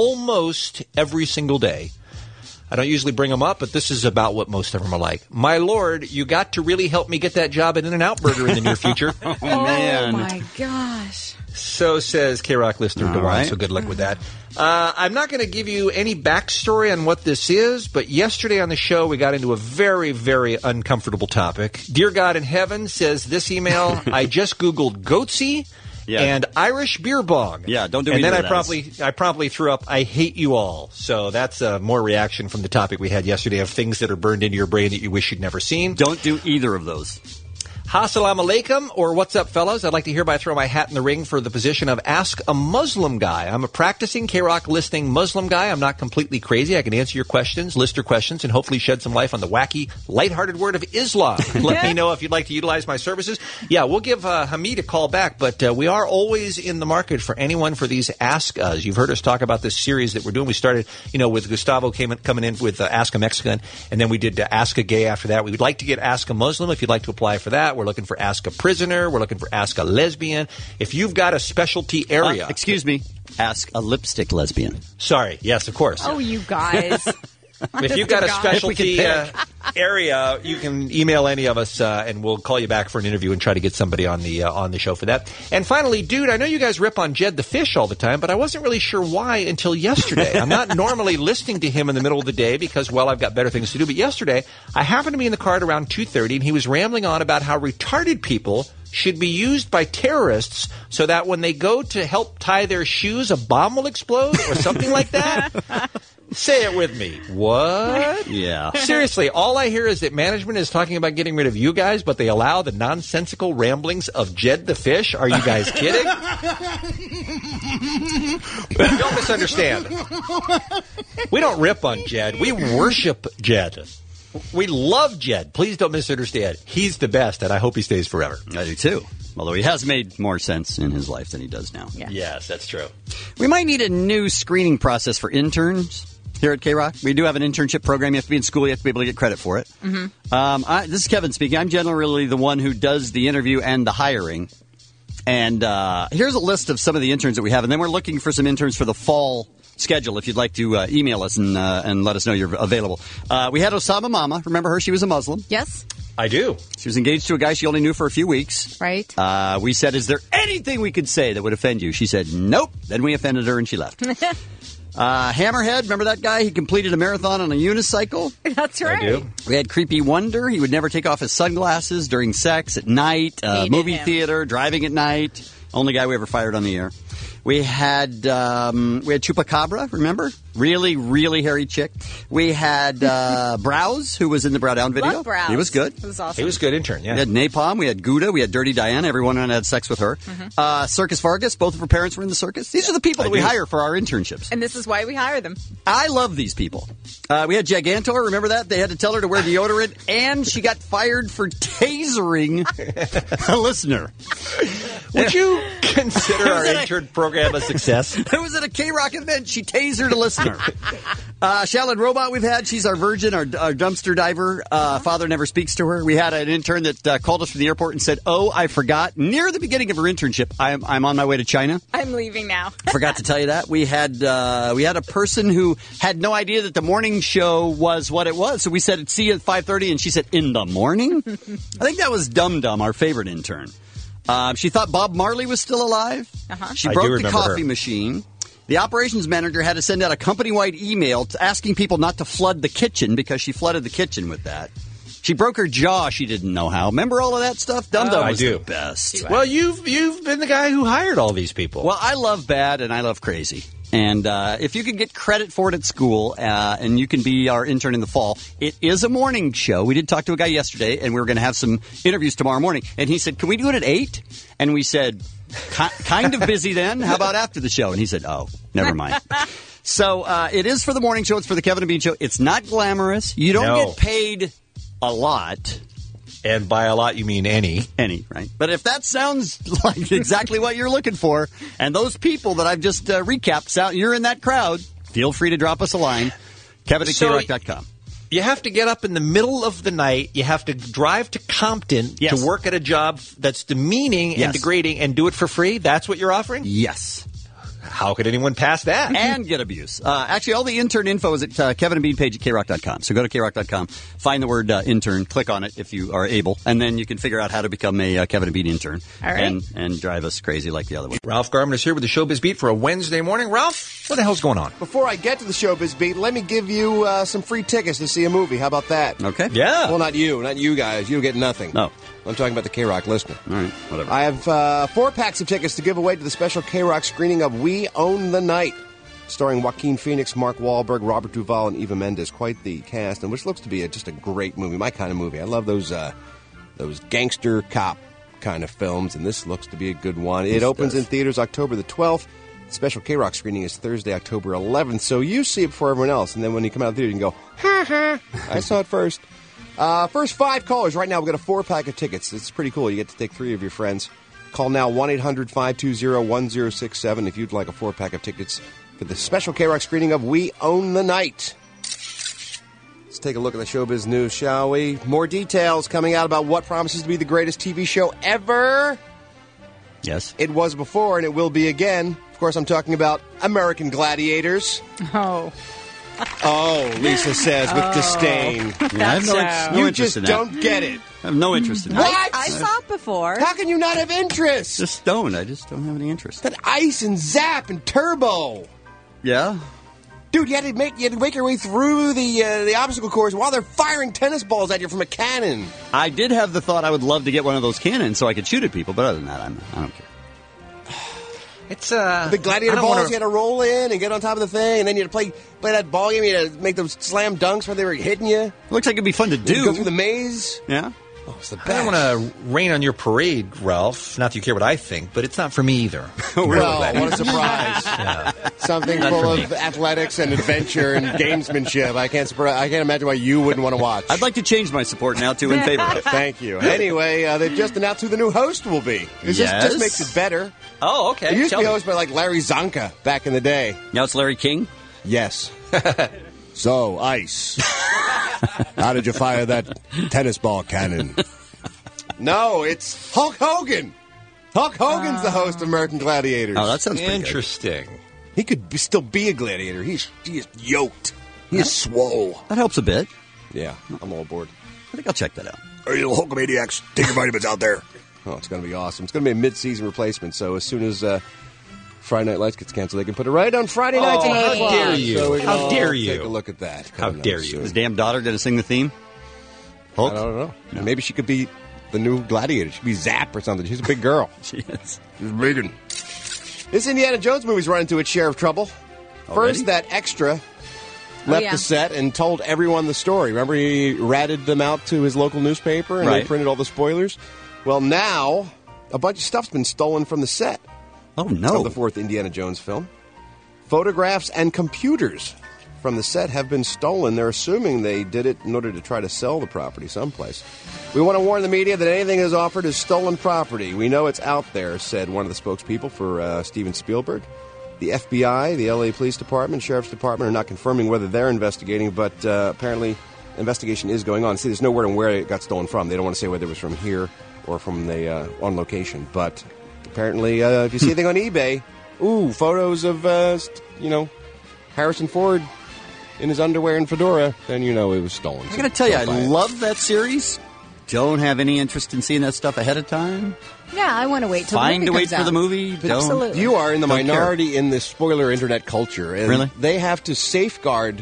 Speaker 10: almost every single day. I don't usually bring them up, but this is about what most of them are like. My Lord, you got to really help me get that job at In-N-Out Burger in the near future.
Speaker 9: Oh, man.
Speaker 8: Oh, my gosh.
Speaker 10: So says K-Rock listener
Speaker 9: All
Speaker 10: Dewan,
Speaker 9: right.
Speaker 10: so good luck with that. Uh, I'm not going to give you any backstory on what this is, but yesterday on the show we got into a very, very uncomfortable topic. Dear God in Heaven, says this email, I just Googled goatsy.
Speaker 9: Yeah.
Speaker 10: And Irish beer bong.
Speaker 9: Yeah, don't do
Speaker 10: And
Speaker 9: either
Speaker 10: then
Speaker 9: of
Speaker 10: I
Speaker 9: those.
Speaker 10: promptly, I promptly threw up, I hate you all. So that's uh, more reaction from the topic we had yesterday of things that are burned into your brain that you wish you'd never seen.
Speaker 9: Don't do either of those.
Speaker 10: Assalamu alaikum, or what's up, fellas? I'd like to hereby throw my hat in the ring for the position of Ask a Muslim Guy. I'm a practicing K-Rock listening Muslim guy. I'm not completely crazy. I can answer your questions, list your questions, and hopefully shed some light on the wacky, lighthearted word of Islam. Let me know if you'd like to utilize my services. Yeah, we'll give uh, Hamid a call back, but uh, we are always in the market for anyone for these Ask Us. You've heard us talk about this series that we're doing. We started, you know, with Gustavo came in, coming in with uh, Ask a Mexican, and then we did uh, Ask a Gay after that. We would like to get Ask a Muslim if you'd like to apply for that. We're looking for Ask a Prisoner. We're looking for Ask a Lesbian. If you've got a specialty area.
Speaker 9: Uh, excuse me. Ask a lipstick lesbian.
Speaker 10: Sorry. Yes, of course.
Speaker 8: Oh, you guys.
Speaker 10: If you've got a specialty uh, area, you can email any of us, uh, and we'll call you back for an interview and try to get somebody on the uh, on the show for that. And finally, dude, I know you guys rip on Jed the Fish all the time, but I wasn't really sure why until yesterday. I'm not normally listening to him in the middle of the day because, well, I've got better things to do. But yesterday, I happened to be in the car at around two thirty, and he was rambling on about how retarded people should be used by terrorists so that when they go to help tie their shoes, a bomb will explode or something like that. Say it with me. What?
Speaker 9: Yeah.
Speaker 10: Seriously, all I hear is that management is talking about getting rid of you guys, but they allow the nonsensical ramblings of Jed the Fish. Are you guys kidding? Don't misunderstand. We don't rip on Jed. We worship Jed. We love Jed. Please don't misunderstand. He's the best, and I hope he stays forever.
Speaker 9: I do, too. Although he has made more sense in his life than he does now.
Speaker 10: Yeah. Yes, that's true.
Speaker 9: We might need a new screening process for interns here at K-Rock. We do have an internship program. You have to be in school. You have to be able to get credit for it.
Speaker 8: Mm-hmm.
Speaker 9: Um, I, this is Kevin speaking. I'm generally the one who does the interview and the hiring. And uh, here's a list of some of the interns that we have. And then we're looking for some interns for the fall schedule if you'd like to uh, email us and uh, and let us know you're available. Uh, we had Osama Mama. Remember her? She was a Muslim.
Speaker 8: Yes.
Speaker 10: I do.
Speaker 9: She was engaged to a guy she only knew for a few weeks.
Speaker 8: Right.
Speaker 9: Uh, we said, is there anything we could say that would offend you? She said, nope. Then we offended her and she left. uh, Hammerhead, remember that guy? He completed a marathon on a unicycle.
Speaker 8: That's right.
Speaker 10: I do.
Speaker 9: We had Creepy Wonder. He would never take off his sunglasses during sex, at night, uh,
Speaker 8: Hated
Speaker 9: movie
Speaker 8: him.
Speaker 9: theater, driving at night. Only guy we ever fired on the air. We had um, we had Chupacabra, remember? Really, really hairy chick. We had uh, Browse, who was in the Brow Down video.
Speaker 8: Love Browse.
Speaker 9: He was good.
Speaker 8: It was awesome.
Speaker 10: He was a good intern, yeah.
Speaker 9: We had Napalm. We had Gouda. We had Dirty Diana. Everyone had sex with her.
Speaker 8: Mm-hmm.
Speaker 9: Uh, Circus Vargas. Both of her parents were in the circus. These are the people
Speaker 10: I
Speaker 9: that we
Speaker 10: do.
Speaker 9: hire for our internships.
Speaker 8: And this is why we hire them.
Speaker 9: I love these people. Uh, we had Gigantor. Remember that? They had to tell her to wear deodorant, and she got fired for tasering a listener.
Speaker 10: Would you consider our
Speaker 9: It was at a-
Speaker 10: intern program a success?
Speaker 9: It was at a K-Rock event. She tasered a listener. Uh, Shaolin Robot we've had. She's our virgin, our, our dumpster diver. Uh, father never speaks to her. We had an intern that uh, called us from the airport and said, oh, I forgot. Near the beginning of her internship, I'm, I'm on my way to China.
Speaker 8: I'm leaving now.
Speaker 9: Forgot to tell you that. We had uh, we had a person who had no idea that the morning show was what it was. So we said, see you at five thirty, and she said, in the morning? I think that was Dum Dum, our favorite intern. Um, she thought Bob Marley was still alive.
Speaker 8: Uh-huh.
Speaker 9: She
Speaker 10: I do
Speaker 9: broke the
Speaker 10: remember
Speaker 9: coffee
Speaker 10: her.
Speaker 9: machine. The operations manager had to send out a company-wide email to asking people not to flood the kitchen because she flooded the kitchen with that. She broke her jaw. She didn't know how. Remember all of that stuff? Dum Dum
Speaker 10: Oh, I
Speaker 9: was
Speaker 10: do.
Speaker 9: the best.
Speaker 10: Well, you've you've been the guy who hired all these people.
Speaker 9: Well, I love bad and I love crazy. And uh, if you can get credit for it at school uh, and you can be our intern in the fall, it is a morning show. We did talk to a guy yesterday, and we were going to have some interviews tomorrow morning. And he said, can we do it at eight? And we said, "Ki- kind of busy then. How about after the show? And he said, oh, never mind. So uh, it is for the morning show. It's for the Kevin and Bean show. It's not glamorous. You don't
Speaker 10: No.
Speaker 9: get paid a lot.
Speaker 10: And by a lot, you mean any.
Speaker 9: Any, right? But if that sounds like exactly what you're looking for, and those people that I've just uh, recapped, sound, you're in that crowd, feel free to drop us a line. Kevin at
Speaker 10: So-
Speaker 9: K rock dot com.
Speaker 10: You have to get up in the middle of the night. You have to drive to Compton
Speaker 9: Yes.
Speaker 10: to work at a job that's demeaning and
Speaker 9: Yes.
Speaker 10: degrading and do it for free. That's what you're offering?
Speaker 9: Yes.
Speaker 10: How could anyone pass that?
Speaker 9: And get abuse. Uh, actually, all the intern info is at uh, Kevin and Bean page at K rock dot com. So go to K rock dot com, find the word uh, intern, click on it if you are able, and then you can figure out how to become a uh, Kevin and Bean intern.
Speaker 8: All right.
Speaker 9: And, and drive us crazy like the other one.
Speaker 10: Ralph Garman is here with the Showbiz Beat for a Wednesday morning. Ralph, what the hell's going on?
Speaker 18: Before I get to the Showbiz Beat, let me give you uh, some free tickets to see a movie. How about that?
Speaker 9: Okay.
Speaker 10: Yeah.
Speaker 18: Well, not you. Not you guys. You get nothing.
Speaker 9: No.
Speaker 18: I'm talking about the K-Rock listener.
Speaker 9: All right. Whatever.
Speaker 18: I have uh, four packs of tickets to give away to the special K-Rock screening of We Own the Night, starring Joaquin Phoenix, Mark Wahlberg, Robert Duvall, and Eva Mendes. Quite the cast, and which looks to be a, just a great movie, my kind of movie. I love those uh, those gangster cop kind of films, and this looks to be a good one. It
Speaker 9: This
Speaker 18: opens
Speaker 9: does.
Speaker 18: in theaters October the twelfth. Special K-Rock screening is Thursday, October eleventh, so you see it before everyone else, and then when you come out of the theater, you can go, ha ha, I saw it first. Uh, first five callers right now, we've got a four-pack of tickets. It's pretty cool. You get to take three of your friends. Call now, one eight hundred five two zero one zero six seven, if you'd like a four-pack of tickets for the Special K-Rock screening of We Own the Night. Let's take a look at the showbiz news, shall we? More details coming out about what promises to be the greatest T V show ever.
Speaker 9: Yes.
Speaker 18: It was before, and it will be again. Of course, I'm talking about American Gladiators.
Speaker 8: Oh.
Speaker 18: Oh, Lisa says with
Speaker 8: Oh.
Speaker 18: disdain.
Speaker 9: Yeah, I have no,
Speaker 8: That's,
Speaker 9: in-
Speaker 8: uh,
Speaker 9: no
Speaker 18: You
Speaker 9: interest
Speaker 18: just
Speaker 9: in that.
Speaker 18: don't get it.
Speaker 9: I have no interest in that.
Speaker 18: What?
Speaker 8: I saw it before.
Speaker 18: How can you not have interest?
Speaker 9: Just don't. I just don't have any interest.
Speaker 18: That ice and zap and turbo.
Speaker 9: Yeah.
Speaker 18: Dude, you had to make you had to make your way through the uh, the obstacle course while they're firing tennis balls at you from a cannon.
Speaker 9: I did have the thought I would love to get one of those cannons so I could shoot at people, but other than that, I'm, I don't care.
Speaker 10: It's uh,
Speaker 18: The gladiator
Speaker 10: I don't
Speaker 18: balls
Speaker 10: wanna-
Speaker 18: you had to roll in and get on top of the thing, and then you had to play play that ball game. You had to make those slam dunks where they were hitting you.
Speaker 9: Looks like it'd be fun to
Speaker 18: You
Speaker 9: do.
Speaker 18: go through the maze.
Speaker 9: Yeah.
Speaker 18: Oh, it's the best.
Speaker 10: I don't want to rain on your parade, Ralph. Not that you care what I think, but it's not for me either.
Speaker 18: Well, what a surprise!
Speaker 10: Yeah.
Speaker 18: Something
Speaker 10: Not
Speaker 18: full
Speaker 10: for
Speaker 18: of
Speaker 10: me.
Speaker 18: athletics and adventure and gamesmanship. I can't. surpri- I can't imagine why you wouldn't want to watch.
Speaker 9: I'd like to change my support now to in favor of.
Speaker 18: Thank you. Anyway, uh, they've just announced who the new host will be. This just,
Speaker 9: Yes.
Speaker 18: just makes it better.
Speaker 10: Oh, okay.
Speaker 18: It used
Speaker 10: Tell
Speaker 18: to be
Speaker 10: me.
Speaker 18: hosted by like Larry Zonka back in the day.
Speaker 9: Now it's Larry King?
Speaker 18: Yes. So, Ice, how did you fire that tennis ball cannon? No, it's Hulk Hogan. Hulk Hogan's the host of American Gladiators.
Speaker 9: Oh, that sounds pretty good.
Speaker 10: Interesting.
Speaker 18: He could be, still be a gladiator. He's he is yoked. He is swole.
Speaker 9: That helps a bit.
Speaker 18: Yeah, I'm all aboard.
Speaker 9: I think I'll check that out.
Speaker 18: Are you Hulkamaniacs? Take your vitamins out there. Oh, it's going to be awesome. It's going to be a mid-season replacement, so as soon as uh, Friday Night Lights gets canceled, they can put it right on Friday nights.
Speaker 10: Oh,
Speaker 18: at nine
Speaker 10: how
Speaker 18: o'clock.
Speaker 10: dare you.
Speaker 18: So we can
Speaker 10: How
Speaker 18: all
Speaker 10: dare you.
Speaker 18: Take a look at that.
Speaker 10: How
Speaker 18: coming up
Speaker 10: dare you.
Speaker 18: soon.
Speaker 9: His damn daughter going to sing the theme? Hulk?
Speaker 18: I don't know. Maybe she could be the new gladiator. She could be Zap or something. She's a big girl.
Speaker 9: She is.
Speaker 18: She's big one. This Indiana Jones movie's run into its share of trouble.
Speaker 9: Already?
Speaker 18: First, that extra left
Speaker 8: yeah.
Speaker 18: the set and told everyone the story. Remember, he ratted them out to his local newspaper and
Speaker 9: Right.
Speaker 18: they printed all the spoilers? Well, now a bunch of stuff's been stolen from the set
Speaker 9: Oh, no.
Speaker 18: of the fourth Indiana Jones film. Photographs and computers from the set have been stolen. They're assuming they did it in order to try to sell the property someplace. We want to warn the media that anything is offered is stolen property. We know it's out there, said one of the spokespeople for uh, Steven Spielberg. The F B I, the L A Police Department, Sheriff's Department are not confirming whether they're investigating, but uh, apparently investigation is going on. See, there's no word on where it got stolen from. They don't want to say whether it was from here or from the uh, on location. But apparently, uh, if you see anything on eBay, ooh, photos of, uh, st- you know, Harrison Ford in his underwear and fedora, then you know it was stolen.
Speaker 9: I got to tell you, I
Speaker 18: Don't buy it.
Speaker 9: love that series. Don't have any interest in seeing that stuff ahead of time.
Speaker 8: Yeah, I want to wait till
Speaker 9: Fine
Speaker 8: the
Speaker 9: to
Speaker 8: movie
Speaker 9: wait
Speaker 8: comes
Speaker 9: for the
Speaker 8: out.
Speaker 9: movie. Don't.
Speaker 8: Absolutely.
Speaker 18: You are in the
Speaker 9: Don't
Speaker 18: minority in this spoiler internet culture. And
Speaker 9: Really?
Speaker 18: They have to safeguard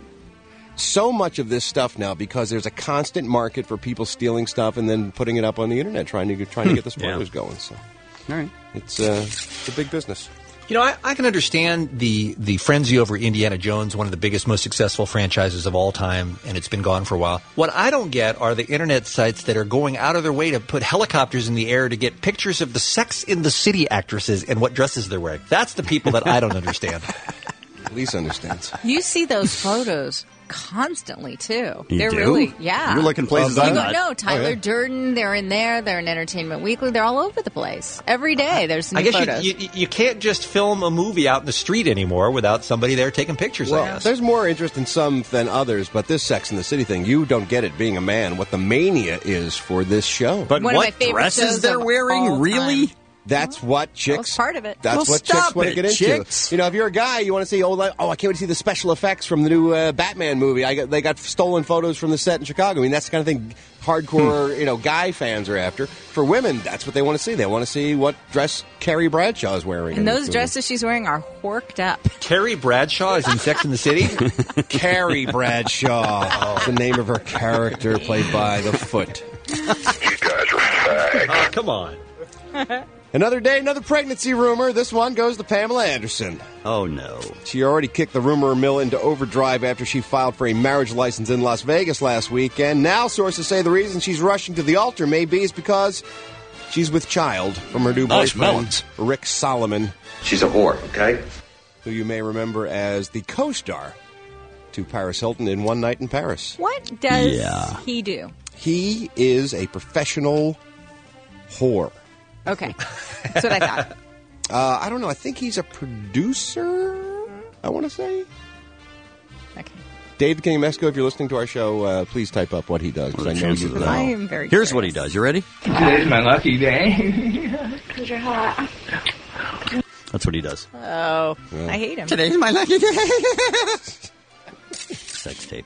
Speaker 18: so much of this stuff now because there's a constant market for people stealing stuff and then putting it up on the internet, trying to trying to get the spoilers going. So,
Speaker 9: All right.
Speaker 18: it's uh, it's a big business.
Speaker 10: You know, I, I can understand the, the frenzy over Indiana Jones, one of the biggest, most successful franchises of all time, and it's been gone for a while. What I don't get are the internet sites that are going out of their way to put helicopters in the air to get pictures of the Sex in the City actresses and what dresses they're wearing. That's the people that I don't understand.
Speaker 18: Lisa understands.
Speaker 8: You see those photos constantly too.
Speaker 9: You
Speaker 8: They're
Speaker 9: do?
Speaker 8: really, yeah.
Speaker 9: You're looking places
Speaker 8: You
Speaker 9: I'm
Speaker 8: go,
Speaker 9: not.
Speaker 8: no, Tyler
Speaker 18: Oh, yeah.
Speaker 8: Durden. They're in there. They're in Entertainment Weekly. They're all over the place. Every day there's new
Speaker 10: I guess
Speaker 8: photos.
Speaker 10: you, you, you can't just film a movie out in the street anymore without somebody there taking pictures, I
Speaker 18: Well,
Speaker 10: guess.
Speaker 18: there's more interest in some than others, but this Sex in the City thing, you don't get it being a man. What the mania is for this show.
Speaker 9: But
Speaker 8: One of my
Speaker 9: what
Speaker 8: favorite
Speaker 9: dresses
Speaker 8: shows
Speaker 9: they're
Speaker 8: of
Speaker 9: wearing?
Speaker 8: all
Speaker 9: Really?
Speaker 8: time.
Speaker 18: That's what chicks.
Speaker 8: was part of it.
Speaker 18: That's
Speaker 9: Well,
Speaker 18: what
Speaker 9: stop
Speaker 18: chicks want to
Speaker 9: it,
Speaker 18: get into.
Speaker 9: chicks.
Speaker 18: You know, if you're a guy, you want to see, oh, like, oh, I can't wait to see the special effects from the new uh, Batman movie. I got, they got stolen photos from the set in Chicago. I mean, that's the kind of thing hardcore, you know, guy fans are after. For women, that's what they want to see. They want to see what dress Carrie Bradshaw is wearing. in
Speaker 8: and
Speaker 18: this
Speaker 8: those
Speaker 18: movie.
Speaker 8: dresses she's wearing are horked up.
Speaker 10: Carrie Bradshaw is in Sex in the City?
Speaker 18: Carrie Bradshaw, the name of her character, played by the Foot.
Speaker 10: Oh, come on.
Speaker 18: Another day, another pregnancy rumor. This one goes to Pamela Anderson.
Speaker 9: Oh, no.
Speaker 18: She already kicked the rumor mill into overdrive after she filed for a marriage license in Las Vegas last weekend. Now sources say the reason she's rushing to the altar maybe is because she's with child from her new
Speaker 16: Nice
Speaker 18: boyfriend,
Speaker 16: melons.
Speaker 18: Rick Solomon.
Speaker 16: She's a whore, okay?
Speaker 18: Who you may remember as the co-star to Paris Hilton in One Night in Paris.
Speaker 8: What does
Speaker 18: Yeah.
Speaker 8: he do?
Speaker 18: He is a professional whore.
Speaker 8: Okay. That's what I thought.
Speaker 18: Uh, I don't know. I think he's a producer, I want to say.
Speaker 8: Okay.
Speaker 18: David King of Mexico, if you're listening to our show, uh, please type up what he does, because I know you know.
Speaker 8: I am very
Speaker 9: Here's what he does. You ready?
Speaker 16: Today's my lucky day.
Speaker 12: Because you're hot.
Speaker 9: That's what he does.
Speaker 8: Oh,
Speaker 18: Yeah.
Speaker 8: I hate him.
Speaker 9: Today's my lucky day. Sex tape.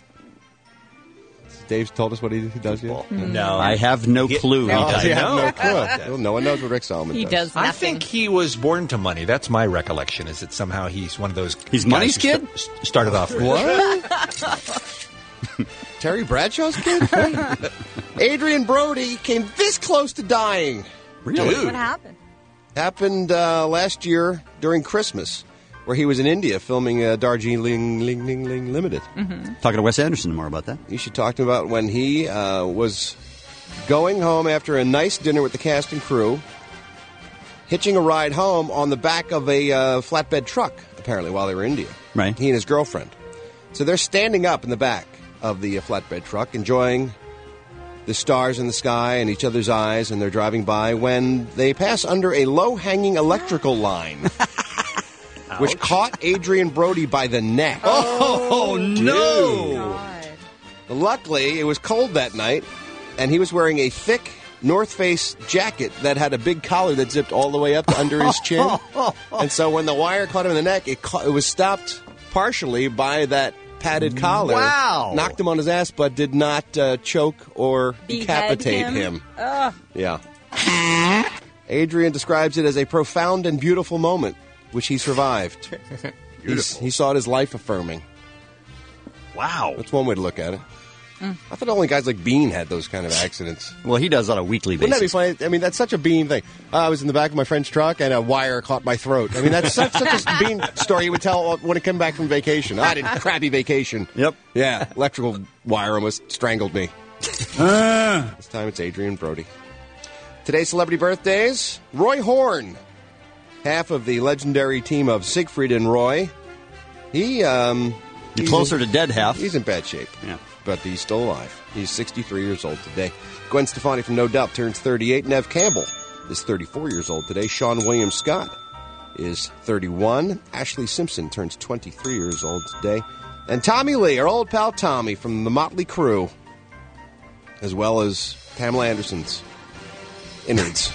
Speaker 18: Dave's told us what he, he does yet?
Speaker 10: No.
Speaker 9: I have no clue.
Speaker 18: Oh,
Speaker 10: does.
Speaker 18: you have no
Speaker 10: No.
Speaker 18: clue. Well, no one knows what Rick Solomon
Speaker 8: He
Speaker 18: does.
Speaker 8: does nothing.
Speaker 10: I think he was born to money. That's my recollection, is that somehow he's one of those
Speaker 9: He's
Speaker 10: guys
Speaker 9: money's
Speaker 10: who
Speaker 9: kid?
Speaker 10: sta- started off rich.
Speaker 18: What? Terry Bradshaw's kid? Adrian Brody came this close to dying.
Speaker 9: Really?
Speaker 8: What happened?
Speaker 18: Happened uh, last year during Christmas, where he was in India filming uh, Darjeeling Ling, Ling, Ling Limited.
Speaker 8: Mm-hmm.
Speaker 9: Talking to Wes Anderson more about that.
Speaker 18: You should talk to him about when he uh, was going home after a nice dinner with the cast and crew, hitching a ride home on the back of a uh, flatbed truck, apparently, while they were in India.
Speaker 9: Right.
Speaker 18: He and his girlfriend. So they're standing up in the back of the uh, flatbed truck, enjoying the stars in the sky and each other's eyes, and they're driving by when they pass under a low-hanging electrical line, which caught Adrian Brody by the neck.
Speaker 9: Oh, no!
Speaker 8: God.
Speaker 18: Luckily, it was cold that night, and he was wearing a thick North Face jacket that had a big collar that zipped all the way up to under his chin. And so when the wire caught him in the neck, it, ca- it was stopped partially by that padded collar.
Speaker 9: Wow.
Speaker 18: Knocked him on his ass, but did not uh, choke or
Speaker 8: Behead
Speaker 18: decapitate
Speaker 8: him?
Speaker 18: him.
Speaker 8: Ugh.
Speaker 18: Yeah. Adrian describes it as a profound and beautiful moment, which he survived. He's, he saw it as life-affirming.
Speaker 9: Wow.
Speaker 18: That's one way to look at it.
Speaker 8: Mm.
Speaker 18: I thought only guys like Bean had those kind of accidents.
Speaker 9: Well, he does on a weekly
Speaker 18: Wouldn't that be
Speaker 9: basis.
Speaker 18: funny? I mean, that's such a Bean thing. Uh, I was in the back of my friend's truck, and a wire caught my throat. I mean, that's such, such a Bean story he would tell when he came back from vacation. I had a crappy vacation.
Speaker 9: Yep.
Speaker 18: Yeah, electrical wire almost strangled me. This time it's Adrian Brody. Today's celebrity birthdays. Roy Horn, half of the legendary team of Siegfried and Roy. He, um...
Speaker 9: You're
Speaker 18: he's
Speaker 9: closer
Speaker 18: in-
Speaker 9: to dead half.
Speaker 18: He's in bad shape.
Speaker 9: Yeah.
Speaker 18: But he's still alive. He's sixty-three years old today. Gwen Stefani from No Doubt turns thirty-eight. Nev Campbell is thirty-four years old today. Sean William Scott is thirty-one. Ashley Simpson turns twenty-three years old today. And Tommy Lee, our old pal Tommy from the Motley Crue, as well as Pamela Anderson's innards.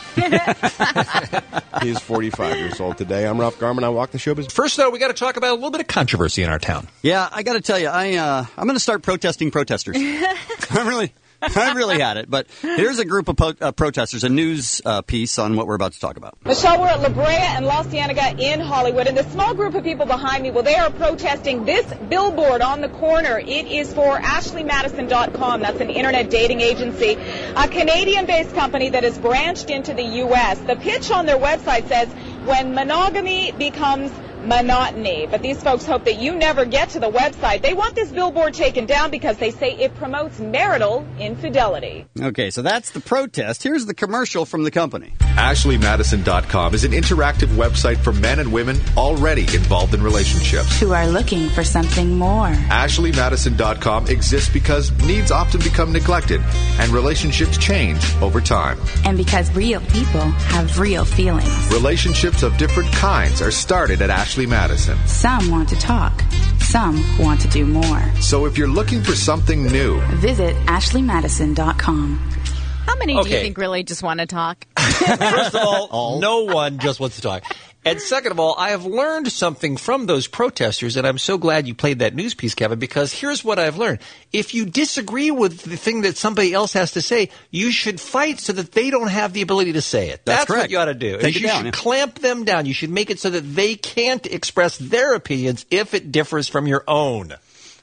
Speaker 18: He is forty-five years old today. I'm Ralph Garman. I walk the showbiz.
Speaker 10: First, though, we got to talk about a little bit of controversy in our town.
Speaker 9: Yeah, I got to tell you, I uh, I'm going to start protesting protesters. I'm really, I really had it. But here's a group of po- uh, protesters, a news uh, piece on what we're about to talk about.
Speaker 1: Michelle, we're at La Brea and La Cienega in Hollywood, and the small group of people behind me, well, they are protesting this billboard on the corner. It is for Ashley Madison dot com. That's an internet dating agency, a Canadian-based company that has branched into the U S. The pitch on their website says, when monogamy becomes monotony. But these folks hope that you never get to the website. They want this billboard taken down because they say it promotes marital infidelity.
Speaker 9: Okay, so that's the protest. Here's the commercial from the company.
Speaker 7: Ashley Madison dot com is an interactive website for men and women already involved in relationships.
Speaker 11: Who are looking for something more.
Speaker 7: Ashley Madison dot com exists because needs often become neglected and relationships change over time.
Speaker 11: And because real people have real feelings.
Speaker 7: Relationships of different kinds are started at Ashley Madison.
Speaker 11: Some want to talk. Some want to do more.
Speaker 7: So if you're looking for something new,
Speaker 11: visit Ashley Madison dot com.
Speaker 8: How many do you
Speaker 10: Okay.
Speaker 8: think really just want to talk?
Speaker 10: First of all, no one just wants to talk. And second of all, I have learned something from those protesters, and I'm so glad you played that news piece, Kevin, because here's what I've learned. If you disagree with the thing that somebody else has to say, you should fight so that they don't have the ability to say it.
Speaker 9: That's
Speaker 10: That's,
Speaker 9: correct.
Speaker 10: what you ought to do.
Speaker 9: Take
Speaker 10: you
Speaker 9: it down,
Speaker 10: should
Speaker 9: yeah.
Speaker 10: clamp them down. You should make it so that they can't express their opinions if it differs from your own.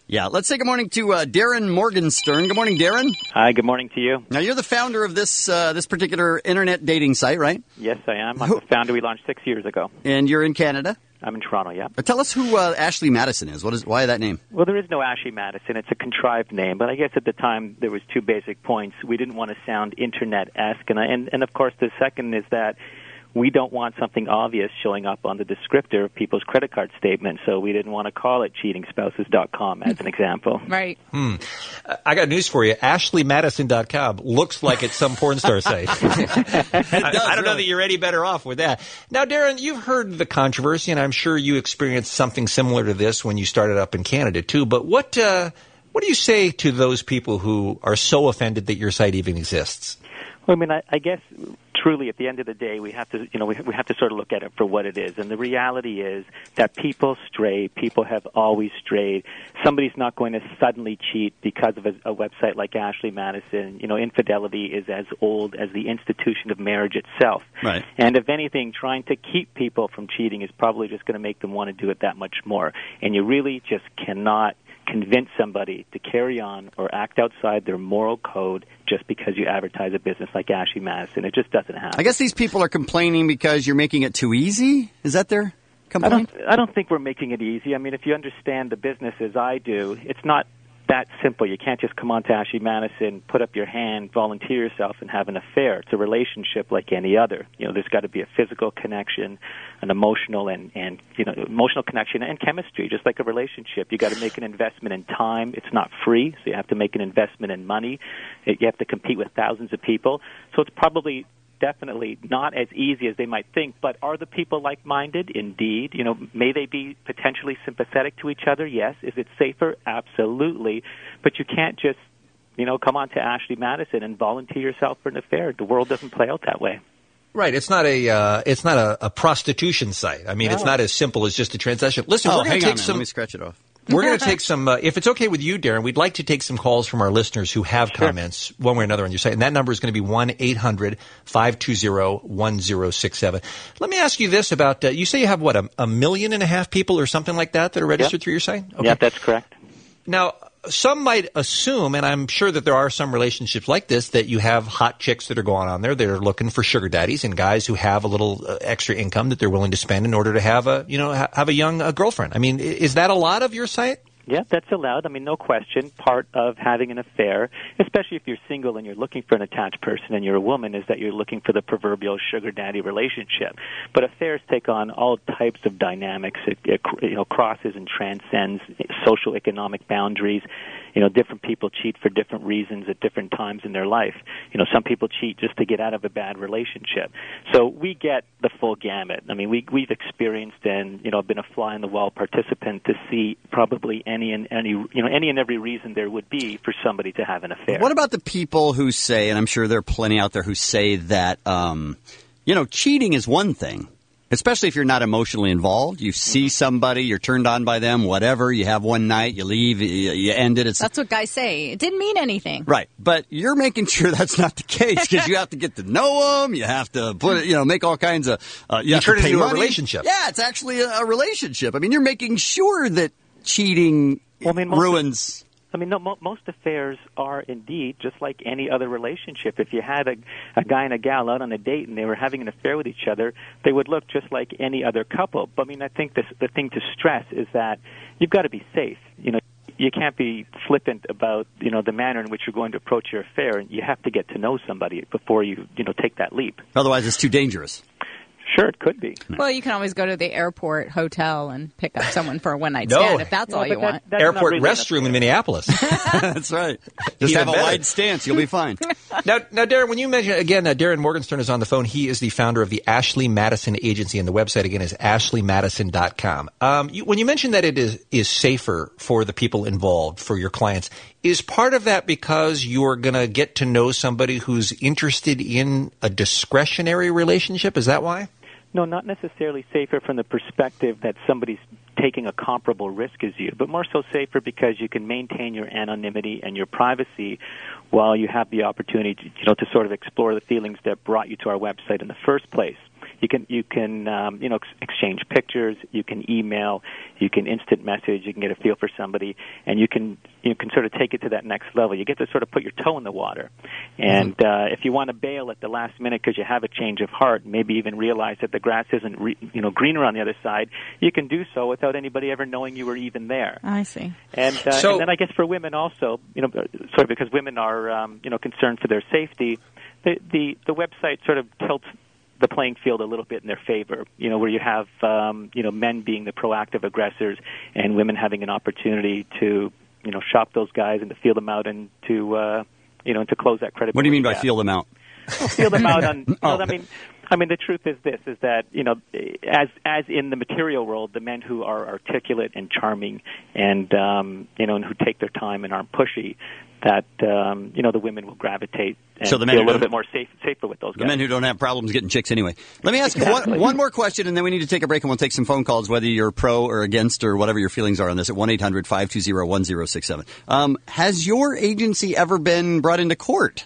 Speaker 9: Yeah, let's say good morning to uh, Darren Morgenstern. Good morning, Darren.
Speaker 3: Hi, good morning to you.
Speaker 9: Now, you're the founder of this uh, this particular internet dating site, right?
Speaker 3: Yes, I am. I'm the founder. We launched six years ago.
Speaker 9: And you're in Canada?
Speaker 3: I'm in Toronto, yeah.
Speaker 9: But tell us who uh, Ashley Madison is. What is. Why that name?
Speaker 3: Well, there is no Ashley Madison. It's a contrived name. But I guess at the time there was two basic points. We didn't want to sound Internet-esque. And, I, and, and of course, the second is that we don't want something obvious showing up on the descriptor of people's credit card statement, so we didn't want to call it cheating spouses dot com as an example.
Speaker 8: Right.
Speaker 10: Hmm. I got news for you. Ashley Madison dot com looks like it's some porn star site. I, I don't know that you're any better off with that. Now, Darren, you've heard the controversy, and I'm sure you experienced something similar to this when you started up in Canada, too. But what uh, what do you say to those people who are so offended that your site even exists?
Speaker 3: Well, I mean, I, I guess truly, at the end of the day, we have to, you know, we, we have to sort of look at it for what it is. And the reality is that people stray. People have always strayed. Somebody's not going to suddenly cheat because of a, a website like Ashley Madison. You know, infidelity is as old as the institution of marriage itself.
Speaker 9: Right.
Speaker 3: And if anything, trying to keep people from cheating is probably just going to make them want to do it that much more. And you really just cannot convince somebody to carry on or act outside their moral code just because you advertise a business like Ashley Madison. It just doesn't happen.
Speaker 9: I guess these people are complaining because you're making it too easy? Is that their complaint?
Speaker 3: I don't, I don't think we're making it easy. I mean, if you understand the business as I do, it's not that simple. You can't just come on to Ashley Madison, put up your hand, volunteer yourself, and have an affair. It's a relationship like any other. You know, there's got to be a physical connection, an emotional and, and you know, emotional connection and chemistry, just like a relationship. You got to make an investment in time. It's not free, so you have to make an investment in money. You have to compete with thousands of people. So it's probably definitely not as easy as they might think, but are the people like-minded? Indeed. You know, may they be potentially sympathetic to each other? Yes. Is it safer? Absolutely. But you can't just, you know, come on to Ashley Madison and volunteer yourself for an affair. The world doesn't play out that way.
Speaker 10: Right. It's not a uh, it's not a, a prostitution site. I mean,
Speaker 3: No.
Speaker 10: it's not as simple as just a transaction. Listen,
Speaker 9: Oh,
Speaker 10: we're going
Speaker 9: hang
Speaker 10: to
Speaker 9: on,
Speaker 10: take
Speaker 9: man.
Speaker 10: some.
Speaker 9: Let me scratch it off.
Speaker 10: We're going to take some, uh, if it's okay with you, Darren, we'd like to take some calls from our listeners who have comments one way or another on your site. And that number is going to be one eight hundred five two zero one zero six seven. Let me ask you this about, uh, you say you have, what, a, a million and a half people or something like that that are registered
Speaker 3: Yep.
Speaker 10: through your site?
Speaker 3: Yeah, that's correct.
Speaker 10: Now, some might assume, and I'm sure that there are some relationships like this, that you have hot chicks that are going on there that are looking for sugar daddies and guys who have a little uh, extra income that they're willing to spend in order to have a, you know, ha- have a young uh, girlfriend. I mean, i- is that a lot of your site?
Speaker 3: Yeah, that's allowed. I mean, no question. Part of having an affair, especially if you're single and you're looking for an attached person and you're a woman, is that you're looking for the proverbial sugar daddy relationship. But affairs take on all types of dynamics. It, it you know, crosses and transcends social economic boundaries. You know, different people cheat for different reasons at different times in their life. You know, some people cheat just to get out of a bad relationship. So we get the full gamut. I mean, we, we've experienced and, you know, been a fly-on-the-wall participant to see probably any and any, you know, any and every reason there would be for somebody to have an affair.
Speaker 9: What about the people who say, and I'm sure there are plenty out there who say that, um, you know, cheating is one thing, especially if you're not emotionally involved. You see somebody, you're turned on by them, whatever. You have one night, you leave, you, you end it. It's
Speaker 8: That's what guys say. It didn't mean anything.
Speaker 9: right, but you're making sure that's not the case because you have to get to know them. You have to put it, you know, make all kinds of. Uh, you
Speaker 10: You
Speaker 9: have
Speaker 10: turn
Speaker 9: to
Speaker 10: it
Speaker 9: pay
Speaker 10: into a
Speaker 9: money.
Speaker 10: relationship.
Speaker 9: Yeah, it's actually a, a relationship. I mean, you're making sure that cheating
Speaker 3: Well, I mean, most
Speaker 9: ruins.
Speaker 3: I mean, no, mo- most affairs are indeed just like any other relationship. If you had a, a guy and a gal out on a date and they were having an affair with each other, they would look just like any other couple. But I mean, I think this, the thing to stress is that you've got to be safe. You know, you can't be flippant about, you know, the manner in which you're going to approach your affair, and you have to get to know somebody before you, you know, take that leap.
Speaker 9: Otherwise, it's too dangerous.
Speaker 3: Sure, it could be.
Speaker 8: Well, you can always go to the airport hotel and pick up someone for a one-night
Speaker 10: No.
Speaker 8: stand if that's
Speaker 3: No,
Speaker 8: all
Speaker 3: but
Speaker 8: you
Speaker 3: that-
Speaker 8: want.
Speaker 3: that's not
Speaker 10: Airport
Speaker 3: really an
Speaker 10: restroom in Minneapolis.
Speaker 9: That's right. Just
Speaker 10: Even
Speaker 9: have a
Speaker 10: better.
Speaker 9: wide stance. You'll be fine.
Speaker 10: Now, now, Darren, when you mention, again, uh, Darren Morgenstern is on the phone. He is the founder of the Ashley Madison Agency, and the website, again, is ashley madison dot com. Um, you, when you mentioned that it is, is safer for the people involved, for your clients, is part of that because you're going to get to know somebody who's interested in a discretionary relationship? Is that why?
Speaker 3: No, not necessarily safer from the perspective that somebody's taking a comparable risk as you, but more so safer because you can maintain your anonymity and your privacy while you have the opportunity to, you know, to sort of explore the feelings that brought you to our website in the first place. You can you can um, you know ex- exchange pictures, you can email, you can instant message, you can get a feel for somebody, and you can you can sort of take it to that next level. You get to sort of put your toe in the water, and uh, if you want to bail at the last minute because you have a change of heart, maybe even realize that the grass isn't re- you know greener on the other side, you can do so without anybody ever knowing you were even there.
Speaker 8: I see.
Speaker 3: And, uh,
Speaker 10: So-
Speaker 3: and then I guess for women also, you know, sort of because women are um, you know concerned for their safety, the the the website sort of tilts the playing field a little bit in their favor, you know, where you have, um, you know, men being the proactive aggressors and women having an opportunity to, you know, shop those guys and to feel them out and to, uh, you know, and to close that credibility
Speaker 9: What do you mean by
Speaker 3: gap.
Speaker 9: feel them out?
Speaker 3: Well, feel them out on,
Speaker 9: Oh.
Speaker 3: well, I mean, I mean, the truth is this, is that, you know, as as in the material world, the men who are articulate and charming and, um, you know, and who take their time and aren't pushy, that, um, you know, the women will gravitate and
Speaker 9: So the men
Speaker 3: feel a
Speaker 9: who
Speaker 3: little
Speaker 9: don't-
Speaker 3: bit more safe, safer with those
Speaker 9: The
Speaker 3: guys.
Speaker 9: men who don't have problems getting chicks anyway. Let me ask
Speaker 3: Exactly.
Speaker 9: one, one more question, and then we need to take a break, and we'll take some phone calls, whether you're pro or against or whatever your feelings are on this, at one eight hundred five two zero one zero six seven. Um, has your agency ever been brought into court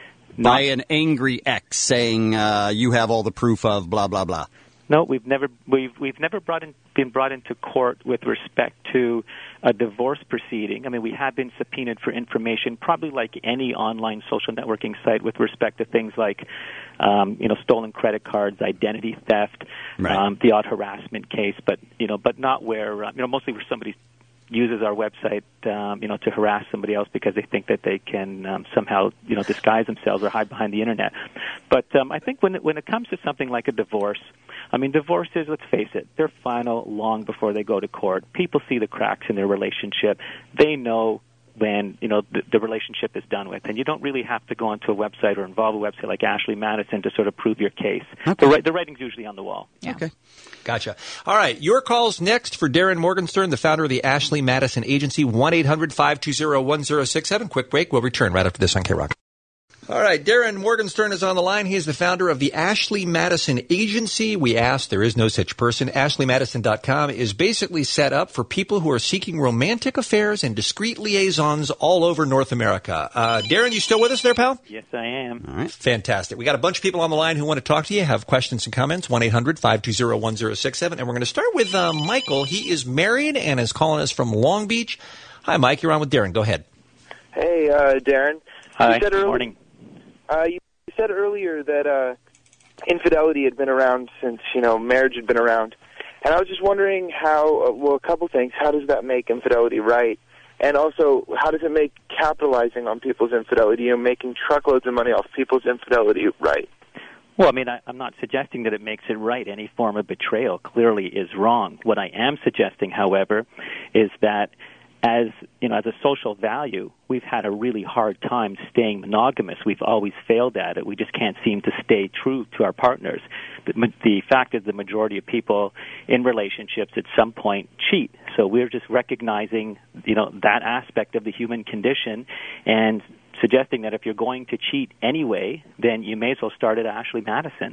Speaker 9: by an angry ex saying uh, you have all the proof of blah, blah, blah?
Speaker 3: No, we've never we've we've never brought in, been brought into court with respect to a divorce proceeding. I mean, we have been subpoenaed for information, probably like any online social networking site, with respect to things like, um, you know, stolen credit cards, identity theft,
Speaker 9: Right.
Speaker 3: um, the odd harassment case, but you know, but not where uh, you know, mostly where somebody uses our website, um, you know, to harass somebody else because they think that they can um, somehow, you know, disguise themselves or hide behind the internet. But um, I think when it, when it comes to something like a divorce, I mean, divorces, let's face it, they're final long before they go to court. People see the cracks in their relationship. They know when, you know, the, the relationship is done with. And you don't really have to go onto a website or involve a website like Ashley Madison to sort of prove your case.
Speaker 10: Okay.
Speaker 3: The, the writing's usually on the wall.
Speaker 9: Okay.
Speaker 10: Gotcha. All right. Your call's next for Darren Morgenstern, the founder of the Ashley Madison Agency, one eight hundred five two zero one zero six seven. Quick break. We'll return right after this on K-Rock. All right, Darren Morgenstern is on the line. He is the founder of the Ashley Madison Agency. We asked, there is no such person. Ashley Madison dot com is basically set up for people who are seeking romantic affairs and discreet liaisons all over North America. Uh, Darren, you still with us there, pal?
Speaker 3: Yes, I am.
Speaker 9: All right.
Speaker 10: Fantastic. We got a bunch of people on the line who want to talk to you, have questions and comments, one eight hundred five two zero one zero six seven. And we're going to start with uh, Michael. He is married and is calling us from Long Beach. Hi, Mike. You're on with Darren. Go ahead.
Speaker 5: Hey, uh, Darren.
Speaker 3: Hi,
Speaker 5: You said
Speaker 3: good
Speaker 5: early-
Speaker 3: morning.
Speaker 5: Uh, you said earlier that uh, infidelity had been around since, you know, marriage had been around. And I was just wondering how, uh, well, a couple things. How does that make infidelity right? And also, how does it make capitalizing on people's infidelity, you know, making truckloads of money off people's infidelity right?
Speaker 3: Well, I mean, I, I'm not suggesting that it makes it right. Any form of betrayal clearly is wrong. What I am suggesting, however, is that as, you know, as a social value, we've had a really hard time staying monogamous. We've always failed at it. We just can't seem to stay true to our partners. The, the fact is the majority of people in relationships at some point cheat. So we're just recognizing, you know, that aspect of the human condition and suggesting that if you're going to cheat anyway, then you may as well start at Ashley Madison.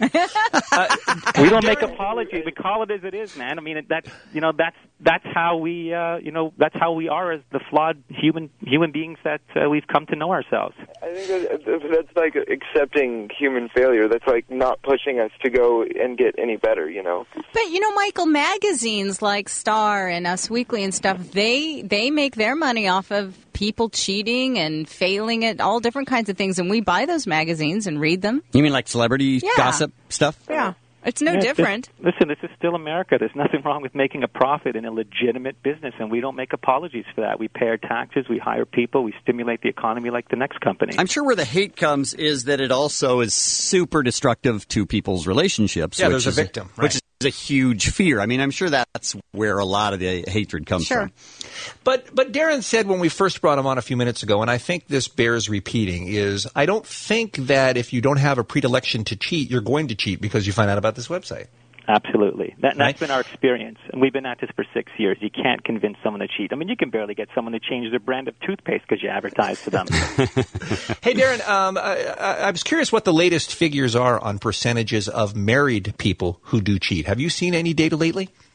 Speaker 3: uh, we don't make apologies. We call it as it is, man. I mean, that's you know that's that's how we uh, you know that's how we are as the flawed human human beings that uh, we've come to know ourselves.
Speaker 5: I think that, that's like accepting human failure. That's like not pushing us to go and get any better, you know.
Speaker 8: But you know, Michael, magazines like Star and Us Weekly and stuff, they they make their money off of people cheating and failing at all different kinds of things, and we buy those magazines and read them.
Speaker 9: You mean like celebrity
Speaker 8: Yeah.
Speaker 9: gossip stuff?
Speaker 8: Yeah. It's no
Speaker 3: Yeah,
Speaker 8: different.
Speaker 3: This, listen, this is still America. There's nothing wrong with making a profit in a legitimate business, and we don't make apologies for that. We pay our taxes, we hire people, we stimulate the economy like the next company.
Speaker 9: I'm sure where the hate comes is that it also is super destructive to people's relationships.
Speaker 10: Yeah,
Speaker 9: which
Speaker 10: there's a
Speaker 9: is
Speaker 10: victim, right.
Speaker 9: Which is a huge fear. I mean, I'm sure that's where a lot of the hatred comes
Speaker 10: Sure.
Speaker 9: from.
Speaker 10: But but Darren said when we first brought him on a few minutes ago, and I think this bears repeating, is I don't think that if you don't have a predilection to cheat, you're going to cheat because you find out about this website.
Speaker 3: Absolutely. That, that's been our experience. And we've been at this for six years. You can't convince someone to cheat. I mean, you can barely get someone to change their brand of toothpaste because you advertise to them.
Speaker 10: Hey, Darren, um, I, I, I was curious what the latest figures are on percentages of married people who do cheat. Have you seen any data lately?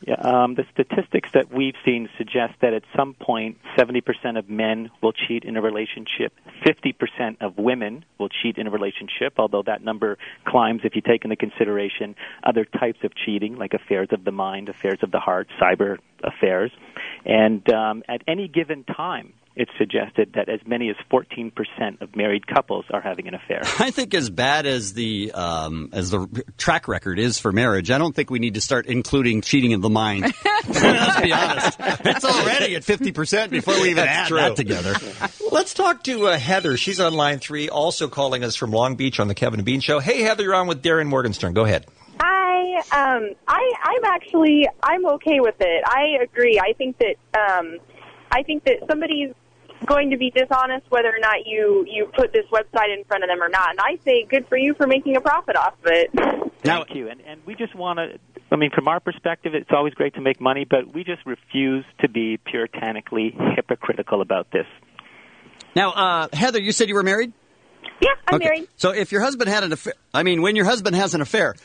Speaker 3: Yeah, um, the statistics that we've seen suggest that at some point, seventy percent of men will cheat in a relationship, fifty percent of women will cheat in a relationship, although that number climbs if you take into consideration other types of cheating, like affairs of the mind, affairs of the heart, cyber affairs. And um, at any given time, it's suggested that as many as fourteen percent of married couples are having an affair.
Speaker 9: I think as bad as the um, as the track record is for marriage, I don't think we need to start including cheating of the mind. Let's be honest. It's already at fifty percent before we even
Speaker 10: That's
Speaker 9: add
Speaker 10: true.
Speaker 9: that together.
Speaker 10: Let's talk to uh, Heather. She's on line three, also calling us from Long Beach on the Kevin and Bean Show. Hey, Heather, you're on with Darren Morgenstern. Go ahead.
Speaker 6: Hi. Um, I, I'm actually, I'm okay with it. I agree. I think that, um, I think that somebody's going to be dishonest whether or not you, you put this website in front of them or not. And I say good for you for making a profit off of it.
Speaker 3: Thank you. And, and we just want to, I mean, from our perspective, it's always great to make money, but we just refuse to be puritanically hypocritical about this.
Speaker 9: Now, uh, Heather, you said you were married?
Speaker 6: Yeah, I'm
Speaker 9: Okay.
Speaker 6: married.
Speaker 9: So if your husband had an affair, I mean, when your husband has an affair,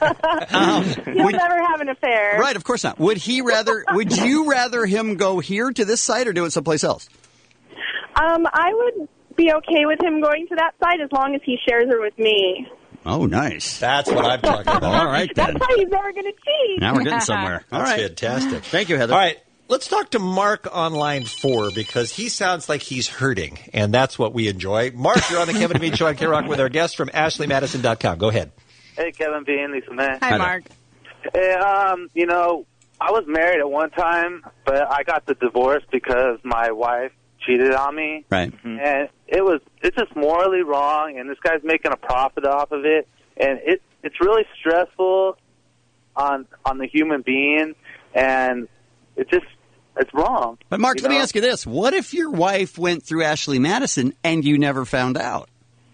Speaker 9: um,
Speaker 6: He'll
Speaker 9: would-
Speaker 6: never have an affair.
Speaker 9: right? Of course not. Would he rather? Would you rather him go here to this site or do it someplace else?
Speaker 6: Um, I would be okay with him going to that site as long as he shares her with me.
Speaker 9: Oh, nice.
Speaker 10: That's what I'm talking about.
Speaker 9: All right, then.
Speaker 6: That's how he's never going to cheat.
Speaker 9: Now we're getting somewhere. All
Speaker 10: That's
Speaker 9: right.
Speaker 10: fantastic.
Speaker 9: Thank you, Heather.
Speaker 10: All right. Let's talk to Mark on line four because he sounds like he's hurting, and that's what we enjoy. Mark, you're on the Kevin and Bean Show on K-Rock with our guest from Ashley Madison dot com. Go ahead.
Speaker 13: Hey, Kevin Bean, Lisa May.
Speaker 8: Hi, Mark.
Speaker 13: Hey, um, you know, I was married at one time, but I got the divorce because my wife cheated on me.
Speaker 9: Right.
Speaker 13: And it was, it's just morally wrong, and this guy's making a profit off of it, and it, it's really stressful on, on the human being, and it just, it's wrong.
Speaker 9: But Mark,
Speaker 13: you
Speaker 9: let me
Speaker 13: know?
Speaker 9: ask you this: what if your wife went through Ashley Madison and you never found out?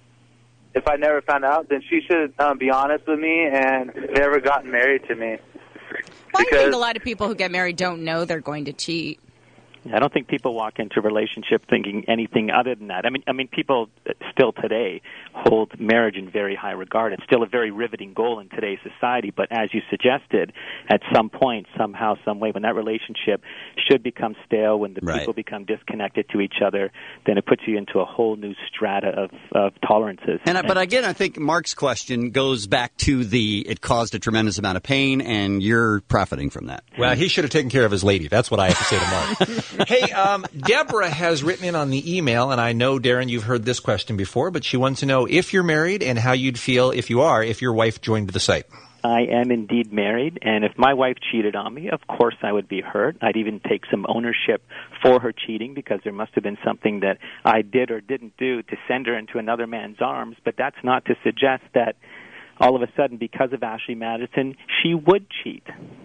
Speaker 13: If I never found out, then she should um, be honest with me and never gotten married to me.
Speaker 8: Well, I think a lot of people who get married don't know they're going to cheat.
Speaker 3: I don't think people walk into a relationship thinking anything other than that. I mean, I mean, people still today hold marriage in very high regard. It's still a very riveting goal in today's society. But as you suggested, at some point, somehow, some way, when that relationship should become stale, when the
Speaker 9: Right.
Speaker 3: people become disconnected to each other, then it puts you into a whole new strata of, of tolerances.
Speaker 9: And I, but again, I think Mark's question goes back to the it caused a tremendous amount of pain, and you're profiting from that.
Speaker 10: Well, he should have taken care of his lady. That's what I have to say to Mark. Hey, um, Deborah has written in on the email, and I know, Darren, you've heard this question before, but she wants to know if you're married and how you'd feel if you are, if your wife joined the site.
Speaker 3: I am indeed married, and if my wife cheated on me, of course I would be hurt. I'd even take some ownership for her cheating because there must have been something that I did or didn't do to send her into another man's arms, but that's not to suggest that all of a sudden, because of Ashley Madison, she would cheat.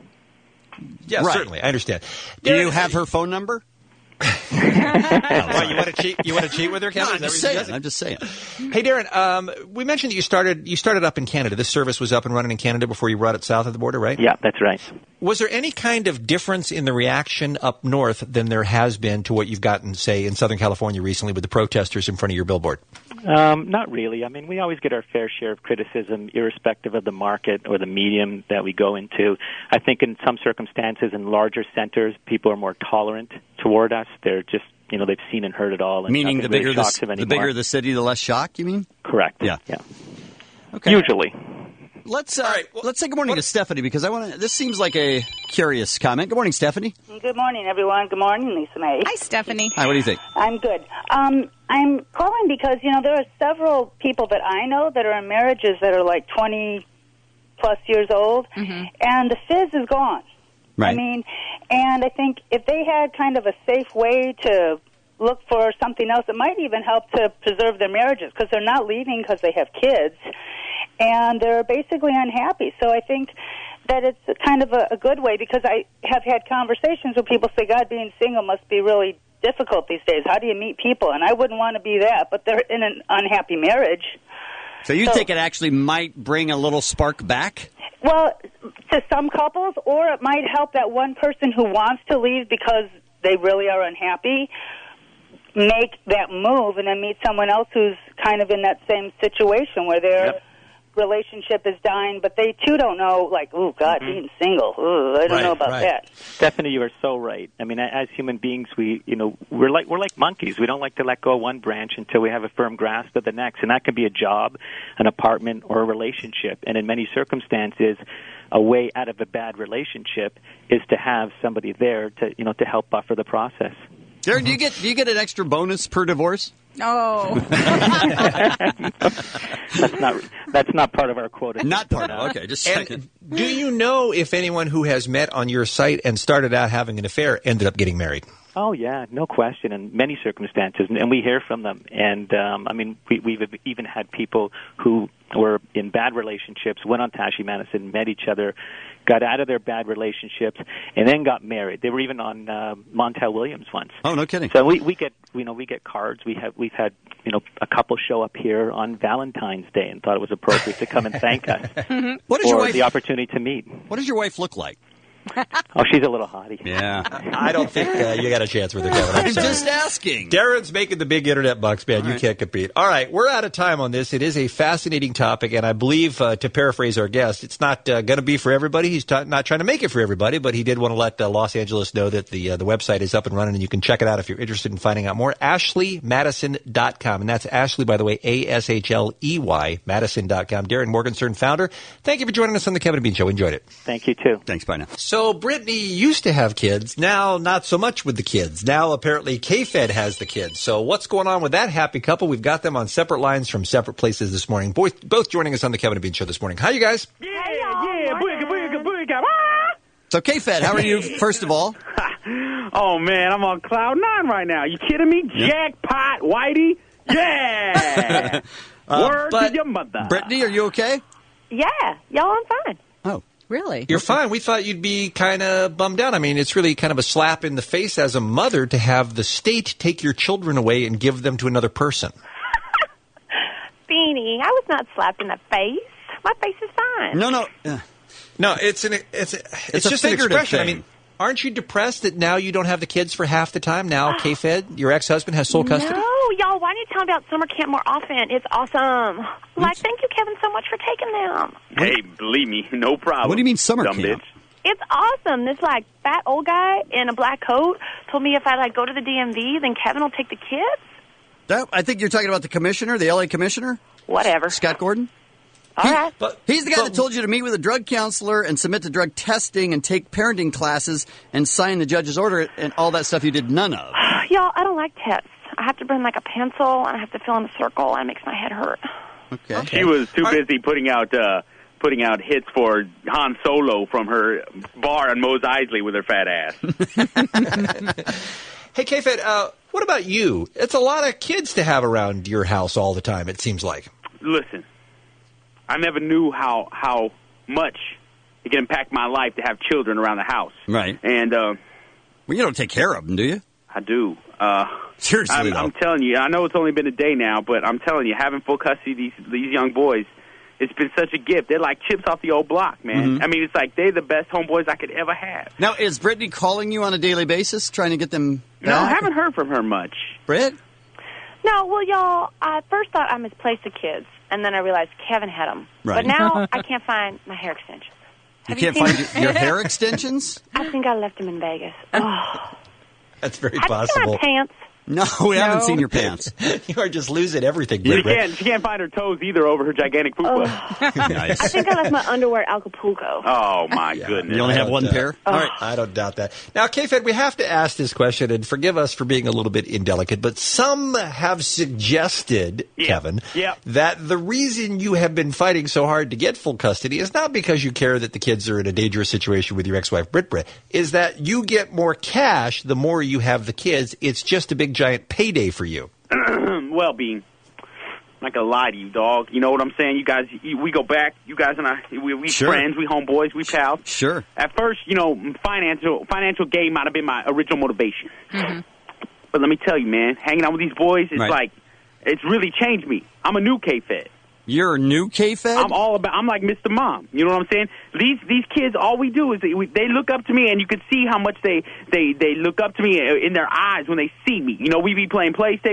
Speaker 10: Yeah,
Speaker 9: Right.
Speaker 10: certainly. I understand.
Speaker 9: Do you have her phone number?
Speaker 10: Well, you want to cheat? You want to cheat with her, Kevin?
Speaker 9: No, I'm
Speaker 10: Is that
Speaker 9: just
Speaker 10: what you're
Speaker 9: saying. I'm just saying.
Speaker 10: Hey, Darren, um, we mentioned that you started you started up in Canada. This service was up and running in Canada before you brought it south of the border, right?
Speaker 3: Yeah, that's right.
Speaker 10: Was there any kind of difference in the reaction up north than there has been to what you've gotten, say, in Southern California recently with the protesters in front of your billboard?
Speaker 3: Um, not really. I mean, we always get our fair share of criticism, irrespective of the market or the medium that we go into. I think in some circumstances, in larger centers, people are more tolerant toward us. They're just, you know, they've seen and heard it all. And
Speaker 9: Meaning the
Speaker 3: nothing really
Speaker 9: bigger the,
Speaker 3: shocks them
Speaker 9: the
Speaker 3: anymore.
Speaker 9: bigger the city, the less shock, you mean?
Speaker 3: Correct.
Speaker 9: Yeah.
Speaker 3: Yeah.
Speaker 9: Okay.
Speaker 3: Usually.
Speaker 9: Let's uh, let's say good morning to Stephanie because I want to. This seems like a curious comment. Good morning, Stephanie.
Speaker 14: Good morning, everyone. Good morning, Lisa May.
Speaker 8: Hi, Stephanie.
Speaker 9: Hi. What do you think?
Speaker 14: I'm good. Um, I'm calling because, you know, there are several people that I know that are in marriages that are like twenty plus years old,
Speaker 8: Mm-hmm.
Speaker 14: and the fizz is gone.
Speaker 9: Right.
Speaker 14: I mean, and I think if they had kind of a safe way to look for something else, it might even help to preserve their marriages because they're not leaving because they have kids, and they're basically unhappy. So I think that it's kind of a, a good way because I have had conversations where people say, God, being single must be really difficult these days. How do you meet people? And I wouldn't want to be that, but they're in an unhappy marriage.
Speaker 9: So you
Speaker 14: So-
Speaker 9: think it actually might bring a little spark back?
Speaker 14: Well, to some couples, or it might help that one person who wants to leave because they really are unhappy make that move and then meet someone else who's kind of in that same situation where they're
Speaker 3: Yep.
Speaker 14: relationship is dying, but they too don't know, like, ooh, God,
Speaker 3: Mhm.
Speaker 14: being single. Ooh, I don't
Speaker 3: Right,
Speaker 14: know about
Speaker 3: right.
Speaker 14: that.
Speaker 3: Stephanie, you are so right. I mean, as human beings, we, you know, we're like we're like monkeys. We don't like to let go of one branch until we have a firm grasp of the next, and that can be a job, an apartment, or a relationship. And in many circumstances, a way out of a bad relationship is to have somebody there to, you know, to help buffer the process.
Speaker 9: Darren, do you get do you get an extra bonus per divorce?
Speaker 8: No.
Speaker 3: That's not that's not part of our quota.
Speaker 9: Not part of. Okay, just
Speaker 10: And
Speaker 9: checking.
Speaker 10: do you know if anyone who has met on your site and started out having an affair ended up getting married?
Speaker 3: Oh yeah, no question. In many circumstances, and we hear from them. And um, I mean, we, we've even had people who were in bad relationships, went on Tashi Madison, met each other, got out of their bad relationships, and then got married. They were even on uh, Montel Williams once.
Speaker 9: Oh, no kidding.
Speaker 3: So we, we get you know we get cards. We have we've had you know a couple show up here on Valentine's Day and thought it was appropriate to come and thank us
Speaker 9: What
Speaker 3: for
Speaker 9: does your wife?
Speaker 3: the opportunity to meet.
Speaker 9: What does your wife look like?
Speaker 3: Oh, she's a little hottie.
Speaker 9: Yeah.
Speaker 10: I don't think uh, you got a chance with her, Kevin. I'm
Speaker 9: I'm
Speaker 10: sorry.
Speaker 9: just asking.
Speaker 10: Darren's making the big internet bucks, man.
Speaker 9: All
Speaker 10: You
Speaker 9: right.
Speaker 10: can't compete. All right, we're out of time on this. It is a fascinating topic, and I believe, uh, to paraphrase our guest, it's not uh, going to be for everybody. He's t- not trying to make it for everybody, but he did want to let uh, Los Angeles know that the uh, the website is up and running, and you can check it out if you're interested in finding out more. Ashley Madison dot com, and that's Ashley, by the way, A S H L E Y, Madison dot com. Darren Morgenstern, founder. Thank you for joining us on the Kevin and Bean Show. Enjoyed it.
Speaker 3: Thank you too.
Speaker 9: Thanks. Bye now.
Speaker 10: So Brittany used to have kids. Now, not so much with the kids. Now, apparently, K-Fed has the kids. So what's going on with that happy couple? We've got them on separate lines from separate places this morning. Both, both joining us on the Kevin and Bean Show this morning. Hi, you guys.
Speaker 2: Yeah, yeah, booyaka, booyaka, booyaka.
Speaker 9: So, K-Fed, how are you, first of all?
Speaker 2: Oh, man, I'm on cloud nine right now. You kidding me?
Speaker 9: Yep.
Speaker 2: Jackpot, Whitey. Yeah.
Speaker 9: Uh,
Speaker 2: Word
Speaker 9: but
Speaker 2: to your mother.
Speaker 9: Brittany, are you okay?
Speaker 6: Yeah, y'all, I'm fine.
Speaker 9: Oh.
Speaker 8: Really?
Speaker 10: You're fine. We thought you'd be kind of bummed out. I mean, it's really kind of a slap in the face as a mother to have the state take your children away and give them to another person.
Speaker 6: Beanie, I was not slapped in the face. My face is fine.
Speaker 9: No, no. Uh,
Speaker 10: No, it's an it's a, it's,
Speaker 9: a
Speaker 10: just an
Speaker 9: figurative
Speaker 10: expression. I
Speaker 9: thing.
Speaker 10: mean, aren't you depressed that now you don't have the kids for half the time? Now K-Fed, your ex-husband, has sole custody?
Speaker 6: No, y'all, why don't you tell them about summer camp more often? It's awesome. Like, thank you, Kevin, so much for taking them.
Speaker 2: Hey, believe me, no problem.
Speaker 9: What do you mean summer
Speaker 2: dumb
Speaker 9: camp?
Speaker 2: bitch.
Speaker 6: It's awesome. This, like, fat old guy in a black coat told me if I, like, go to the D M V, then Kevin will take the kids.
Speaker 9: That, I think you're talking about the commissioner, the L A commissioner?
Speaker 6: Whatever.
Speaker 9: Scott Gordon?
Speaker 6: All right.
Speaker 10: But
Speaker 9: He's the guy
Speaker 10: but-
Speaker 9: that told you to meet with a drug counselor and submit to drug testing and take parenting classes and sign the judge's order and all that stuff you did none of.
Speaker 6: Y'all, I don't like tests. I have to bring, like, a pencil, and I have to fill in a circle, and it makes my head hurt.
Speaker 9: Okay.
Speaker 2: She was too busy putting out uh, putting out hits for Han Solo from her bar on Mos Eisley with her fat ass.
Speaker 10: Hey, K-Fed, uh, what about you? It's a lot of kids to have around your house all the time, it seems like.
Speaker 2: Listen, I never knew how how much it can impact my life to have children around the house.
Speaker 9: Right.
Speaker 2: And uh,
Speaker 9: Well, you don't take care of them, do you?
Speaker 2: I do. Uh,
Speaker 9: Seriously,
Speaker 2: I'm,
Speaker 9: though.
Speaker 2: I'm telling you, I know it's only been a day now, but I'm telling you, having full custody of these these young boys, it's been such a gift. They're like chips off the old block, man.
Speaker 9: Mhm.
Speaker 2: I mean, it's like they're the best homeboys I could ever have.
Speaker 9: Now, is Brittany calling you on a daily basis, trying to get them
Speaker 2: No, I
Speaker 9: back?
Speaker 2: haven't heard from her much.
Speaker 9: Britt?
Speaker 6: No, well, y'all, I first thought I misplaced the kids, and then I realized Kevin had them.
Speaker 9: Right.
Speaker 6: But now I can't find my hair extensions.
Speaker 9: You
Speaker 6: Have
Speaker 9: can't
Speaker 6: seen
Speaker 9: find
Speaker 6: them?
Speaker 9: your, your hair extensions?
Speaker 6: I think I left them in Vegas. Oh.
Speaker 10: That's very
Speaker 6: Have you seen
Speaker 10: possible.
Speaker 6: my pants?
Speaker 9: No, we haven't
Speaker 6: No.
Speaker 9: seen your pants.
Speaker 10: You are just losing everything,
Speaker 2: She
Speaker 10: Britt.
Speaker 2: can't, she can't find her toes either over her gigantic fupa.
Speaker 9: Nice.
Speaker 6: I think I left my underwear at Acapulco.
Speaker 2: Oh, my goodness.
Speaker 9: You only
Speaker 10: I
Speaker 9: have
Speaker 10: don't
Speaker 9: one
Speaker 10: doubt-
Speaker 9: pair?
Speaker 10: All right, I don't doubt that. Now, K-Fed, we have to ask this question, and forgive us for being a little bit indelicate, but some have suggested,
Speaker 2: Yeah.
Speaker 10: Kevin,
Speaker 2: Yeah.
Speaker 10: that the reason you have been fighting so hard to get full custody is not because you care that the kids are in a dangerous situation with your ex-wife, Britt Britt, is that you get more cash the more you have the kids. It's just a big, giant payday for you.
Speaker 2: Well, Bean, I'm not gonna lie to you, dog. You know what I'm saying? You guys, you, we go back. You guys and I, we, we
Speaker 9: Sure.
Speaker 2: friends, we homeboys, we pals.
Speaker 9: Sure.
Speaker 2: At first, you know, financial financial gain might have been my original motivation.
Speaker 8: Mm-hmm.
Speaker 2: But let me tell you, man, hanging out with these boys, it's
Speaker 9: Right.
Speaker 2: like it's really changed me. I'm a new K-Fed.
Speaker 9: You're a new K-Fed?
Speaker 2: I'm all about. I'm like Mister Mom. You know what I'm saying? These these kids, all we do is they, we, they look up to me, and you can see how much they they they look up to me in their eyes when they see me. You know, we be playing PlayStation.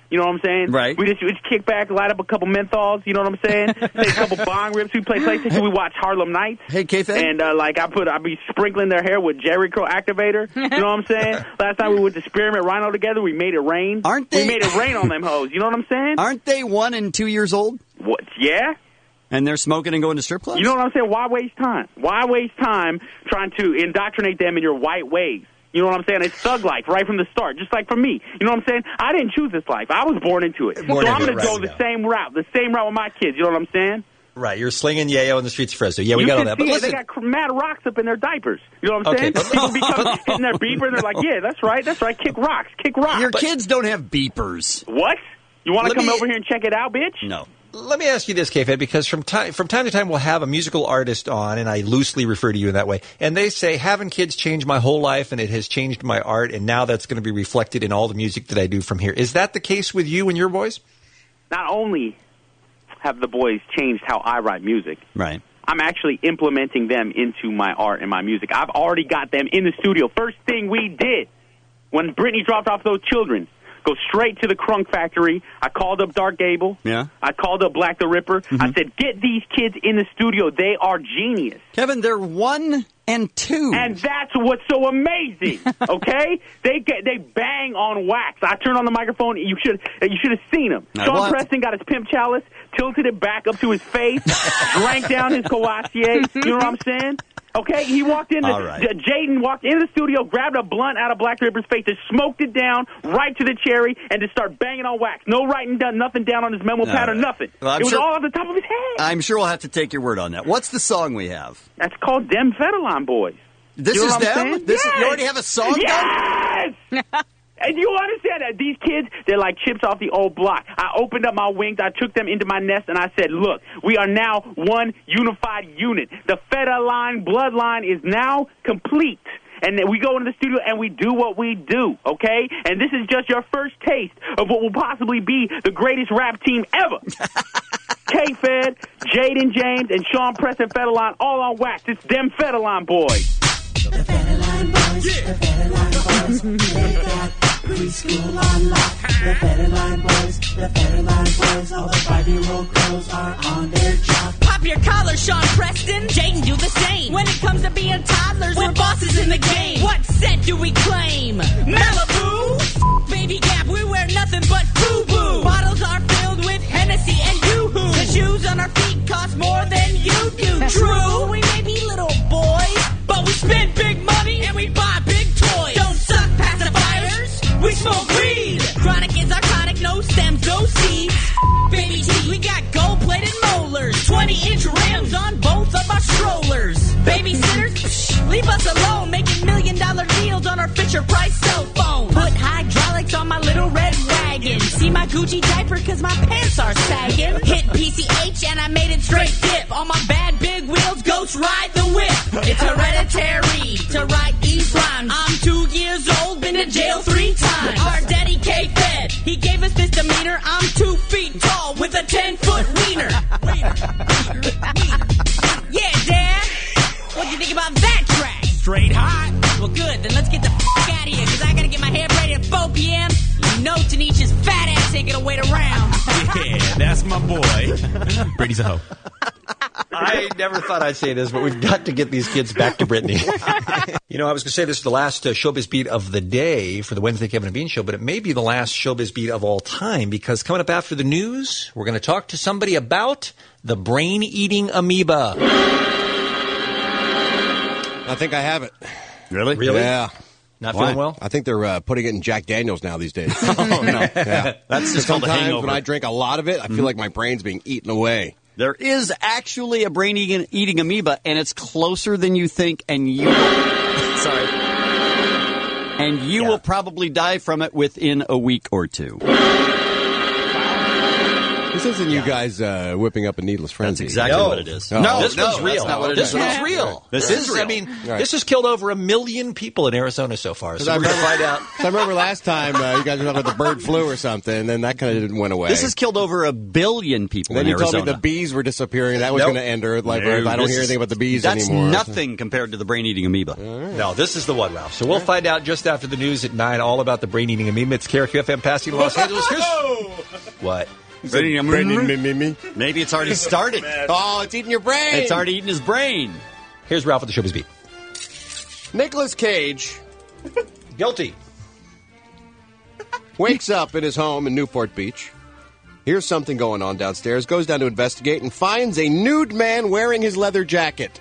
Speaker 2: You know what I'm saying?
Speaker 9: Right.
Speaker 2: We just, we just kick back, light up a couple menthols. You know what I'm saying? Take a couple bong rips. We play PlayStation. We watch Harlem Nights.
Speaker 9: Hey, K-Fed?
Speaker 2: And, uh, like, I put, I be sprinkling their hair with Jerry Curl activator. You know what I'm saying? Last time we went to Spearmint Rhino together, we made it rain.
Speaker 9: Aren't they?
Speaker 2: We made it rain on them hoes. You know what I'm saying?
Speaker 9: Aren't they one and two years old?
Speaker 2: What? Yeah?
Speaker 9: And they're smoking and going to strip clubs?
Speaker 2: You know what I'm saying? Why waste time? Why waste time trying to indoctrinate them in your white ways? You know what I'm saying? It's thug life right from the start, just like for me. You know what I'm saying? I didn't choose this life. I was born into it.
Speaker 10: Born
Speaker 2: so
Speaker 10: into
Speaker 2: I'm going
Speaker 10: it,
Speaker 2: to
Speaker 10: right,
Speaker 2: go the
Speaker 10: yeah.
Speaker 2: same route, the same route with my kids. You know what I'm saying?
Speaker 10: Right, you're slinging yayo in the streets of Fresno. Yeah, we
Speaker 2: you
Speaker 10: got all
Speaker 2: can
Speaker 10: that. But
Speaker 2: see it.
Speaker 10: listen,
Speaker 2: They got cr- mad rocks up in their diapers. You know what I'm
Speaker 10: Okay,
Speaker 2: saying?
Speaker 10: but-
Speaker 2: People become hitting their beeper, and they're like, yeah, that's right, that's right. Kick rocks, kick rocks.
Speaker 9: Your
Speaker 2: But-
Speaker 9: kids don't have beepers.
Speaker 2: What? You want to
Speaker 10: Let
Speaker 2: come
Speaker 10: me-
Speaker 2: over here and check it out, bitch?
Speaker 9: No.
Speaker 10: let me ask you this, K-Fed, because from time from time to time we'll have a musical artist on, and I loosely refer to you in that way, and they say, having kids changed my whole life, and it has changed my art, and now that's going to be reflected in all the music that I do from here. Is that the case with you and your boys?
Speaker 2: Not only have the boys changed how I write music,
Speaker 9: right?
Speaker 2: I'm actually implementing them into my art and my music. I've already got them in the studio. First thing we did when Britney dropped off those children, go straight to the Crunk Factory. I called up Dark Gable.
Speaker 9: Yeah.
Speaker 2: I called up Black the Ripper.
Speaker 9: Mm-hmm.
Speaker 2: I said, get these kids in the studio. They are genius.
Speaker 9: Kevin, they're one and two.
Speaker 2: And that's what's so amazing, okay? they get they bang on wax. I turned on the microphone. You should you should have seen him.
Speaker 9: I
Speaker 2: Sean
Speaker 9: want-
Speaker 2: Preston got his pimp chalice, tilted it back up to his face, drank down his Courvoisier. You know what I'm saying? Okay, he walked in.
Speaker 9: All right.
Speaker 2: J- Jaden walked into the studio, grabbed a blunt out of Black Ripper's face, and smoked it down right to the cherry, and just started banging on wax. No writing down, nothing down on his memo
Speaker 9: All
Speaker 2: pad or
Speaker 9: right.
Speaker 2: nothing.
Speaker 9: Well, I'm
Speaker 2: it was
Speaker 9: sure-
Speaker 2: all off the top of his head.
Speaker 9: I'm sure we'll have to take your word on that. What's the song we have?
Speaker 2: That's called Dem Federline Boys.
Speaker 9: This
Speaker 2: You know
Speaker 9: is
Speaker 2: what I'm
Speaker 9: them?
Speaker 2: saying?
Speaker 9: This is-
Speaker 2: Yes!
Speaker 9: you already have a song
Speaker 2: Yes! And you understand that these kids, they're like chips off the old block. I opened up my wings, I took them into my nest, and I said, look, we are now one unified unit. The Federline bloodline is now complete. And then we go into the studio and we do what we do, okay? And this is just your first taste of what will possibly be the greatest rap team ever. K-Fed, Jaden James, and Sean Preston Federline all on wax. It's them Federline boys.
Speaker 15: The Federline boys, the Federline boys, they got preschool on lock. The Federline boys, the Federline boys, all the five-year-old girls are on their job.
Speaker 17: Pop your collar, Sean Preston. Jaden do the same. When it comes to being toddlers, we're bosses in the game. What set do we claim? Malibu? Baby Gap, we wear nothing but FUBU. Bottles are filled with Hennessy and Yoo-Hoo. The shoes on our feet cost more than you do. True, we may be little boys, but we spend big money and we buy big toys. Don't suck pacifiers, we smoke weed. Chronic is iconic, no stems, no seeds. Baby teeth, we got gold-plated molars. twenty-inch rims on both of our strollers. Babysitters, psh, leave us alone. Making million-dollar deals on our Fisher-Price cell phone. Put hydraulics on my little red wagon. See my Gucci diaper cause my pants are sagging. Hit P C H and I made it straight dip. On my bad big wheels, ghost ride the whip. It's hereditary to write these rhymes. I'm two years old, been to jail three times. Our daddy K-Fed, he gave us this demeanor. I'm two feet tall with a ten-foot wiener. Yeah, Dad, what'd you think about that track? Straight hot. Well, good, then let's get the f*** out of here, because I gotta get my hair braided at four p.m. You know Tanisha's fat ass ain't gonna wait around.
Speaker 19: Yeah, that's my boy. Brady's a hoe.
Speaker 10: I never thought I'd say this, but we've got to get these kids back to Britney. You know, I was going to say this is the last uh, Showbiz Beat of the day for the Wednesday Kevin and Bean Show, but it may be the last Showbiz Beat of all time, because coming up after the news, we're going to talk to somebody about the brain-eating amoeba.
Speaker 18: I think I have it.
Speaker 9: Really?
Speaker 10: Really?
Speaker 18: Yeah.
Speaker 10: Not
Speaker 18: Why?
Speaker 10: feeling well?
Speaker 18: I think they're uh, putting it in Jack Daniels now these days.
Speaker 9: Oh, no.
Speaker 18: Yeah.
Speaker 9: That's just called a
Speaker 18: Sometimes
Speaker 9: hangover.
Speaker 18: when I drink a lot of it, I feel
Speaker 9: Mhm.
Speaker 18: like my brain's being eaten away.
Speaker 9: There is actually a brain-eating eating amoeba, and it's closer than you think, and you sorry, and you will probably die from it within a week or two.
Speaker 18: This isn't you guys uh, whipping up a needless frenzy.
Speaker 9: That's exactly
Speaker 10: No.
Speaker 9: what it is.
Speaker 18: Oh.
Speaker 10: No,
Speaker 9: this
Speaker 10: no,
Speaker 9: one's
Speaker 10: that's
Speaker 9: real.
Speaker 10: not what it
Speaker 9: this
Speaker 10: is.
Speaker 9: one's
Speaker 10: Yeah.
Speaker 9: real. This,
Speaker 10: This
Speaker 9: is
Speaker 10: is,
Speaker 9: real.
Speaker 10: I mean,
Speaker 18: Right.
Speaker 10: this has killed over a million people in Arizona so far. So
Speaker 18: I
Speaker 10: we're going to
Speaker 18: remember-
Speaker 10: find out.
Speaker 18: So I remember last time uh, you guys were talking about the bird flu or something, and then that kind of went away.
Speaker 9: This has killed over a billion people
Speaker 18: And then
Speaker 9: in
Speaker 18: you
Speaker 9: Arizona.
Speaker 18: told me the bees were disappearing. That was
Speaker 10: Nope.
Speaker 18: going to end Earth. Like
Speaker 9: No,
Speaker 18: Earth. I don't
Speaker 9: this
Speaker 18: hear
Speaker 9: is-
Speaker 18: anything about the bees
Speaker 9: That's
Speaker 18: anymore.
Speaker 9: nothing compared to the brain-eating amoeba.
Speaker 10: No, this is the one, Ralph. So we'll find out just after the news at nine all about the brain-eating amoeba. It's K R Q F M Pasadena, Los Angeles. Here's what?
Speaker 9: Brain-eating amoeba? Maybe it's already started.
Speaker 18: Oh, it's eating your brain.
Speaker 9: It's already eaten his brain.
Speaker 10: Here's Ralph with the Showbiz Beat.
Speaker 18: Nicolas Cage
Speaker 10: Guilty.
Speaker 18: wakes up at his home in Newport Beach. Here's something going on downstairs. Goes down to investigate and finds a nude man wearing his leather jacket.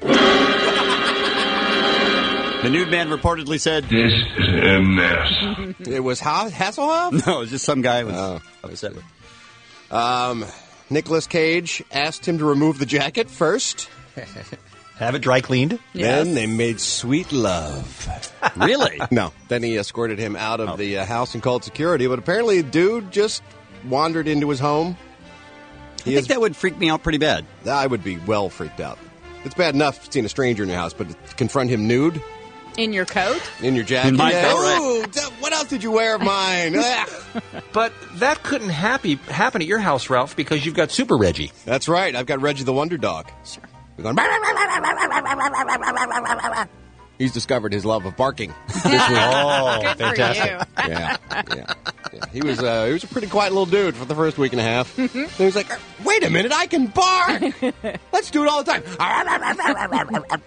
Speaker 9: The nude man reportedly said,
Speaker 16: This is a mess.
Speaker 18: It was ha- Hasselhoff?
Speaker 9: No, it was just some guy was
Speaker 18: Oh.
Speaker 9: upset with.
Speaker 18: Um, Nicolas Cage asked him to remove the jacket first.
Speaker 10: Have it dry cleaned.
Speaker 18: Then they made sweet love.
Speaker 9: Really?
Speaker 18: No. Then he escorted him out of the uh, house and called security. But apparently, the dude just wandered into his home.
Speaker 9: I think that would freak me out pretty bad.
Speaker 18: I would be well freaked out. It's bad enough seeing a stranger in your house, but to confront him nude
Speaker 8: In your coat?
Speaker 18: in your jacket.
Speaker 9: In my
Speaker 18: Yeah.
Speaker 9: coat, right.
Speaker 18: Ooh, d- what else did you wear of mine? Ugh.
Speaker 10: But that couldn't happy, happen at your house, Ralph, because you've got Super Reggie.
Speaker 18: That's right. I've got Reggie the Wonder Dog.
Speaker 8: Sure.
Speaker 18: We're going, he's discovered his love of barking this week.
Speaker 10: Oh,
Speaker 8: Good for
Speaker 10: fantastic.
Speaker 8: you.
Speaker 18: Yeah, yeah, yeah. He was uh, he was a pretty quiet little dude for the first week and a half. And he was like, "Wait a minute, I can bark. Let's do it all the time."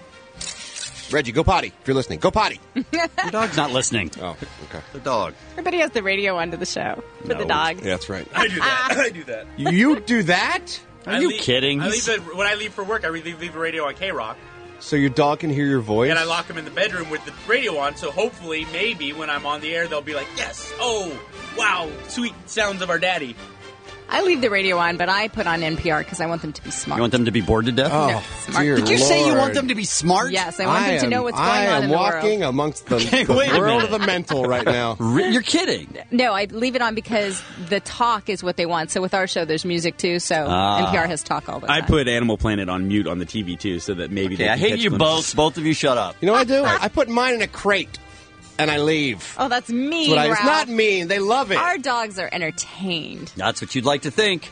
Speaker 18: Reggie, go potty if you're listening. Go potty.
Speaker 9: Your dog's not listening.
Speaker 18: Oh, okay.
Speaker 9: The dog.
Speaker 8: Everybody has the radio on to the show for the dog.
Speaker 18: Yeah, that's right.
Speaker 4: I do that. I do that.
Speaker 18: You do that?
Speaker 9: Are
Speaker 4: I
Speaker 9: you
Speaker 4: leave-
Speaker 9: kidding?
Speaker 4: I leave
Speaker 9: He's-
Speaker 4: the, when I leave for work, I leave, leave the radio on K-Rock,
Speaker 18: So your dog can hear your voice?
Speaker 4: and I lock him in the bedroom with the radio on, so hopefully, maybe, when I'm on the air, they'll be like, yes, oh, wow, sweet sounds of our daddy.
Speaker 8: I leave the radio on, but I put on N P R because I want them to be smart.
Speaker 9: You want them to be bored to death?
Speaker 18: Oh,
Speaker 8: No, smart.
Speaker 18: dear
Speaker 9: Did you say you
Speaker 18: Lord.
Speaker 9: want them to be smart?
Speaker 8: Yes, I want them to
Speaker 18: am-
Speaker 8: know what's going
Speaker 18: I
Speaker 8: on
Speaker 18: am
Speaker 8: in the
Speaker 18: walking
Speaker 8: world.
Speaker 18: amongst the,
Speaker 9: Okay,
Speaker 18: the
Speaker 9: wait a
Speaker 18: world of
Speaker 9: minute.
Speaker 18: the mental right now.
Speaker 9: Re- You're kidding.
Speaker 8: No, I leave it on because the talk is what they want. So with our show, there's music too. So
Speaker 9: Ah.
Speaker 8: N P R has talk all the time.
Speaker 20: I put Animal Planet on mute on the T V too, so that maybe
Speaker 9: Okay,
Speaker 20: they
Speaker 9: I
Speaker 20: can
Speaker 9: hate
Speaker 20: catch
Speaker 9: you
Speaker 20: glimpses.
Speaker 9: both. Both of you shut up.
Speaker 18: You know what I do? I put mine in a crate, and I leave.
Speaker 8: Oh, that's mean.
Speaker 18: That's what I, it's
Speaker 8: Ralph.
Speaker 18: not mean. They love it.
Speaker 8: Our dogs are entertained.
Speaker 9: That's what you'd like to think.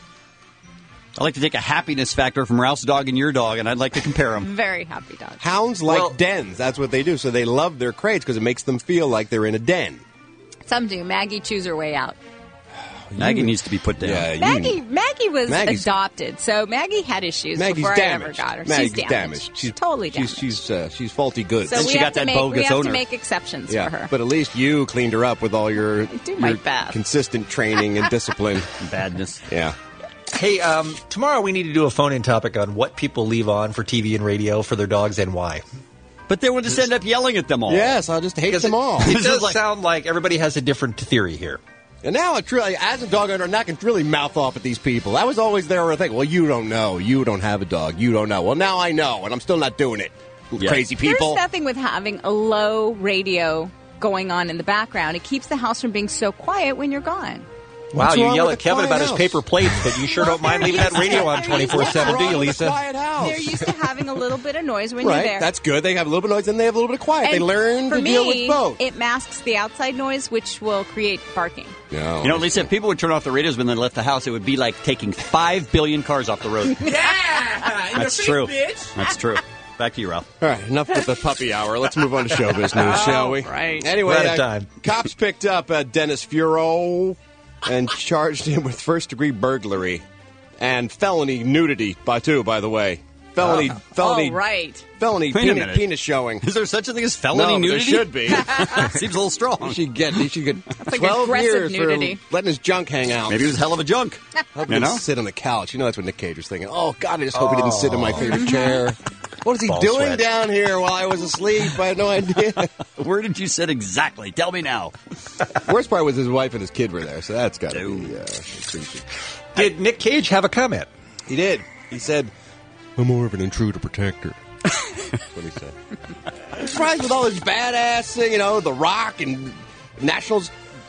Speaker 9: I like to take a happiness factor from Ralph's dog and your dog, and I'd like to compare them.
Speaker 8: Very happy dogs.
Speaker 18: Hounds like
Speaker 10: Well-
Speaker 18: dens. That's what they do. So they love their crates because it makes them feel like they're in a den.
Speaker 8: Some do. Maggie chews her way out.
Speaker 9: Maggie needs to be put down.
Speaker 18: Yeah, you-
Speaker 8: Maggie, Maggie was
Speaker 18: Maggie's-
Speaker 8: adopted, so Maggie had issues
Speaker 18: Maggie's
Speaker 8: before
Speaker 18: damaged.
Speaker 8: I ever got her.
Speaker 18: Maggie's
Speaker 8: she's damaged.
Speaker 18: She's
Speaker 8: totally damaged.
Speaker 18: She's she's, uh, she's faulty goods.
Speaker 8: so we have, to, make, we
Speaker 9: bogus
Speaker 8: have
Speaker 9: owner.
Speaker 8: to make exceptions
Speaker 18: yeah,
Speaker 8: for her.
Speaker 18: but at least you cleaned her up with all your,
Speaker 8: do my
Speaker 18: your
Speaker 8: best.
Speaker 18: consistent training and discipline.
Speaker 9: Badness.
Speaker 18: Yeah.
Speaker 10: Hey, um, tomorrow we need to do a phone-in topic on what people leave on for T V and radio for their dogs and why.
Speaker 9: But they would just end up yelling at them all.
Speaker 18: Yes, I'll just hate
Speaker 10: Because
Speaker 18: them
Speaker 10: it,
Speaker 18: all.
Speaker 10: It does sound like everybody has a different theory here.
Speaker 18: And now it's really, as a dog owner, I can really mouth off at these people. That was always their thing. Well, you don't know. You don't have a dog. You don't know. Well, now I know, and I'm still not doing it. Crazy people.
Speaker 8: There's nothing with having a low radio going on in the background. It keeps the house from being so quiet when you're gone.
Speaker 10: Wow,
Speaker 18: What's
Speaker 10: you
Speaker 18: wrong
Speaker 10: yell
Speaker 18: with
Speaker 10: at
Speaker 18: a
Speaker 10: Kevin
Speaker 18: quiet
Speaker 10: about his
Speaker 18: house?
Speaker 10: paper plates, but you sure don't mind leaving that radio on twenty-four seven, do you, Lisa?
Speaker 8: They're used to having a little bit of noise when you're
Speaker 18: Right,
Speaker 8: there.
Speaker 18: that's good. They have a little bit of noise, and they have a little bit of quiet.
Speaker 8: And
Speaker 18: they learn
Speaker 8: for
Speaker 18: to
Speaker 8: me,
Speaker 18: deal with both.
Speaker 8: It masks the outside noise, which will create barking.
Speaker 18: No.
Speaker 9: You know, Lisa, if people would turn off the radios when they left the house, it would be like taking five billion cars off the road.
Speaker 4: Yeah! In
Speaker 9: That's
Speaker 4: your
Speaker 9: true.
Speaker 4: face, bitch!
Speaker 9: That's true. Back to you, Ralph.
Speaker 18: All right, enough with the puppy hour. Let's move on to showbiz news, shall we?
Speaker 8: Right.
Speaker 18: Anyway,
Speaker 10: We're out of
Speaker 18: uh,
Speaker 10: time.
Speaker 18: cops picked up uh, Dennis Furo and charged him with first-degree burglary and felony nudity, by two, by the way. Felony,
Speaker 9: Oh.
Speaker 18: felony,
Speaker 8: Oh, right.
Speaker 18: felony
Speaker 9: Wait a
Speaker 18: penis,
Speaker 9: minute.
Speaker 18: penis showing.
Speaker 9: Is there such a thing as felony
Speaker 18: No, but there
Speaker 9: nudity?
Speaker 18: should be.
Speaker 9: Seems a little strong.
Speaker 18: He should get, he should get
Speaker 8: like
Speaker 18: twelve
Speaker 8: aggressive
Speaker 18: years
Speaker 8: nudity.
Speaker 18: for letting his junk hang out.
Speaker 9: Maybe it was hell of a junk.
Speaker 18: Hope he
Speaker 9: You
Speaker 18: didn't
Speaker 9: know?
Speaker 18: sit on the couch. You know that's what Nick Cage was thinking. Oh, God, I just hope he didn't sit in my favorite chair. What is he
Speaker 10: Ball
Speaker 18: doing
Speaker 10: sweat.
Speaker 18: down here while I was asleep? I had no idea.
Speaker 9: Where did you sit exactly? Tell me now.
Speaker 18: Worst part was his wife and his kid were there, so that's got to be uh, creepy.
Speaker 10: Did Nick Cage have a comment?
Speaker 18: He did. He said, I'm more of an intruder protector. That's what he said. I'm surprised with all his badass, uh, you know, The Rock and Nationals.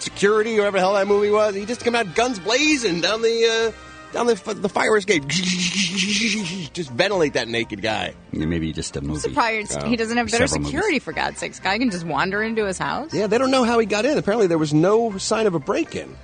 Speaker 18: security, whatever the hell that movie was. He just come out guns blazing down the uh, down the the fire escape. Just ventilate that naked guy.
Speaker 9: Yeah, maybe just a movie.
Speaker 8: I'm surprised
Speaker 18: Oh.
Speaker 8: he doesn't have better
Speaker 18: Several
Speaker 8: security, for God's sakes. Guy can just wander into his house.
Speaker 18: Yeah, they don't know how he got in. Apparently, there was no sign of a break-in.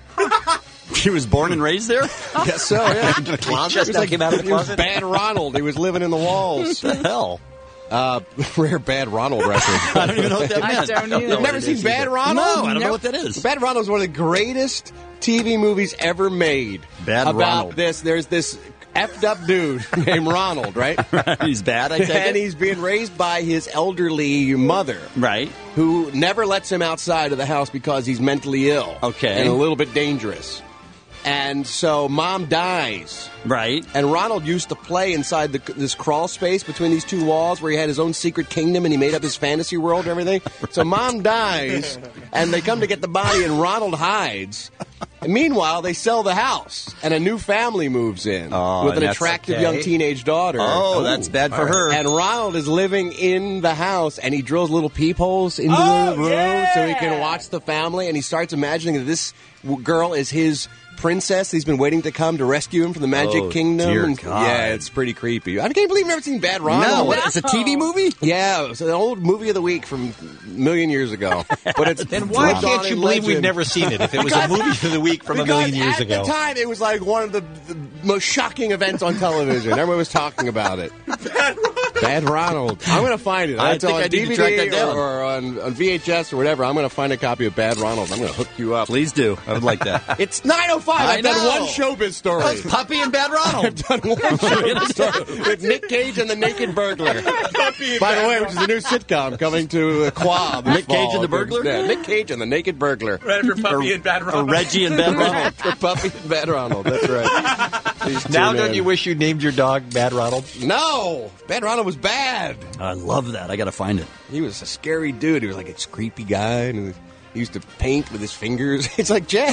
Speaker 9: He was born and raised there?
Speaker 18: Guess so, yeah.
Speaker 10: He just now came out of the
Speaker 18: He was
Speaker 10: closet?
Speaker 18: Bad Ronald. He was living in the walls.
Speaker 10: What the hell?
Speaker 18: Uh, rare Bad Ronald reference.
Speaker 9: I don't even know what that
Speaker 8: I
Speaker 9: meant.
Speaker 8: don't either.
Speaker 18: You've never seen Bad Ronald?
Speaker 9: No, I don't know
Speaker 8: Nope.
Speaker 9: what that is.
Speaker 18: Bad Ronald is one of the greatest T V movies ever made.
Speaker 9: Bad
Speaker 18: About
Speaker 9: Ronald.
Speaker 18: this, there's this effed up dude named Ronald, right?
Speaker 9: He's bad, I take
Speaker 18: And
Speaker 9: it?
Speaker 18: he's being raised by his elderly mother,
Speaker 9: Right.
Speaker 18: who never lets him outside of the house because he's mentally ill.
Speaker 9: Okay.
Speaker 18: And a little bit dangerous. And so mom dies.
Speaker 9: Right.
Speaker 18: And Ronald used to play inside the, this crawl space between these two walls where he had his own secret kingdom and he made up his fantasy world and everything. So mom dies, and they come to get the body, and Ronald hides. And meanwhile, they sell the house, and a new family moves in
Speaker 9: Oh,
Speaker 18: with an
Speaker 9: and that's
Speaker 18: attractive
Speaker 10: okay.
Speaker 18: young teenage daughter.
Speaker 9: Oh, that's bad for her.
Speaker 18: And Ronald is living in the house, and he drills little peepholes into
Speaker 4: Oh,
Speaker 18: the room
Speaker 4: yeah!
Speaker 18: so he can watch the family, and he starts imagining that this w- girl is his princess. He's been waiting to come to rescue him from the Magic
Speaker 9: Oh,
Speaker 18: Kingdom.
Speaker 9: dear
Speaker 18: And-
Speaker 9: God.
Speaker 18: Yeah, it's pretty creepy. I can't believe you've never seen Bad Ronald.
Speaker 9: No, what, it's a T V movie?
Speaker 18: Yeah, it's an old movie of the week from a million years ago. But it's
Speaker 10: Then why
Speaker 18: Ron
Speaker 10: can't you
Speaker 18: Bonnie
Speaker 10: believe we've
Speaker 18: legend.
Speaker 10: never seen it if it was a movie of the week from a
Speaker 18: Because
Speaker 10: million years
Speaker 18: at
Speaker 10: ago?
Speaker 18: the time, it was like one of the, the most shocking events on television. Everyone was talking about it. Bad Ronald. I'm going to find it.
Speaker 9: I
Speaker 18: It's
Speaker 9: think
Speaker 18: on
Speaker 9: I need to
Speaker 18: D V D
Speaker 9: track that down.
Speaker 18: or, or on, on V H S or whatever. I'm going to find a copy of Bad Ronald. I'm going to hook you up.
Speaker 9: Please do. I would like that.
Speaker 18: It's nine oh five.
Speaker 9: I
Speaker 18: I've done
Speaker 9: know.
Speaker 18: one showbiz story.
Speaker 9: That's Puppy and Bad Ronald.
Speaker 18: I've done one showbiz story with Nick Cage and the Naked Burglar. By the way, which is a new sitcom coming to uh, Quab. this
Speaker 9: Nick Cage
Speaker 18: fall.
Speaker 9: and the Burglar?
Speaker 18: Yeah, Nick Cage and the Naked Burglar.
Speaker 4: Right after Puppy
Speaker 9: Or-
Speaker 4: and Bad
Speaker 9: Or
Speaker 4: Ronald.
Speaker 9: Reggie and Bad Ronald.
Speaker 18: For Puppy and Bad Ronald. That's right. Please
Speaker 10: Now
Speaker 18: tune
Speaker 10: don't
Speaker 18: in.
Speaker 10: you wish you named your dog Bad Ronald?
Speaker 18: No! Bad Ronald was bad.
Speaker 9: I love that. I got to find it.
Speaker 18: He was a scary dude. He was like a creepy guy, and he used to paint with his fingers. It's like Jed.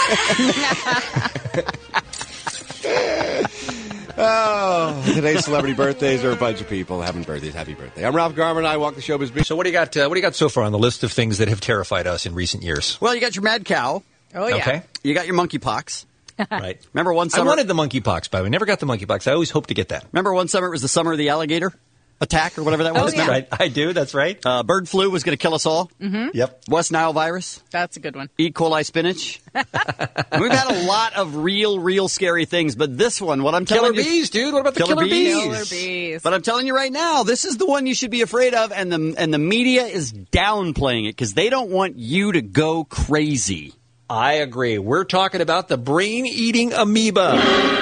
Speaker 18: Oh, today's celebrity birthdays are a bunch of people having birthdays. Happy birthday! I'm Ralph Garman. I walk the showbiz beat.
Speaker 10: So what do you got? Uh, what do you got so far on the list of things that have terrified us in recent years?
Speaker 9: Well, you got your mad cow.
Speaker 8: Oh, yeah.
Speaker 10: Okay,
Speaker 9: You got your monkeypox.
Speaker 10: right.
Speaker 9: Remember one
Speaker 10: I
Speaker 9: summer?
Speaker 10: wanted the monkeypox, by the way. Never got the monkeypox. I always hoped to get that.
Speaker 9: Remember one summer it was the summer of the alligator attack or whatever that
Speaker 8: Oh,
Speaker 9: was?
Speaker 8: yeah.
Speaker 9: Remember?
Speaker 10: Right, I do. That's right.
Speaker 9: Uh, bird flu was going to kill us all.
Speaker 8: Mm-hmm.
Speaker 10: Yep.
Speaker 9: West Nile virus.
Speaker 8: That's a good one.
Speaker 9: E. coli spinach. We've had a lot of real, real scary things, but this one, what I'm
Speaker 10: Killer
Speaker 9: telling you,
Speaker 10: bees, dude. What about the
Speaker 9: Killer
Speaker 10: killer,
Speaker 9: bees?
Speaker 10: bees?
Speaker 8: Killer bees.
Speaker 9: but I'm telling you right now, this is the one you should be afraid of, and the and the media is downplaying it because they don't want you to go crazy.
Speaker 10: I agree. We're talking about the brain-eating amoeba.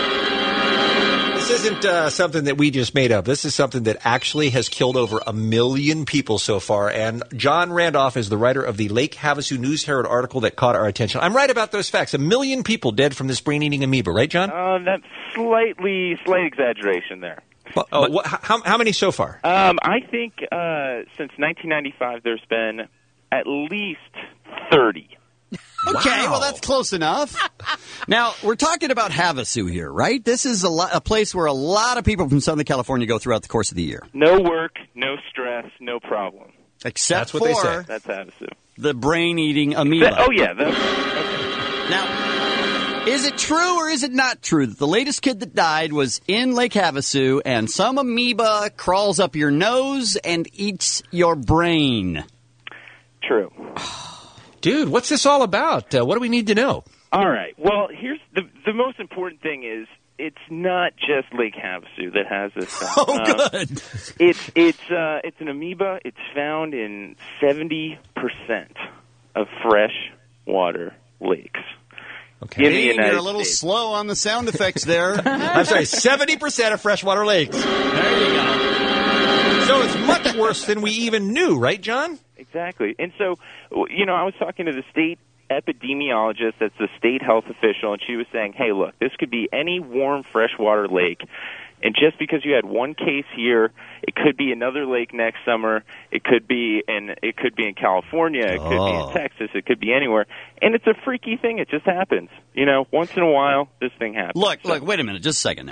Speaker 10: This isn't uh, something that we just made up. This is something that actually has killed over a million people so far. And John Randolph is the writer of the Lake Havasu News Herald article that caught our attention. I'm right about those facts. A million people dead from this brain-eating amoeba, right, John?
Speaker 21: Uh, that's slightly, slight exaggeration there.
Speaker 10: Oh, what, how, how many so far?
Speaker 21: Um, I think uh, since nineteen ninety-five, there's been at least thirty.
Speaker 9: Okay, well, that's close enough. Now, we're talking about Havasu here, right? This is a, lo- a place where a lot of people from Southern California go throughout the course of the year.
Speaker 21: No work, no stress, no problem.
Speaker 9: Except
Speaker 10: That's what they
Speaker 9: for
Speaker 10: say.
Speaker 21: That's Havasu.
Speaker 9: the brain-eating amoeba.
Speaker 21: That- oh, yeah. That's, okay.
Speaker 9: Now, is it true or is it not true that the latest kid that died was in Lake Havasu and some amoeba crawls up your nose and eats your brain?
Speaker 21: True.
Speaker 10: Dude, what's this all about? Uh, what do we need to know?
Speaker 21: All right. Well, here's the the most important thing is it's not just Lake Havasu that has this thing.
Speaker 9: Oh,
Speaker 21: Uh,
Speaker 9: good.
Speaker 21: It's it's uh, it's an amoeba. It's found in seventy percent of fresh water lakes.
Speaker 10: Okay.
Speaker 21: In the
Speaker 9: Dean,
Speaker 21: United
Speaker 9: you're a little
Speaker 21: States.
Speaker 9: slow on the sound effects there.
Speaker 10: I'm sorry, seventy percent of freshwater lakes.
Speaker 9: There you go.
Speaker 10: So it's much worse than we even knew, right, John?
Speaker 21: Exactly. And so, you know, I was talking to the state epidemiologist, that's the state health official, and she was saying, hey, look, this could be any warm freshwater lake. And just because you had one case here, it could be another lake next summer. It could be in it could be in California. It could be
Speaker 9: Oh.
Speaker 21: in Texas. It could be anywhere. And it's a freaky thing. It just happens. You know, once in a while, this thing happens.
Speaker 9: Look,
Speaker 21: So-
Speaker 9: look, wait a minute, just a second now.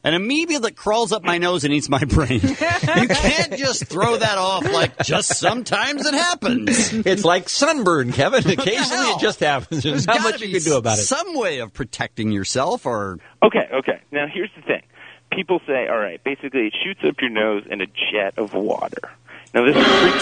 Speaker 9: An amoeba that crawls up my nose and eats my brain. You can't just throw that off like just sometimes it happens.
Speaker 10: It's like sunburn, Kevin. Occasionally it just happens. There's,
Speaker 9: There's
Speaker 10: not much you can do about it.
Speaker 9: Some way of protecting yourself or...
Speaker 21: Okay, okay. Now, here's the thing. People say, all right, basically it shoots up your nose in a jet of water. Now, this is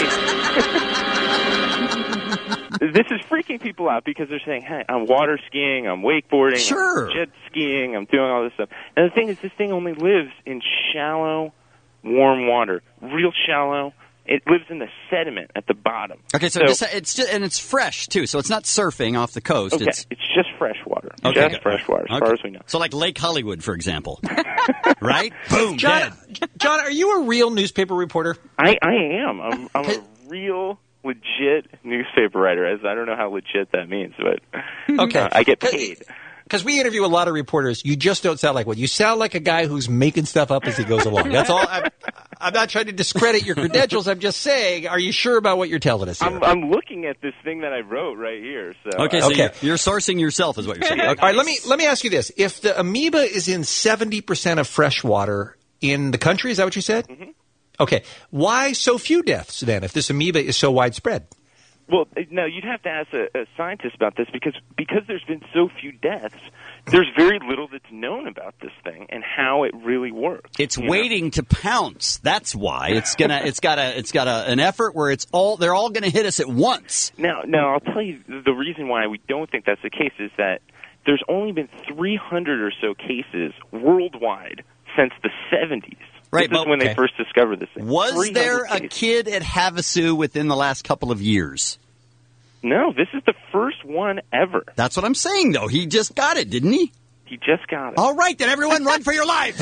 Speaker 21: freaking... this is freaking people out because they're saying, hey, I'm water skiing, I'm wakeboarding,
Speaker 9: sure.
Speaker 21: I'm jet skiing, I'm doing all this stuff. And the thing is, this thing only lives in shallow, warm water. Real shallow. It lives in the sediment at the bottom.
Speaker 9: Okay, so,
Speaker 21: so
Speaker 9: just, it's just, and it's fresh, too, so it's not surfing off the coast.
Speaker 21: Okay,
Speaker 9: it's,
Speaker 21: it's just fresh water.
Speaker 9: Okay,
Speaker 21: just
Speaker 9: good.
Speaker 21: fresh water, as
Speaker 9: Okay.
Speaker 21: far as we know.
Speaker 9: So like Lake Hollywood, for example. Right? Boom,
Speaker 10: John,
Speaker 9: dead.
Speaker 10: John, are you a real newspaper reporter?
Speaker 21: I, I am. I'm, I'm a real, legit newspaper writer. As I don't know how legit that means, but
Speaker 10: Okay.
Speaker 21: uh, I get paid.
Speaker 10: Because we interview a lot of reporters. You just don't sound like one. You sound like a guy who's making stuff up as he goes along. That's all. I'm, I'm not trying to discredit your credentials. I'm just saying, are you sure about what you're telling us here?
Speaker 21: I'm, I'm looking at this thing that I wrote right here. So
Speaker 9: Okay, so You're, you're sourcing yourself is what you're saying.
Speaker 10: All right, let me let me ask you this: if the amoeba is in seventy percent of fresh water in the country, is that what you said?
Speaker 21: Mm-hmm.
Speaker 10: Okay, why so few deaths then? If this amoeba is so widespread?
Speaker 21: Well, no, you'd have to ask a, a scientist about this because because there's been so few deaths. There's very little that's known about this thing and how it really works.
Speaker 9: It's
Speaker 21: you
Speaker 9: waiting
Speaker 21: know?
Speaker 9: to pounce. That's why it's gonna. It's got a. It's got a, an effort where it's all. They're all gonna hit us at once.
Speaker 21: Now, now I'll tell you the reason why we don't think that's the case is that there's only been three hundred or so cases worldwide since the seventies.
Speaker 9: Right,
Speaker 21: this is
Speaker 9: but-
Speaker 21: when
Speaker 9: okay.
Speaker 21: they first discovered this thing.
Speaker 9: Was
Speaker 21: three hundred
Speaker 9: there a
Speaker 21: cases.
Speaker 9: kid at Havasu within the last couple of years?
Speaker 21: No, this is the first one ever.
Speaker 9: That's what I'm saying, though. He just got it, didn't he?
Speaker 21: He just got it.
Speaker 9: All right, then everyone run for your lives.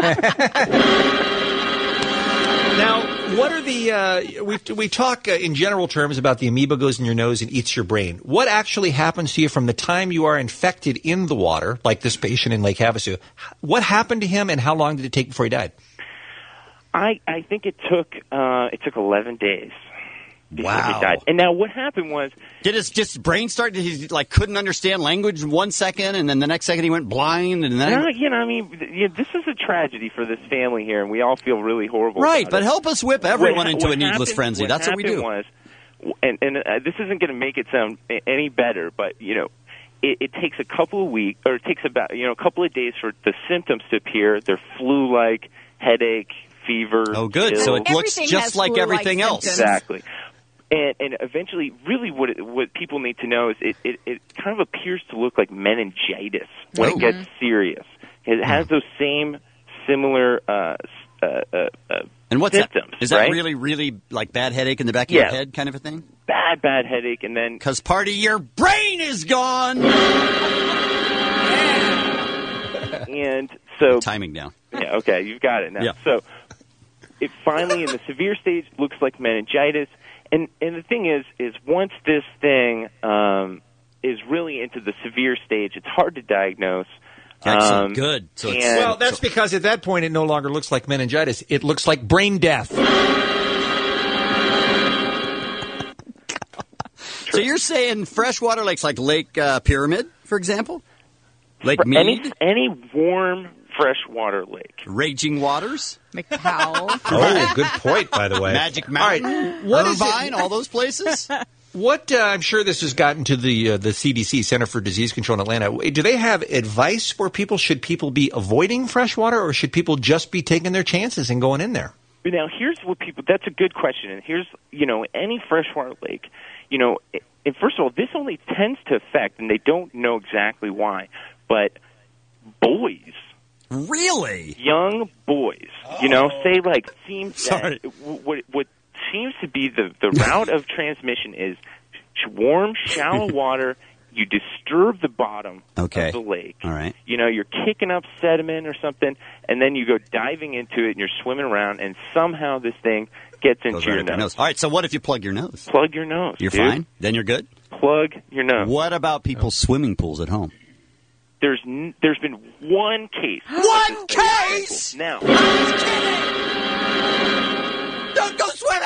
Speaker 10: Now, what are the uh, we we talk uh, in general terms about the amoeba goes in your nose and eats your brain. What actually happens to you from the time you are infected in the water, like this patient in Lake Havasu? What happened to him, and how long did it take before he died?
Speaker 21: I I think it took uh, it took eleven days. Before
Speaker 9: Wow.
Speaker 21: he died. And now what happened was
Speaker 9: Did his just brain start? Did he like couldn't understand language one second, and then the next second he went blind, and then
Speaker 21: no, you know, I mean, th- yeah, this is a tragedy for this family here, and we all feel really horrible.
Speaker 9: right?
Speaker 21: about
Speaker 9: But
Speaker 21: it.
Speaker 9: help us whip everyone
Speaker 21: What-
Speaker 9: into
Speaker 21: what
Speaker 9: a needless
Speaker 21: happened-
Speaker 9: frenzy.
Speaker 21: What
Speaker 9: That's what we do.
Speaker 21: happened Was, and and uh, this isn't going to make it sound a- any better, but you know, it, it takes a couple of weeks, or it takes about you know a couple of days for the symptoms to appear. They're flu-like, headache, fever.
Speaker 9: Oh, good. So it looks
Speaker 8: Everything
Speaker 9: just
Speaker 8: has
Speaker 9: like
Speaker 8: flu-like
Speaker 9: everything else.
Speaker 8: symptoms.
Speaker 21: Exactly. And, and eventually, really what it, what people need to know is it, it, it kind of appears to look like meningitis when
Speaker 9: Oh.
Speaker 21: it gets serious. It has those same similar uh, uh, uh, uh,
Speaker 9: And what's
Speaker 21: symptoms.
Speaker 9: that? Is that
Speaker 21: right?
Speaker 9: really, really like bad headache in the back of
Speaker 21: Yeah.
Speaker 9: your head kind of a thing?
Speaker 21: bad, bad headache? And then
Speaker 9: Because part of your brain is gone.
Speaker 21: and so
Speaker 9: Timing down.
Speaker 21: yeah, okay, you've got it now.
Speaker 9: Yeah.
Speaker 21: So it finally, in the severe stage, looks like meningitis. And and the thing is, is once this thing um, is really into the severe stage, it's hard to diagnose.
Speaker 9: Excellent.
Speaker 21: Um,
Speaker 9: Good. So it's,
Speaker 21: and-
Speaker 10: Well, that's because at that point it no longer looks like meningitis. It looks like brain death.
Speaker 9: so you're saying freshwater lakes like Lake uh, Pyramid, for example? Lake
Speaker 21: For any
Speaker 9: Mead?
Speaker 21: any warm freshwater lake.
Speaker 9: Raging Waters?
Speaker 8: McPowell.
Speaker 10: Oh, good point, by the way.
Speaker 9: Magic Mountain?
Speaker 10: All right. What is it-
Speaker 9: Irvine? All those places?
Speaker 10: What uh, I'm sure this has gotten to the uh, the C D C, Center for Disease Control in Atlanta. Do they have advice for people? Should people be avoiding freshwater, or should people just be taking their chances and going in there?
Speaker 21: But now, here's what people. That's a good question. And here's, you know, any freshwater lake, you know, and first of all, this only tends to affect, and they don't know exactly why, but boys.
Speaker 9: Really?
Speaker 21: Young boys. You know, say like seems
Speaker 9: Sorry.
Speaker 21: that w- what what seems to be the the route of transmission is sh- warm, shallow water. You disturb the bottom
Speaker 9: Okay.
Speaker 21: of the lake.
Speaker 9: All right.
Speaker 21: You know, you're kicking up sediment or something, and then you go diving into it, and you're swimming around, and somehow this thing gets into
Speaker 9: Goes
Speaker 21: your
Speaker 9: right up your
Speaker 21: nose.
Speaker 9: nose. All right, so what if you plug your nose?
Speaker 21: Plug your nose.
Speaker 9: You're
Speaker 21: dude.
Speaker 9: fine? Then you're good?
Speaker 21: Plug your nose.
Speaker 9: What about people's swimming pools at home?
Speaker 21: There's n- there's been one case.
Speaker 9: One case?
Speaker 21: Now,
Speaker 9: Don't go swimming!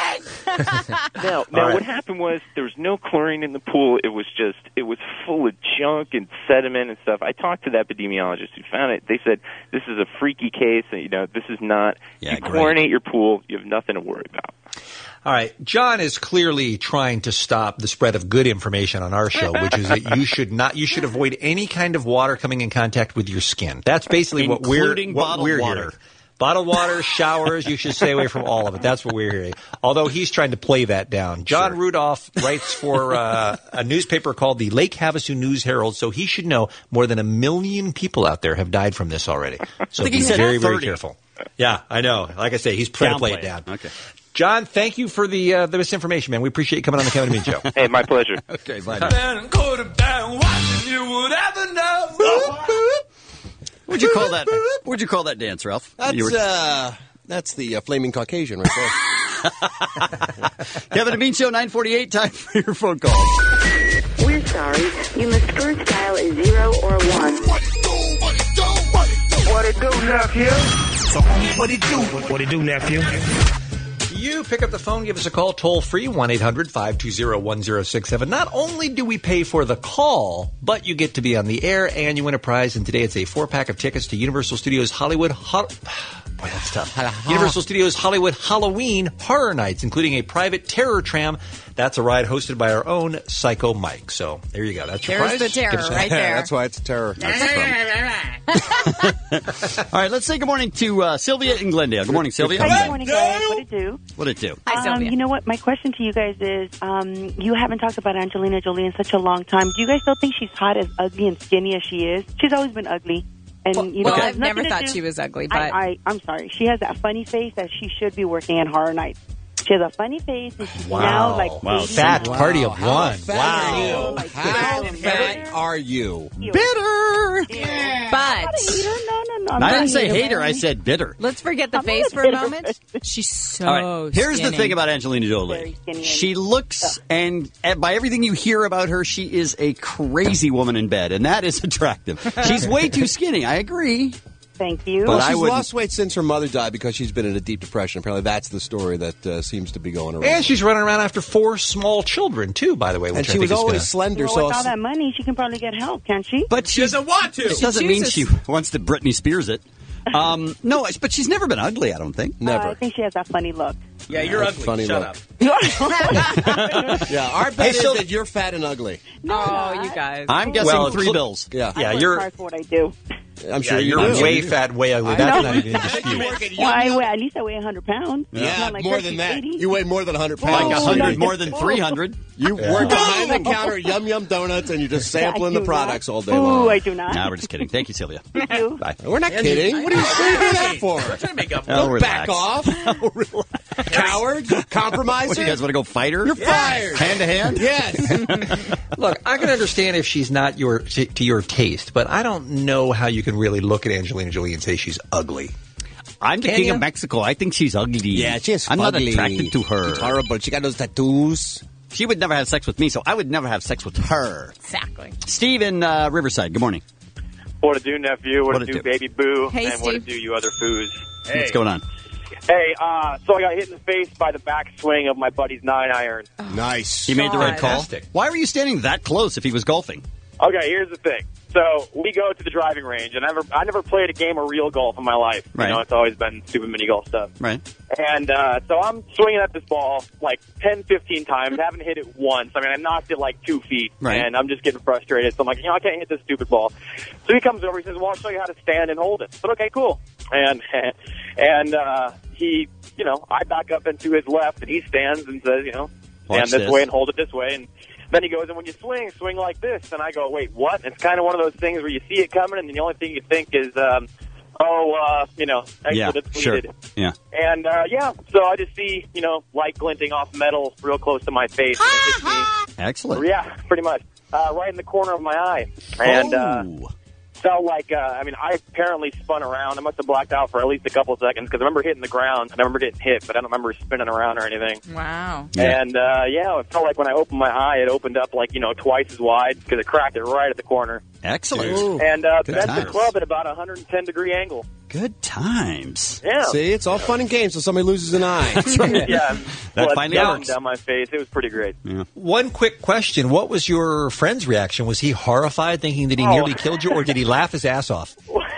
Speaker 21: now, now
Speaker 10: right.
Speaker 21: what happened was there was no chlorine in the pool. It was just, it was full of junk and sediment and stuff. I talked to the epidemiologist who found it. They said, this is a freaky case, and, you know, this is not,
Speaker 10: Yeah,
Speaker 21: you
Speaker 10: great.
Speaker 21: chlorinate your pool, you have nothing to worry about.
Speaker 10: All right. John is clearly trying to stop the spread of good information on our show, which is that you should not, you should avoid any kind of water coming in contact with your skin. That's basically what we're,
Speaker 9: Including
Speaker 10: what
Speaker 9: bottled
Speaker 10: we're
Speaker 9: water.
Speaker 10: hearing. Bottled water, showers, you should stay away from all of it. That's what we're hearing. Although he's trying to play that down. John Rudolph writes for uh, a newspaper called the Lake Havasu News Herald, so he should know more than a million people out there have died from this already. So
Speaker 9: I think he
Speaker 10: be
Speaker 9: said
Speaker 10: very, very
Speaker 9: thirty.
Speaker 10: careful. Yeah, I know. Like I say, he's trying to play it down.
Speaker 9: Okay.
Speaker 10: John, thank you for the uh, the misinformation, man. We appreciate you coming on the Kevin and Bean Show.
Speaker 21: Hey, my pleasure.
Speaker 10: Okay, bye.
Speaker 9: What'd you call that? What'd you call that dance, Ralph?
Speaker 18: That's,
Speaker 9: You were-
Speaker 18: uh, that's the uh, Flaming Caucasian right there.
Speaker 9: Kevin and Bean Show, nine forty-eight, time for your phone call.
Speaker 12: We're sorry. You must first dial a zero or one.
Speaker 15: What it do, nephew? So, what it do? What it do, nephew?
Speaker 10: You pick up the phone, give us a call, toll free, one eight hundred five two zero one zero six seven. Not only do we pay for the call, but you get to be on the air and you win a prize. And today it's a four pack of tickets to Universal Studios Hollywood. Ho- Boy, that's tough. Universal Studios Hollywood Halloween Horror Nights, including a private terror tram. That's a ride hosted by our own Psycho Mike. So there you go. That's your
Speaker 8: There's
Speaker 10: prize.
Speaker 8: the terror
Speaker 10: Give us a-
Speaker 8: right there.
Speaker 18: That's why it's a terror.
Speaker 9: All right, let's say good morning to uh, Sylvia in Glendale. Good morning, Sylvia.
Speaker 22: Hi, good morning, guys. What it do?
Speaker 9: What did it do?
Speaker 22: Um, you know what? My question to you guys is, um, you haven't talked about Angelina Jolie in such a long time. Do you guys still think she's hot, as ugly and skinny as she is? She's always been ugly. And you know,
Speaker 8: well,
Speaker 22: it has
Speaker 8: I've never
Speaker 22: nothing to
Speaker 8: thought
Speaker 22: do-
Speaker 8: she was ugly, but
Speaker 22: I, I, I'm sorry. She has that funny face that she should be working at Horror Nights. She has a funny face, and she's now like
Speaker 10: Wow.
Speaker 22: eighty.
Speaker 10: Fat party of
Speaker 18: How
Speaker 10: one.
Speaker 18: fat
Speaker 10: Wow.
Speaker 18: are you? How fat are you?
Speaker 9: Bitter.
Speaker 22: No,
Speaker 8: but
Speaker 22: no, no, no. I'm
Speaker 9: I
Speaker 22: not
Speaker 9: didn't say
Speaker 22: hater.
Speaker 9: hater. I said bitter.
Speaker 8: let's forget the
Speaker 22: I'm not
Speaker 8: face
Speaker 22: a
Speaker 8: for a
Speaker 22: bitter
Speaker 8: moment. She's so
Speaker 9: All right. Here's the
Speaker 8: skinny.
Speaker 9: thing about Angelina
Speaker 22: Very
Speaker 9: Jolie.
Speaker 22: skinny and-
Speaker 9: She looks, and, and by everything you hear about her, she is a crazy woman in bed, and that is attractive. She's way too skinny. I agree.
Speaker 22: Thank you.
Speaker 18: Well,
Speaker 9: But I
Speaker 18: she's
Speaker 9: wouldn't-
Speaker 18: lost weight since her mother died because she's been in a deep depression. Apparently, that's the story that uh, seems to be going around.
Speaker 10: And she's running around after four small children, too, by the way. Which
Speaker 18: And
Speaker 10: I
Speaker 18: she
Speaker 10: think
Speaker 18: was
Speaker 10: is
Speaker 18: always
Speaker 10: gonna-
Speaker 18: slender,
Speaker 22: Well,
Speaker 18: so
Speaker 22: with all that money, she can probably get help, can't she?
Speaker 9: But she
Speaker 4: doesn't want to.
Speaker 9: It doesn't mean she
Speaker 8: chooses.
Speaker 9: wants to Britney Spears it. Um, no, but she's never been ugly, I don't think.
Speaker 22: Uh, I think she has that funny look.
Speaker 4: Yeah, you're
Speaker 18: That's
Speaker 4: ugly.
Speaker 18: funny
Speaker 4: Shut
Speaker 18: look.
Speaker 4: up.
Speaker 18: Yeah, our bet is that you're fat and ugly.
Speaker 8: Oh, you guys.
Speaker 9: I'm guessing
Speaker 10: Well,
Speaker 9: three
Speaker 10: cl-
Speaker 9: bills.
Speaker 18: Yeah,
Speaker 10: Yeah,
Speaker 22: I work
Speaker 10: you're.
Speaker 22: hard for what I do.
Speaker 18: I'm sure
Speaker 10: Yeah,
Speaker 18: you
Speaker 10: you're
Speaker 18: do.
Speaker 10: way fat, way ugly. That's not even in dispute.
Speaker 22: Well, I weigh, at least I weigh one hundred pounds.
Speaker 18: Yeah,
Speaker 22: Not like
Speaker 18: more
Speaker 22: her,
Speaker 18: than
Speaker 22: she's
Speaker 18: that.
Speaker 22: eighty.
Speaker 18: You weigh more than one hundred
Speaker 22: Oh,
Speaker 18: pounds.
Speaker 9: Like a
Speaker 22: no,
Speaker 9: hundred
Speaker 22: no,
Speaker 9: more
Speaker 22: no.
Speaker 9: than three hundred.
Speaker 18: You
Speaker 10: Yeah.
Speaker 18: work behind the counter at Yum Yum Donuts, and you're just sampling
Speaker 22: I
Speaker 18: the
Speaker 22: do
Speaker 18: products
Speaker 22: not.
Speaker 18: all day
Speaker 22: Ooh,
Speaker 18: long.
Speaker 22: I do not.
Speaker 9: No, we're just kidding. Thank you, Sylvia.
Speaker 22: Thank you.
Speaker 9: Bye.
Speaker 18: We're not kidding. What are you saying that for?
Speaker 4: I'm trying to make up.
Speaker 9: Oh,
Speaker 18: Don't back
Speaker 9: relax.
Speaker 18: off. Coward, compromiser.
Speaker 9: What, you guys want to go fight her?
Speaker 18: You're fired.
Speaker 9: Hand to hand?
Speaker 18: Yes.
Speaker 10: Look, I can understand if she's not your to, to your taste, but I don't know how you can really look at Angelina Jolie and say she's ugly.
Speaker 9: I'm the
Speaker 10: Can
Speaker 9: king
Speaker 10: you?
Speaker 9: of Mexico. I think she's ugly.
Speaker 18: Yeah, she's
Speaker 9: I'm not
Speaker 18: ugly.
Speaker 9: attracted to her.
Speaker 18: She's horrible. She got those tattoos.
Speaker 9: She would never have sex with me, so I would never have sex with her.
Speaker 8: Exactly.
Speaker 9: Steve in uh, Riverside. Good morning.
Speaker 23: What to do, nephew? What,
Speaker 9: What
Speaker 23: to
Speaker 9: to
Speaker 23: do,
Speaker 9: do?
Speaker 23: baby boo?
Speaker 8: Hey,
Speaker 23: and what to
Speaker 8: Steve.
Speaker 23: do, you other foos?
Speaker 9: What's going on?
Speaker 23: Hey, uh, so I got hit in the face by the backswing of my buddy's nine iron.
Speaker 18: Nice.
Speaker 9: He made the right call.
Speaker 10: Fantastic.
Speaker 9: Why were you standing that close if he was golfing?
Speaker 23: Okay, here's the thing. So we go to the driving range, and I never, I never played a game of real golf in my life.
Speaker 9: Right.
Speaker 23: You know, it's always been stupid mini golf stuff.
Speaker 9: Right.
Speaker 23: And uh, so I'm swinging at this ball like ten, fifteen times. Haven't hit it once. I mean, I knocked it like two feet,
Speaker 9: Right.
Speaker 23: and I'm just getting frustrated. So I'm like, you know, I can't hit this stupid ball. So he comes over. He says, "Well, I'll show you how to stand and hold it." But okay, cool. And and uh, he, you know, I back up into his left, and he stands and says, you know,
Speaker 9: Watch
Speaker 23: stand this,
Speaker 9: this.
Speaker 23: way and hold it this way. And then he goes, and when you swing, swing like this. And I go, wait, what? And it's kind of one of those things where you see it coming, and the only thing you think is, um, oh, uh, you know, exit
Speaker 9: Yeah,
Speaker 23: depleted.
Speaker 9: sure. Yeah.
Speaker 23: And, uh, yeah, so I just see, you know, light glinting off metal real close to my face. And it hits me,
Speaker 9: Excellent.
Speaker 23: yeah, pretty much, uh, right in the corner of my eye. And uh,
Speaker 9: Oh.
Speaker 23: felt like, uh, I mean, I apparently spun around. I must have blacked out for at least a couple of seconds because I remember hitting the ground. I remember getting hit, but I don't remember spinning around or anything.
Speaker 8: Wow.
Speaker 9: Yeah.
Speaker 23: And, uh, yeah, it felt like when I opened my eye, it opened up like, you know, twice as wide because it cracked it right at the corner.
Speaker 9: Excellent.
Speaker 23: And uh,
Speaker 9: Good
Speaker 23: bent the
Speaker 9: times.
Speaker 23: club at about a one hundred ten degree angle.
Speaker 9: Good times.
Speaker 23: Yeah.
Speaker 18: See, it's all fun and games until somebody loses an eye.
Speaker 23: yeah.
Speaker 9: That
Speaker 23: Blood
Speaker 9: finally
Speaker 23: down
Speaker 9: works.
Speaker 23: down my face. It was pretty great.
Speaker 9: Yeah.
Speaker 10: One quick question. What was your friend's reaction? Was he horrified thinking that he
Speaker 23: Oh.
Speaker 10: nearly killed you, or did he laugh his ass off?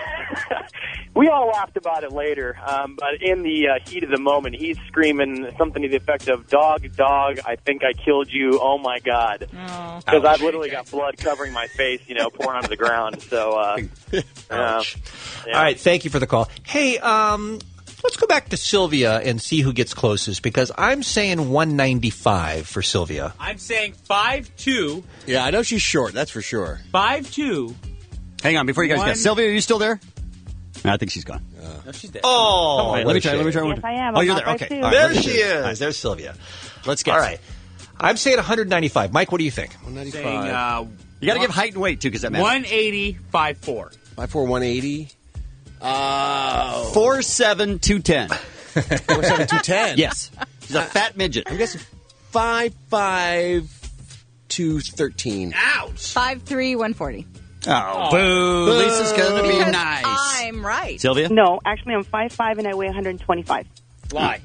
Speaker 23: We all laughed about it later, um, but in the uh, heat of the moment, he's screaming something to the effect of, dog, dog, I think I killed you, oh my God. Because I've literally got blood covering my face, you know, pouring onto the ground. So, uh, uh, yeah.
Speaker 10: All right, thank you for the call. Hey, um, let's go back to Sylvia and see who gets closest, because I'm saying one ninety-five for Sylvia.
Speaker 4: I'm saying five two.
Speaker 18: Yeah, I know she's short, that's for sure.
Speaker 4: five two.
Speaker 9: Hang on, before you guys
Speaker 4: One-
Speaker 9: go. Sylvia, are you still there? No, I think she's gone.
Speaker 4: No, she's dead.
Speaker 10: Oh,
Speaker 9: Wait, let me try. Let me try.
Speaker 22: Yes, I am.
Speaker 9: Oh,
Speaker 22: I'm
Speaker 9: you're
Speaker 22: not
Speaker 9: there.
Speaker 22: five
Speaker 9: Okay.
Speaker 22: two.
Speaker 9: All right,
Speaker 10: There
Speaker 9: let's
Speaker 10: she
Speaker 9: do it.
Speaker 10: is. There's Sylvia.
Speaker 9: Let's get.
Speaker 10: All right. I'm saying one ninety-five. Mike, what do you think?
Speaker 18: one
Speaker 4: Saying
Speaker 18: ninety-five.
Speaker 4: uh,
Speaker 9: You got to give height and weight too, because that matters.
Speaker 4: one eighty, five four.
Speaker 18: five four, one eighty. Uh,
Speaker 9: Four seven two ten.
Speaker 18: four seven two ten.
Speaker 9: Yes, she's a fat midget.
Speaker 18: I'm guessing five five two thirteen.
Speaker 4: Ouch.
Speaker 8: Five three one forty.
Speaker 9: Oh, boo! Lisa's gonna be
Speaker 8: Because
Speaker 9: nice.
Speaker 8: I'm right.
Speaker 9: Sylvia.
Speaker 22: No, actually, I'm five five and I weigh one twenty-five.
Speaker 4: Lie.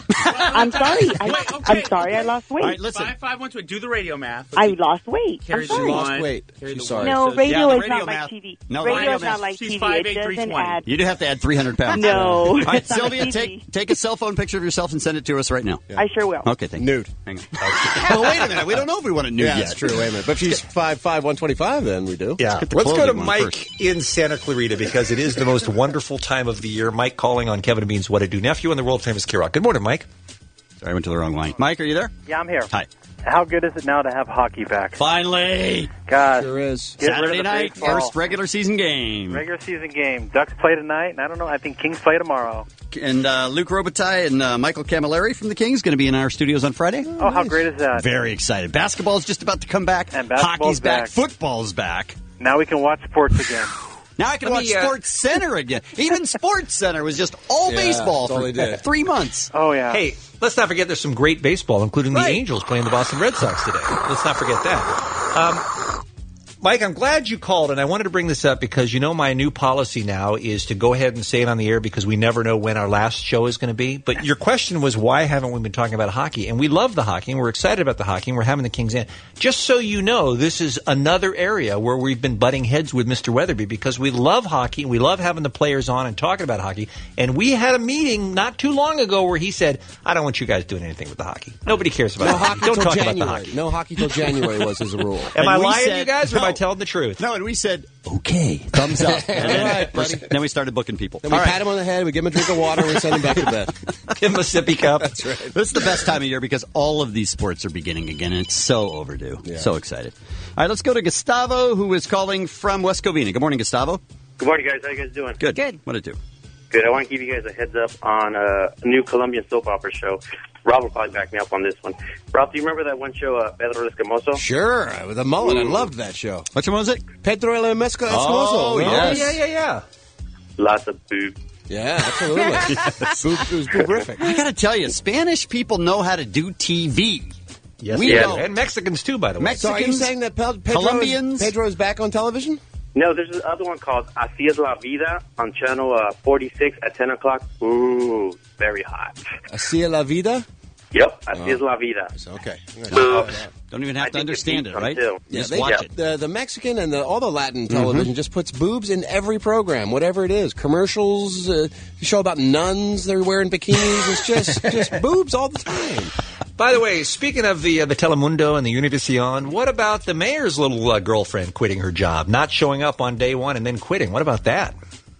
Speaker 22: I'm sorry. I,
Speaker 4: Wait, okay,
Speaker 22: I'm sorry.
Speaker 4: okay.
Speaker 22: I lost weight.
Speaker 9: All right, listen.
Speaker 4: Five five one two. Do the radio math.
Speaker 22: I lost weight. I'm
Speaker 4: Carry the
Speaker 22: sorry.
Speaker 18: lost
Speaker 4: one,
Speaker 18: weight.
Speaker 4: carry the
Speaker 18: She's
Speaker 4: one.
Speaker 18: sorry.
Speaker 22: No,
Speaker 4: So-
Speaker 22: radio
Speaker 9: Yeah, the
Speaker 22: is
Speaker 9: radio
Speaker 22: not
Speaker 9: math.
Speaker 22: like T V.
Speaker 9: No, the
Speaker 22: radio
Speaker 9: radio
Speaker 22: is not
Speaker 9: math.
Speaker 22: like
Speaker 4: She's
Speaker 22: T V.
Speaker 4: five
Speaker 22: It
Speaker 4: eight, three
Speaker 22: doesn't
Speaker 4: twenty.
Speaker 22: add.
Speaker 9: You do have to add three hundred pounds.
Speaker 22: No.
Speaker 9: All right,
Speaker 22: It's not
Speaker 9: Sylvia,
Speaker 22: like T V.
Speaker 9: take take a cell phone picture of yourself and send it to us right now.
Speaker 22: I sure will.
Speaker 9: Okay, thank you.
Speaker 18: Nude.
Speaker 9: Hang on. well, wait a minute. We don't know if we want a nude
Speaker 18: Yeah,
Speaker 9: yet.
Speaker 18: that's true. Wait a minute. But if she's five five, one twenty-five, then we do.
Speaker 10: Yeah.
Speaker 9: get the
Speaker 10: Let's go to
Speaker 9: clothing one
Speaker 10: Mike
Speaker 9: first.
Speaker 10: in Santa Clarita, because it is the most wonderful time of the year. Mike calling on Kevin and Bean's What I Do Nephew and the world famous K-Rock. Good morning, Mike.
Speaker 9: Sorry, I went to the wrong line. Mike, are you there?
Speaker 23: Yeah, I'm here.
Speaker 9: Hi.
Speaker 23: How good is it now to have hockey back?
Speaker 9: Finally.
Speaker 23: God,
Speaker 18: Sure is.
Speaker 23: get rid of
Speaker 9: Saturday
Speaker 23: the
Speaker 9: night,
Speaker 23: baseball.
Speaker 9: first regular season game.
Speaker 23: Regular season game. Ducks play tonight, and I don't know. I think Kings play tomorrow.
Speaker 9: And uh, Luke Robitaille and uh, Michael Camilleri from the Kings going to be in our studios on Friday.
Speaker 23: Oh, how great is that?
Speaker 9: Very excited. Basketball's just about to come back.
Speaker 23: And basketball's
Speaker 9: Hockey's back.
Speaker 23: back.
Speaker 9: Football's back.
Speaker 23: Now we can watch sports again.
Speaker 9: Now I can
Speaker 10: Let
Speaker 9: watch
Speaker 10: me, uh,
Speaker 9: Sports Center again. Even Sports Center was just all
Speaker 18: Yeah,
Speaker 9: baseball
Speaker 18: that's all
Speaker 9: for
Speaker 18: they did.
Speaker 9: three months.
Speaker 23: Oh, yeah.
Speaker 10: Hey, let's not forget there's some great baseball, including
Speaker 9: Right.
Speaker 10: the Angels playing the Boston Red Sox today. Let's not forget that. Um, Mike, I'm glad you called, and I wanted to bring this up because you know my new policy now is to go ahead and say it on the air because we never know when our last show is going to be. But your question was, why haven't we been talking about hockey? And we love the hockey, and we're excited about the hockey, and we're having the Kings in. Just so you know, this is another area where we've been butting heads with Mister Weatherby because we love hockey, and we love having the players on and talking about hockey. And we had a meeting not too long ago where he said, I don't want you guys doing anything with the hockey. Nobody cares about
Speaker 18: No
Speaker 10: hockey.
Speaker 18: hockey
Speaker 10: Don't
Speaker 18: till
Speaker 10: talk
Speaker 18: January.
Speaker 10: about the hockey.
Speaker 18: No hockey till January was his rule.
Speaker 10: Am
Speaker 9: And
Speaker 10: I
Speaker 9: we
Speaker 10: lying to
Speaker 9: said-
Speaker 10: you guys, or am I
Speaker 9: No.
Speaker 10: telling the truth?
Speaker 9: No, and we said, okay, thumbs up. And
Speaker 18: All
Speaker 9: then,
Speaker 18: right, buddy.
Speaker 9: then we started booking people.
Speaker 18: Then we
Speaker 9: All right.
Speaker 18: pat him on the head, we give him a drink of water, and we send him back to bed.
Speaker 10: Give him a sippy cup.
Speaker 18: That's right.
Speaker 9: This is the best time of year because all of these sports are beginning again, and it's so overdue.
Speaker 18: Yeah.
Speaker 9: So excited. All right, let's go to Gustavo, who is calling from West Covina. Good morning, Gustavo.
Speaker 1: Good morning, guys. How you guys doing?
Speaker 9: Good. Good. What did it do?
Speaker 1: Good. I want to give you guys a heads up on uh, a new Colombian soap opera show. Rob will probably back me up on this one. Rob, do you remember that one show, uh, Pedro Escamoso?
Speaker 18: Sure, with a mullet. I
Speaker 1: Ooh.
Speaker 18: loved that show.
Speaker 9: Which one was it?
Speaker 18: Pedro El Mezco
Speaker 9: Oh,
Speaker 18: Escamoso.
Speaker 9: yes.
Speaker 10: yeah, yeah, yeah.
Speaker 1: Lots of boob.
Speaker 18: Yeah, absolutely. Boob, it was boobrific.
Speaker 9: I got to tell you, Spanish people know how to do T V.
Speaker 10: Yes,
Speaker 9: we
Speaker 10: yeah.
Speaker 9: know.
Speaker 10: And Mexicans too, by the way.
Speaker 18: So are you
Speaker 9: Mexicans,
Speaker 18: saying that Pe- Pedro,
Speaker 9: Colombians.
Speaker 18: is, Pedro is back on television?
Speaker 1: No, there's this other one called Así es la vida on channel uh, forty-six at ten o'clock. Ooh, very hot.
Speaker 18: Así es la vida?
Speaker 1: Yep, Así
Speaker 18: Oh.
Speaker 1: es la vida.
Speaker 18: Okay.
Speaker 1: Boobs.
Speaker 9: Don't even have
Speaker 1: I
Speaker 9: to
Speaker 1: think
Speaker 9: understand
Speaker 1: it
Speaker 9: it,
Speaker 1: needs
Speaker 9: right?
Speaker 1: some, too.
Speaker 18: Yeah,
Speaker 9: Just
Speaker 18: they,
Speaker 9: watch it.
Speaker 18: The, the Mexican and the, all the Latin television just puts boobs in every program, whatever it is. Commercials, uh, show about nuns, they're wearing bikinis. It's just just boobs all the time.
Speaker 10: By the way, speaking of the uh, the Telemundo and the Univision, what about the mayor's little uh, girlfriend quitting her job, not showing up on day one and then quitting? What about that?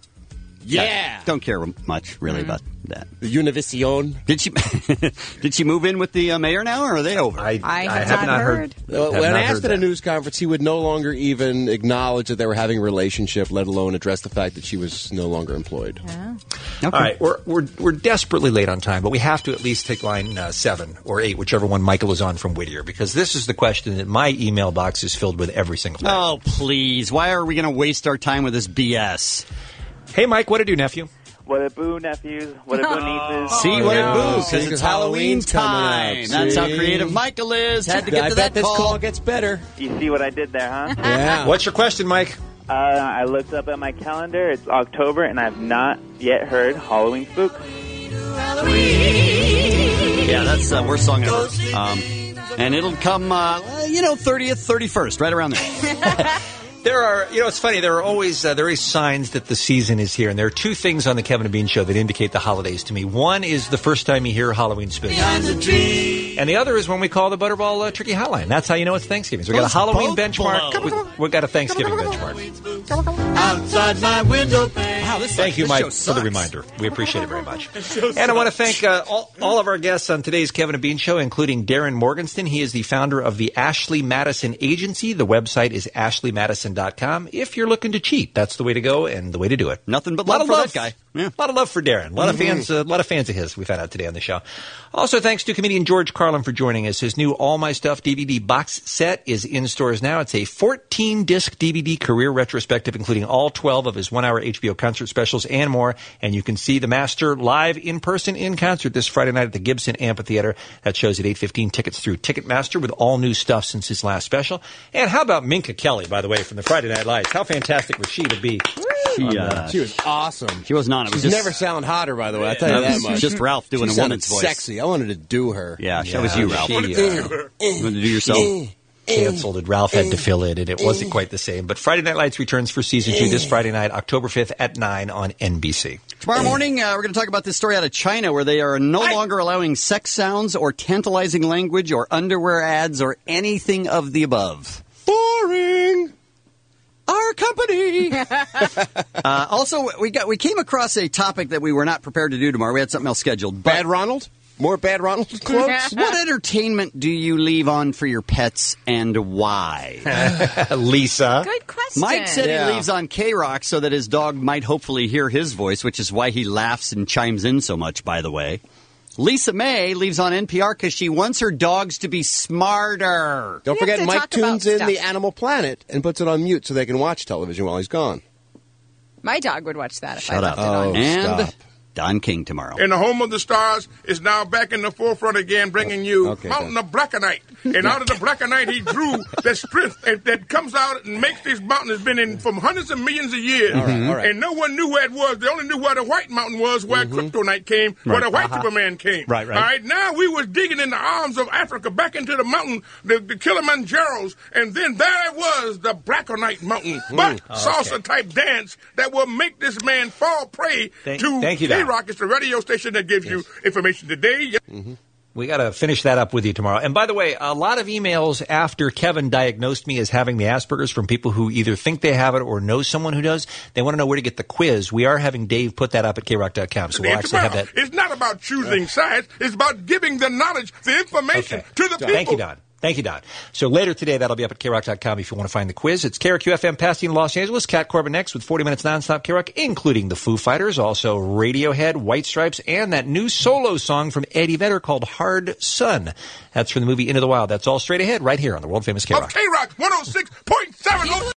Speaker 9: Yeah. Don't care much, really, about that.
Speaker 18: The Univision.
Speaker 9: Did she Did she move in with the uh, mayor now, or are they over?
Speaker 10: I,
Speaker 8: I have have not not heard.
Speaker 18: Uh,
Speaker 10: have
Speaker 18: when
Speaker 10: not
Speaker 18: asked
Speaker 10: heard
Speaker 18: at a
Speaker 10: that.
Speaker 18: news conference, he would no longer even acknowledge that they were having a relationship, let alone address the fact that she was no longer employed.
Speaker 10: All right, we're, we're we're desperately late on time, but we have to at least take line uh, seven or eight, whichever one Michael is on from Whittier, because this is the question that my email box is filled with every single day.
Speaker 9: Oh, please. Why are we going to waste our time with this B S?
Speaker 10: Hey, Mike, what to do, nephew?
Speaker 23: What a boo, nephews. What a boo, nieces.
Speaker 9: See what
Speaker 18: yeah.
Speaker 9: it boos,
Speaker 18: See,
Speaker 9: because
Speaker 18: 'cause
Speaker 9: it's Halloween
Speaker 18: Halloween's coming
Speaker 9: time.
Speaker 18: up.
Speaker 9: That's how
Speaker 18: See?
Speaker 9: creative Michael is. Had to get
Speaker 18: I
Speaker 9: to
Speaker 18: bet
Speaker 9: that
Speaker 18: this
Speaker 9: call.
Speaker 18: call gets better.
Speaker 23: You see what I did there, huh?
Speaker 18: Yeah.
Speaker 10: What's your question, Mike?
Speaker 2: Uh, I looked up at my calendar. It's October, and I've not yet heard Halloween Spook.
Speaker 9: Yeah, that's the worst song ever. Um, and it'll come, uh, you know, thirtieth, thirty-first, right around there.
Speaker 10: There are, you know, it's funny. There are always uh, there are signs that the season is here, and there are two things on the Kevin and Bean Show that indicate the holidays to me. One is the first time you hear Halloween Spook, and the other is when we call the Butterball uh, Turkey Hotline. That's how you know it's Thanksgiving. So we got a Halloween benchmark. We, we got a Thanksgiving benchmark.
Speaker 15: Outside my window pane.
Speaker 9: Wow, this
Speaker 10: Thank you,
Speaker 9: this
Speaker 10: Mike,
Speaker 9: show
Speaker 10: for the
Speaker 9: sucks.
Speaker 10: reminder. We appreciate it very much. And I want to thank uh, all, all of our guests on today's Kevin and Bean Show, including Darren Morgenstern. He is the founder of the Ashley Madison Agency. The website is ashley madison dot com. If you're looking to cheat, that's the way to go and the way to do it.
Speaker 9: Nothing but
Speaker 10: a lot
Speaker 9: love
Speaker 10: of
Speaker 9: for
Speaker 10: love
Speaker 9: that guy. Yeah.
Speaker 10: A lot of love for Darren. A lot of fans. A lot of fans of his. We found out today on the show. Also, thanks to comedian George Carlin for joining us. His new All My Stuff D V D box set is in stores now. It's a fourteen disc D V D career retrospective, including all twelve of his one-hour H B O concert specials and more. And you can see the master live in person in concert this Friday night at the Gibson Amphitheater. That shows at eight fifteen. Tickets through Ticketmaster with all new stuff since his last special. And how about Minka Kelly, by the way, from the Friday Night Lights? How fantastic was she to be?
Speaker 9: She, uh,
Speaker 18: She was awesome.
Speaker 9: She wasn't on it. It was
Speaker 18: She's
Speaker 9: just-
Speaker 18: never sound hotter, by the way. I'll tell you
Speaker 9: No,
Speaker 18: that
Speaker 9: it's
Speaker 18: much.
Speaker 9: just Ralph doing
Speaker 18: She
Speaker 9: a
Speaker 18: sounded
Speaker 9: woman's voice.
Speaker 18: sexy. I wanted to do her.
Speaker 9: Yeah, that was you, Ralph.
Speaker 10: She,
Speaker 9: You
Speaker 10: uh,
Speaker 9: want to do yourself?
Speaker 10: canceled and Ralph had to fill it, and it wasn't quite the same. But Friday Night Lights returns for season two this Friday night, October fifth at nine on N B C.
Speaker 9: Tomorrow morning, uh, we're going to talk about this story out of China where they are no longer allowing sex sounds or tantalizing language or underwear ads or anything of the above.
Speaker 18: Boring.
Speaker 9: Our company. uh, also, we got we came across a topic that we were not prepared to do tomorrow. We had something else scheduled.
Speaker 18: Bad Ronald? More Bad Ronald quotes?
Speaker 9: What entertainment do you leave on for your pets and why?
Speaker 10: Lisa.
Speaker 8: Good question.
Speaker 9: Mike said
Speaker 18: Yeah.
Speaker 9: he leaves on K-Rock so that his dog might hopefully hear his voice, which is why he laughs and chimes in so much, by the way. Lisa May leaves on N P R because she wants her dogs to be smarter.
Speaker 18: Don't
Speaker 8: We
Speaker 18: forget,
Speaker 8: have to
Speaker 18: Mike
Speaker 8: talk about
Speaker 18: tunes in
Speaker 8: stuff.
Speaker 18: the Animal Planet and puts it on mute so they can watch television while he's gone.
Speaker 8: My dog would watch that if
Speaker 9: Shut
Speaker 8: I
Speaker 9: up.
Speaker 8: left it on.
Speaker 18: Oh,
Speaker 9: and
Speaker 18: stop.
Speaker 9: Don King tomorrow.
Speaker 5: And the home of the stars is now back in the forefront again, bringing you
Speaker 18: Okay,
Speaker 5: Mountain of Blackenite. And out of the Blackenite, he drew the strength that, that comes out and makes this mountain has been in from hundreds of millions of years.
Speaker 18: All right, all right.
Speaker 5: And no one knew where it was. They only knew where the white mountain was, where Kryptonite came, where the white Superman came.
Speaker 19: Right, right.
Speaker 5: All right, now we was digging in the arms of Africa back into the mountain, the, the Kilimanjaros, and then there it was, the Blackenite mountain. But salsa-type dance that will make this man fall prey
Speaker 10: Thank-
Speaker 5: to
Speaker 10: thank you, Don.
Speaker 5: K-Rock. It's the radio station that gives you information today.
Speaker 10: We got to finish that up with you tomorrow. And by the way, a lot of emails after Kevin diagnosed me as having the Asperger's from people who either think they have it or know someone who does. They want to know where to get the quiz. We are having Dave put that up at K rock dot com, so we'll actually have that.
Speaker 5: It's not about choosing sides. It's about giving the knowledge, the information
Speaker 10: Okay.
Speaker 5: to the people.
Speaker 10: Thank you, Don. Thank you, Don. So later today, that'll be up at K rock dot com if you want to find the quiz. It's K R Q F M Pasadena, Los Angeles. Cat Corbin next with forty minutes nonstop K-Rock, including the Foo Fighters, also Radiohead, White Stripes, and that new solo song from Eddie Vedder called Hard Sun. That's from the movie Into the Wild. That's all straight ahead right here on the world-famous K-Rock.
Speaker 5: K-Rock one oh six point seven.